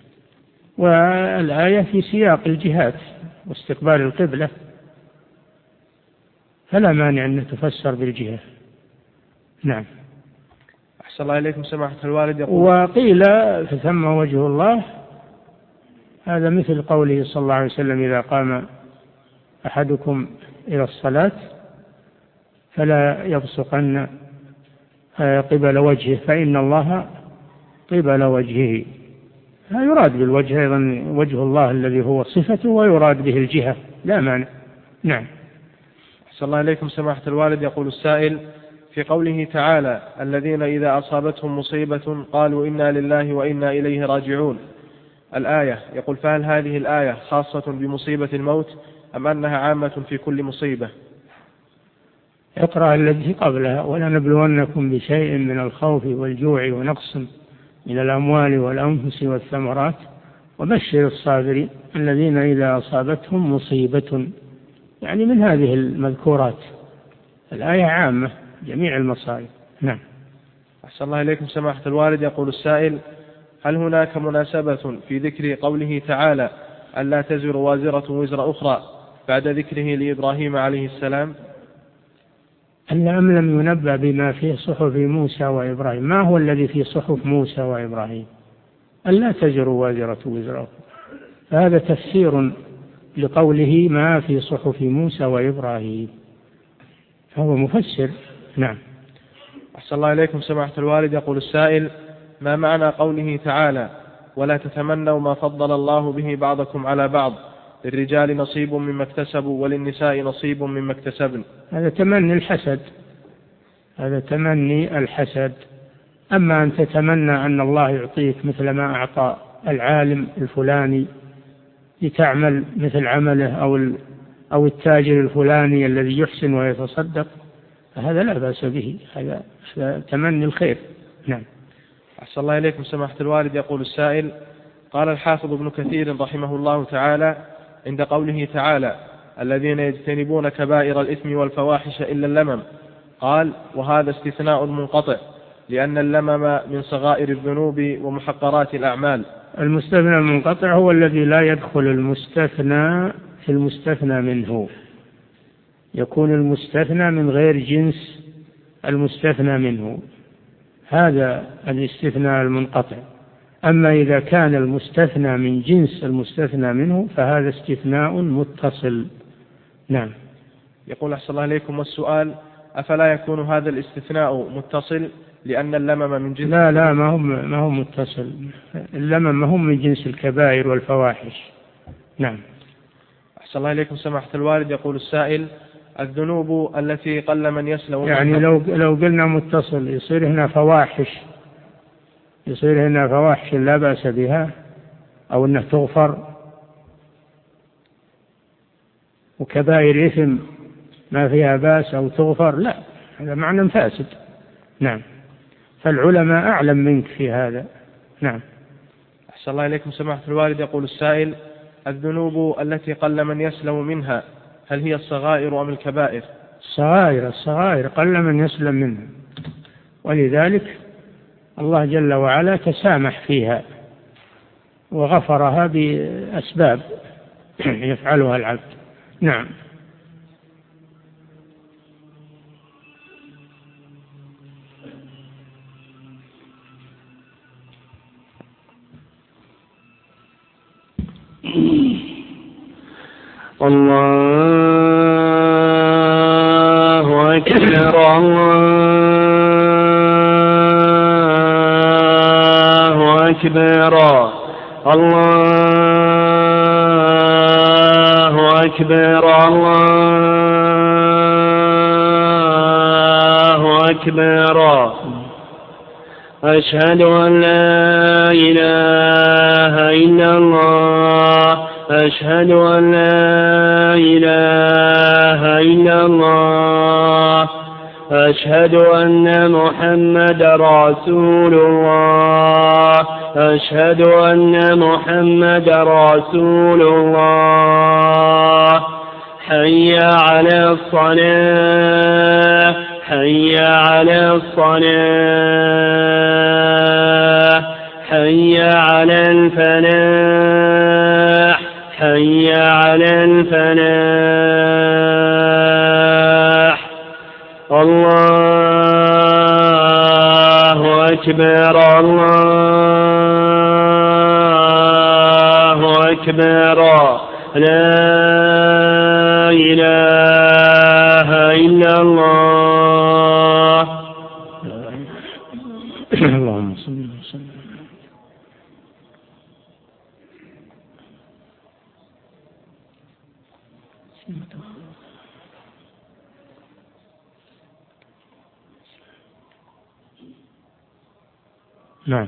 والآية في سياق الجهات واستقبال القبلة، فلا مانع أن تفسر بالجهة. نعم. أحسن الله إليكم سماحة الوالد. يقول: وقيل فثم وجه الله، هذا مثل قوله صلى الله عليه وسلم إذا قام أحدكم إلى الصلاة فلا يبصقن قبل وجهه فإن الله قبل وجهه. يراد بالوجه أيضا وجه الله الذي هو صفته، ويراد به الجهة، لا مانع. نعم. أحسن الله إليكم سماحة الوالد. يقول السائل: في قوله تعالى الذين إذا أصابتهم مصيبة قالوا إنا لله وإنا إليه راجعون، الآية، يقول فهل هذه الآية خاصة بمصيبة الموت أم أنها عامة في كل مصيبة؟ اقرأ التي قبلها: ولنبلونكم بشيء من الخوف والجوع ونقص من الأموال والأنفس والثمرات وبشر الصابرين الذين إذا أصابتهم مصيبة، يعني من هذه المذكورات. الآية عامة جميع المصائب. نعم. أحسن الله إليكم سماحة الوالد. يقول السائل: هل هناك مناسبة في ذكر قوله تعالى ألا تزر وازرة وزر أخرى بعد ذكره لإبراهيم عليه السلام؟ ألا أم لم ينبأ بما في صحف موسى وإبراهيم؟ ما هو الذي في صحف موسى وإبراهيم؟ ألا تزر وازرة وزر أخرى، فهذا تفسير لقوله ما في صحف موسى وإبراهيم، فهو مفسر. نعم. أحسن الله إليكم سماحة الوالد. يقول السائل: ما معنى قوله تعالى ولا تتمنوا ما فضل الله به بعضكم على بعض، للرجال نصيب مما اكتسبوا وللنساء نصيب مما اكتسبن؟ هذا تمني الحسد، هذا تمني الحسد. أما أن تتمنى أن الله يعطيك مثل ما أعطى العالم الفلاني لتعمل مثل عمله، أو أو التاجر الفلاني الذي يحسن ويتصدق، فهذا لا بأس به، هذا تمني الخير. نعم. أحسن الله إليكم سماحة الوالد. يقول السائل: قال الحافظ ابن كثير رحمه الله تعالى عند قوله تعالى الذين يجتنبون كبائر الإثم والفواحش إلا اللمم، قال وهذا استثناء منقطع، لأن اللمم من صغائر الذنوب ومحقرات الأعمال. المستثنى المنقطع هو الذي لا يدخل المستثنى في المستثنى منه، يكون المستثنى من غير جنس المستثنى منه، هذا الاستثناء المنقطع. أما إذا كان المستثنى من جنس المستثنى منه فهذا استثناء متصل. نعم. يقول أحسن الله إليكم، والسؤال: أفلا يكون هذا الاستثناء متصل لأن اللمم من جنس؟ لا لا، ما هو ما هو متصل. اللمم ما هو من جنس الكبائر والفواحش. نعم. أحسن الله إليكم سماحة الوالد، يقول السائل: الذنوب التي قل من يسلم، يعني لو لو قلنا متصل يصير هنا فواحش، يصير هنا فواحش لا بأس بها، أو أنها تغفر، وكبائر إثم ما فيها بأس أو تغفر، لا، هذا معنى فاسد. نعم. فالعلماء أعلم منك في هذا. نعم. أحسن الله إليكم سماحة الوالد، يقول السائل: الذنوب التي قل من يسلم منها هل هي الصغائر أم الكبائر؟ الصغائر، الصغائر قل من يسلم منها، ولذلك الله جل وعلا تسامح فيها وغفرها بأسباب يفعلها العبد. نعم. الله أكبر الله أكبر الله أكبر الله أكبر. أشهد أن لا إله إلا الله أشهد أن لا إله إلا الله أشهد أن محمد رسول الله أشهد أن محمد رسول الله. حي على الصلاة حي على الصلاة حي على الفلاح حي على الفلاح. الله أكبر الله أكبر. لا إله إلا الله. اللهم صل وسلم. نعم.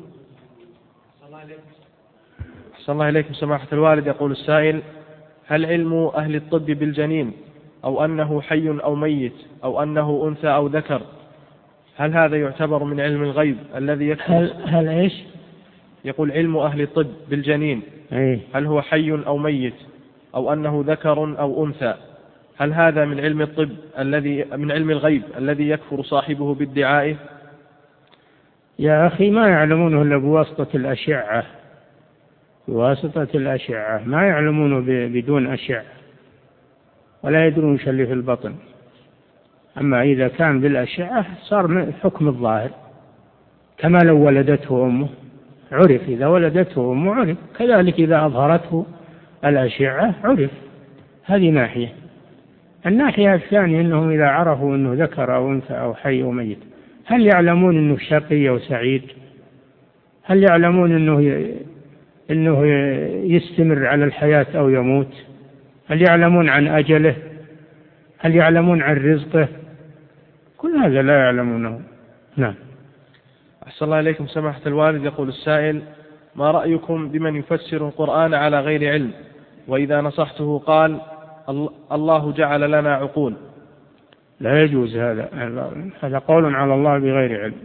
أحسن الله إليكم سماحة الوالد، يقول السائل: هل علم أهل الطب بالجنين أو أنه حي أو ميت أو أنه أنثى أو ذكر، هل هذا يعتبر من علم الغيب الذي يكفر؟ هل, هل إيش؟ يقول: علم أهل الطب بالجنين أيه؟ هل هو حي أو ميت أو أنه ذكر أو أنثى، هل هذا من علم الطب الذي من علم الغيب الذي يكفر صاحبه بادعائه؟ يا أخي، ما يعلمونه إلا بواسطة الأشعة، بواسطة الأشعة، ما يعلمونه بدون أشعة، ولا يدرون شو اللي في البطن. أما إذا كان بالأشعة صار من حكم الظاهر، كما لو ولدته أمه عرف، إذا ولدته أمه عرف، كذلك إذا أظهرته الأشعة عرف. هذه ناحية. الناحية الثانية أنهم إذا عرفوا أنه ذكر أو أنثى أو حي أو ميت، هل يعلمون أنه شقي أو سعيد؟ هل يعلمون أنه أنه يستمر على الحياة أو يموت؟ هل يعلمون عن أجله؟ هل يعلمون عن رزقه؟ كل هذا لا يعلمونه. نعم. أحسن الله إليكم سماحة الوالد، يقول السائل: ما رأيكم بمن يفسر القرآن على غير علم، وإذا نصحته قال: الله جعل لنا عقول؟ لا يجوز هذا، هذا قول على الله بغير علم.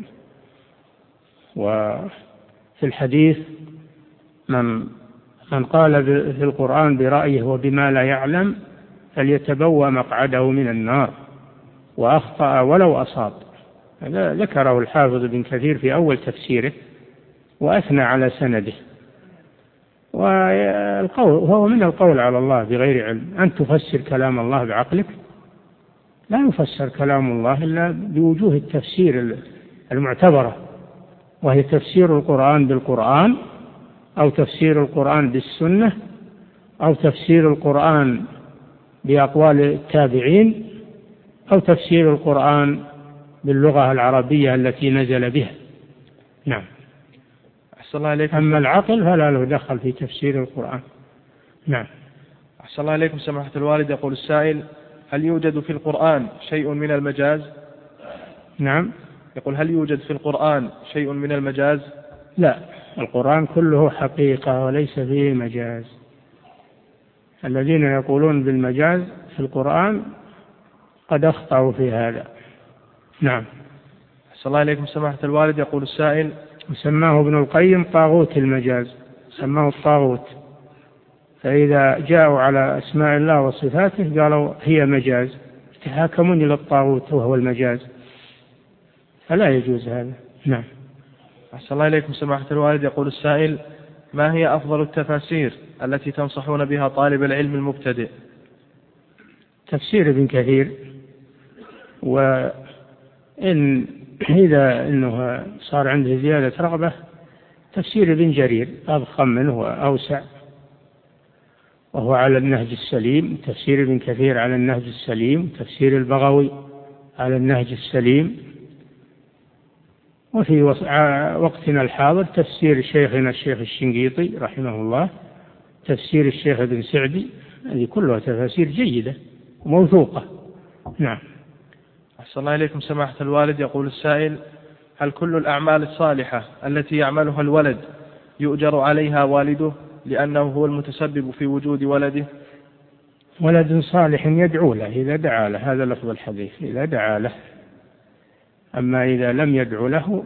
وفي الحديث: من من قال في القرآن برأيه وبما لا يعلم فليتبوأ مقعده من النار، وأخطأ ولو أصاب. هذا ذكره الحافظ ابن كثير في أول تفسيره وأثنى على سنده. والقول هو من القول على الله بغير علم، أن تفسر كلام الله بعقلك، لا يفسر كلام الله إلا بوجوه التفسير المعتبرة، وهي تفسير القرآن بالقرآن، أو تفسير القرآن بالسنة، أو تفسير القرآن بأقوال التابعين، أو تفسير القرآن باللغة العربية التي نزل بها. نعم. أحسن الله عليكم. أما العقل فلا له دخل في تفسير القرآن. نعم. أحسن الله عليكم سماحة الوالد. يقول السائل: هل يوجد في القرآن شيء من المجاز؟ نعم. يقول: هل يوجد في القرآن شيء من المجاز؟ لا، القرآن كله حقيقة وليس فيه مجاز. الذين يقولون بالمجاز في القرآن قد أخطأوا في هذا. نعم. أحسن الله عليكم سماحة الوالد. يقول السائل: وسماه ابن القيم طاغوت المجاز، سماه الطاغوت، فإذا جاءوا على أسماء الله وصفاته قالوا هي مجاز، يتحاكمون إلى الطاغوت وهو المجاز، فلا يجوز هذا. نعم. أحسن الله إليكم سماحة الوالد. يقول السائل: ما هي أفضل التفاسير التي تنصحون بها طالب العلم المبتدئ؟ تفسير ابن كثير، وإن إذا إنه صار عنده زيادة رغبة تفسير ابن جرير أضخم منه وأوسع، وهو على النهج السليم. تفسير ابن كثير على النهج السليم، تفسير البغوي على النهج السليم. وفي وقتنا الحاضر تفسير شيخنا الشيخ الشنقيطي رحمه الله، تفسير الشيخ ابن سعدي، هذه كلها تفاسير جيدة وموثوقة. نعم. أحسن الله إليكم سماحة الوالد. يقول السائل: هل كل الأعمال الصالحة التي يعملها الولد يؤجر عليها والده لأنه هو المتسبب في وجود ولده؟ ولد صالح يدعو له إذا دعا له، هذا لفظ الحديث، إذا دعا له. أما إذا لم يدعو له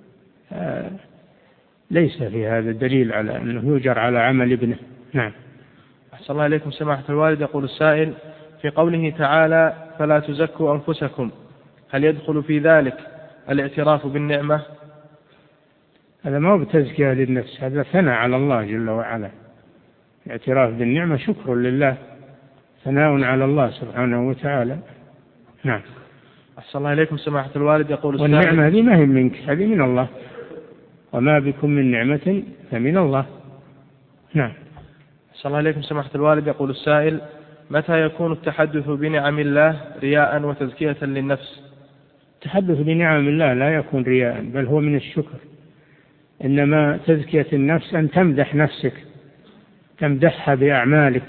ليس في هذا دليل على أنه يؤجر على عمل ابنه. نعم. أحسن الله إليكم سماحة الوالد. يقول السائل: في قوله تعالى: فلا تزكوا أنفسكم، هل يدخل في ذلك الاعتراف بالنعمة؟ هذا ما هو بتزكية للنفس، هذا ثناء على الله جل وعلا. الاعتراف بالنعمة شكر لله، ثناء على الله سبحانه وتعالى. نعم. أحسن الله إليكم سماحة الوالد. يقول السائل: والنعمة هذه ما هي منك، هذه من الله، وما بكم من نعمة فمن الله. نعم. أحسن الله إليكم سماحة الوالد. يقول السائل: متى يكون التحدث بنعم الله رياء وتزكية للنفس؟ التحدث بنعم الله لا يكون رياء، بل هو من الشكر. إنما تزكية النفس أن تمدح نفسك، تمدحها بأعمالك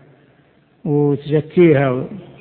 وتزكيها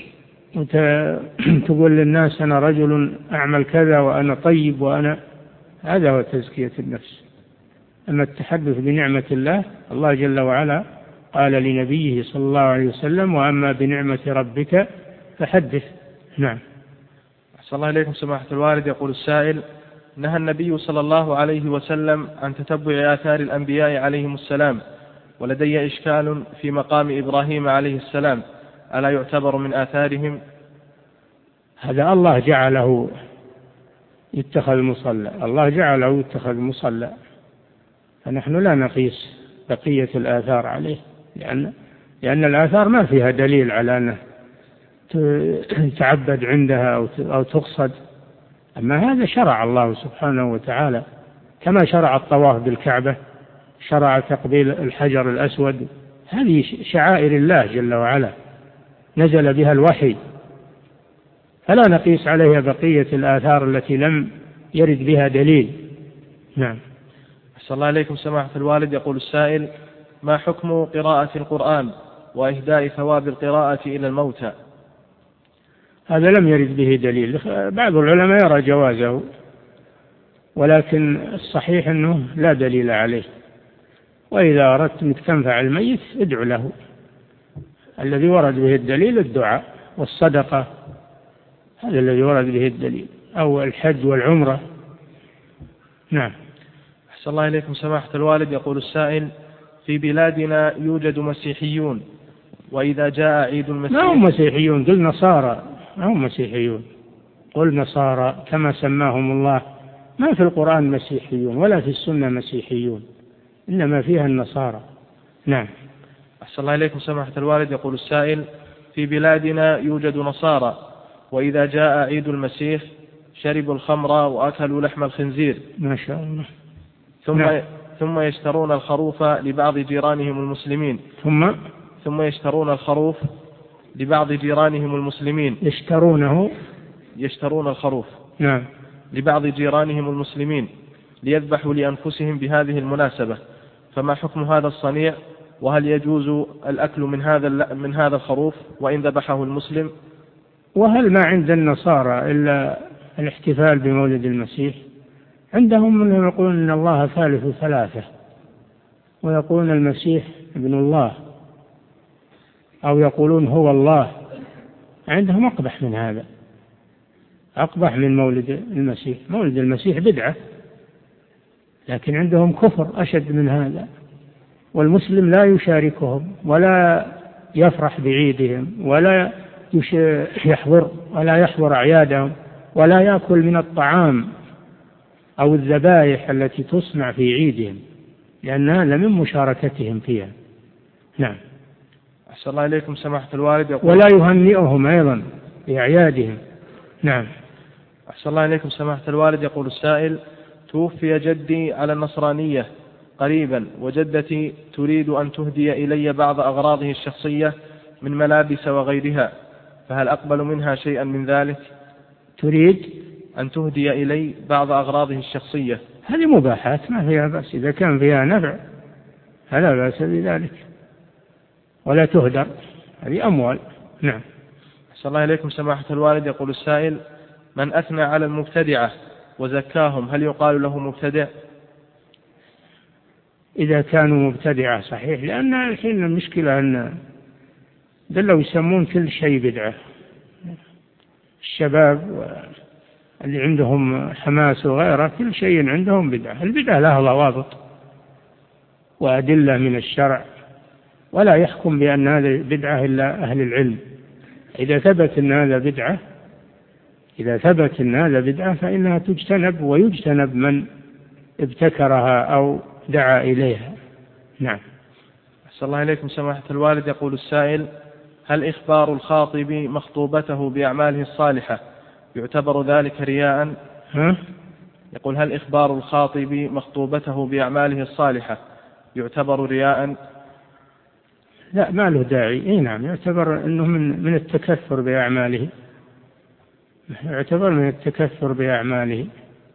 وتقول للناس أنا رجل أعمل كذا وأنا طيب وأنا، هذا هو تزكية النفس. أما التحدث بنعمة الله، الله جل وعلا قال لنبيه صلى الله عليه وسلم: وأما بنعمة ربك فحدث. نعم. أحسن الله إليكم سماحة الوالد. يقول السائل: نهى النبي صلى الله عليه وسلم عن تتبع آثار الأنبياء عليهم السلام، ولدي إشكال في مقام إبراهيم عليه السلام، ألا يعتبر من آثارهم؟ هذا الله جعله يتخذ مصلى، الله جعله يتخذ مصلى، فنحن لا نقيس بقية الآثار عليه، لأن لأن الآثار ما فيها دليل على أنه تعبد عندها أو تقصد. أما هذا شرع الله سبحانه وتعالى، كما شرع الطواف بالكعبة، شرع تقبيل الحجر الأسود، هذه شعائر الله جل وعلا نزل بها الوحي، فلا نقيس عليها بقية الآثار التي لم يرد بها دليل. نعم. أحسن الله إليكم سماحة الوالد. يقول السائل: ما حكم قراءة القرآن وإهداء ثواب القراءة إلى الموتى؟ هذا لم يرد به دليل، بعض العلماء يرى جوازه، ولكن الصحيح أنه لا دليل عليه. وإذا أردت أنك تنفع الميت ادعو له، الذي ورد به الدليل الدعاء والصدقة، هذا الذي ورد به الدليل، أو الحج والعمرة. نعم. أحسن الله إليكم سماحة الوالد. يقول السائل: في بلادنا يوجد مسيحيون، وإذا جاء عيد المسيح. ما هم مسيحيون، قل نصارى، ما هم مسيحيون، قل نصارى كما سماهم الله. ما في القرآن مسيحيون ولا في السنة مسيحيون، إنما فيها النصارى. نعم. أحسن الله إليكم سماحة الوالد. يقول السائل: في بلادنا يوجد نصارى، وإذا جاء عيد المسيح شربوا الخمر وأكلوا لحم الخنزير. ما شاء الله. ثم نعم. ثم يشترون الخروف لبعض جيرانهم المسلمين. ثم ثم يشترون الخروف لبعض جيرانهم المسلمين. يشترونه يشترون الخروف. نعم. لبعض جيرانهم المسلمين ليذبحوا لأنفسهم بهذه المناسبة، فما حكم هذا الصنيع؟ وهل يجوز الأكل من هذا من هذا الخروف وإن ذبحه المسلم؟ وهل ما عند النصارى إلا الاحتفال بمولد المسيح؟ عندهم منهم يقولون إن الله ثالث ثلاثة، ويقولون المسيح ابن الله، أو يقولون هو الله. عندهم أقبح من هذا، أقبح من مولد المسيح. مولد المسيح بدعة، لكن عندهم كفر أشد من هذا. والمسلم لا يشاركهم ولا يفرح بعيدهم ولا يحضر ولا يحضر أعيادهم ولا يأكل من الطعام أو الذبائح التي تصنع في عيدهم، لأن هذا من مشاركتهم فيها. نعم. أحسن الله إليكم سماحة الوالد. يقول ولا يهنئهم أيضا بأعيادهم. نعم. أحسن الله إليكم سماحة الوالد. يقول السائل: توفي جدي على النصرانية قريبا، وجدتي تريد أن تهدي إلي بعض أغراضه الشخصية من ملابس وغيرها، فهل أقبل منها شيئا من ذلك؟ تريد أن تهدي إلي بعض أغراضه الشخصية. هذه مباحات ما فيها بأس، إذا كان فيها نفع فلا بأس بذلك، ولا تهدر، هذه أموال. نعم. أحسن الله إليكم سماحة الوالد. يقول السائل: من أثنى على المبتدعة وزكاهم هل يقال له مبتدع؟ إذا كانوا مبتدعة صحيح، لأن الحين المشكلة أن دلوا يسمون كل شيء بدعة. الشباب اللي عندهم حماس وغيره كل شيء عندهم بدعة. البدعة لها ضوابط وأدلة من الشرع، ولا يحكم بأن هذا بدعة إلا أهل العلم. إذا ثبت أن هذا بدعة إذا ثبت أن هذا بدعة فإنها تجتنب، ويجتنب من ابتكرها أو دعا إليها. نعم. أحسن الله إليكم سماحة الوالد. يقول السائل: هل إخبار الخاطب مخطوبته بأعماله الصالحة يعتبر ذلك رياء؟ ها؟ يقول: هل إخبار الخاطب مخطوبته بأعماله الصالحة يعتبر رياء؟ لا، ما له داعي. إيه نعم، يعتبر أنه من من التكثر بأعماله، يعتبر من التكثر بأعماله،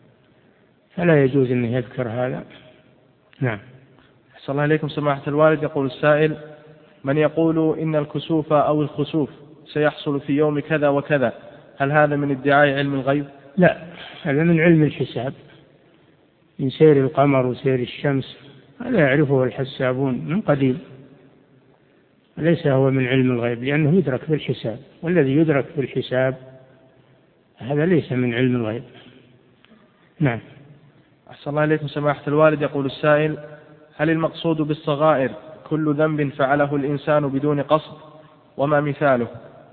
فلا يجوز أن يذكر هذا. نعم. أحسن الله إليكم سماحة الوالد. يقول السائل: من يقول إن الكسوف أو الخسوف سيحصل في يوم كذا وكذا، هل هذا من ادعاء علم الغيب؟ لا، هذا من علم الحساب، من سير القمر وسير الشمس، هذا يعرفه الحسابون من قديم، ليس هو من علم الغيب، لأنه يدرك بالحساب، والذي يدرك بالحساب هذا ليس من علم الغيب. نعم. أحسن الله إليكم سماحة الوالد. يقول السائل: هل المقصود بالصغائر كل ذنب فعله الإنسان بدون قصد، وما مثاله؟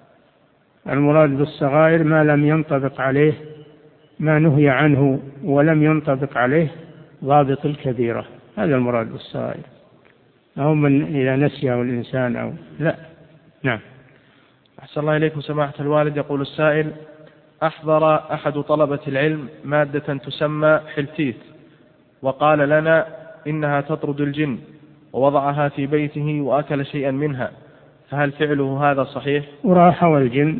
المراد بالصغائر ما لم ينطبق عليه ما نهي عنه ولم ينطبق عليه ضابط الكبيرة، هذا المراد بالصغائر، أو من إذا نسيه الإنسان أو لا. نعم. أحسن الله إليكم سماحة الوالد. يقول السائل: أحضر أحد طلبة العلم مادة تسمى حلتيت، وقال لنا إنها تطرد الجن، ووضعها في بيته وأكل شيئا منها، فهل فعله هذا صحيح؟ وراح والجن،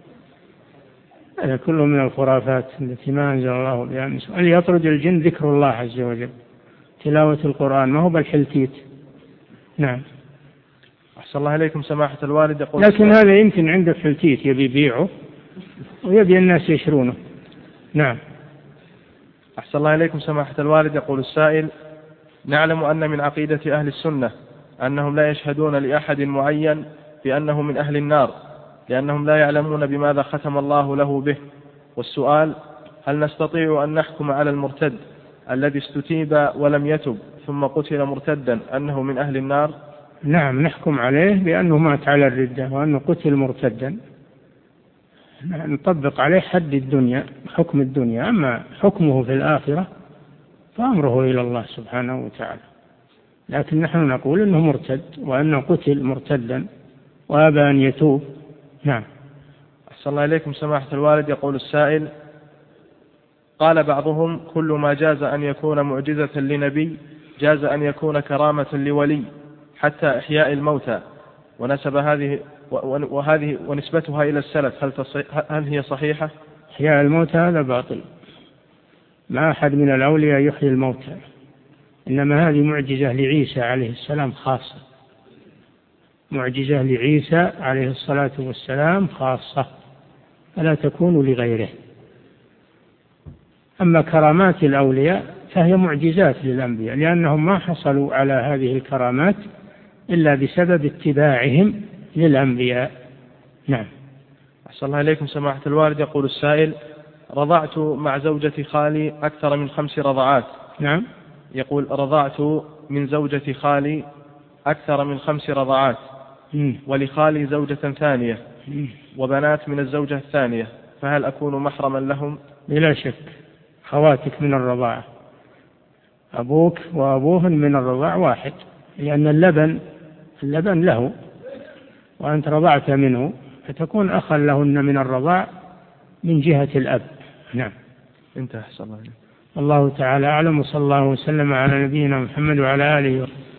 هذا كله من الخرافات التي ما أنزل الله بها من سلطان. اللي يطرد الجن ذكر الله عز وجل، تلاوة القرآن، ما هو بالحلتيت. نعم. أحسن الله إليكم سماحة الوالد. يقول لكن هذا يمكن عنده حلتيت يبي يبيعه ويبي الناس يشرونه. نعم. أحسن الله إليكم سماحة الوالد. يقول السائل: نعلم أن من عقيدة أهل السنة أنهم لا يشهدون لأحد معين بأنه من أهل النار، لأنهم لا يعلمون بماذا ختم الله له به، والسؤال: هل نستطيع أن نحكم على المرتد الذي استتيب ولم يتب ثم قتل مرتدا أنه من أهل النار؟ نعم، نحكم عليه بأنه مات على الردة وأنه قتل مرتدا، نطبق عليه حد الدنيا، حكم الدنيا. أما حكمه في الآخرة فأمره إلى الله سبحانه وتعالى، لكن نحن نقول أنه مرتد وأنه قتل مرتدا وأبى أن يتوب. نعم. أحسن الله إليكم سماحة الوالد. يقول السائل: قال بعضهم: كل ما جاز أن يكون معجزة لنبي جاز أن يكون كرامة لولي حتى إحياء الموتى، ونسب هذه وهذه ونسبتها إلى السلف، هل, هل هي صحيحة؟ إحياء الموتى هذا باطل، ما أحد من الأولياء يحيي الموتى، إنما هذه معجزة لعيسى عليه السلام خاصة، معجزة لعيسى عليه الصلاة والسلام خاصة، فلا تكون لغيره. أما كرامات الأولياء فهي معجزات للأنبياء، لأنهم ما حصلوا على هذه الكرامات إلا بسبب اتباعهم للأنبياء. نعم. أحسن الله إليكم سماحة الوالد. يقول السائل: رضعت مع زوجة خالي أكثر من خمس رضعات. نعم. يقول: رضعت من زوجة خالي أكثر من خمس رضعات، ولخالي زوجة ثانية وبنات من الزوجة الثانية، فهل أكون محرما لهم؟ بلا شك، خواتك من الرضاعة، أبوك وأبوهن من الرضاع واحد، لأن اللبن اللبن له وأنت رضعت منه، فتكون أخا لهن من الرضاع من جهة الأب. نعم. انتهى. أحسن الله. الله تعالى أعلم، وصلى الله وسلم على نبينا محمد وعلى آله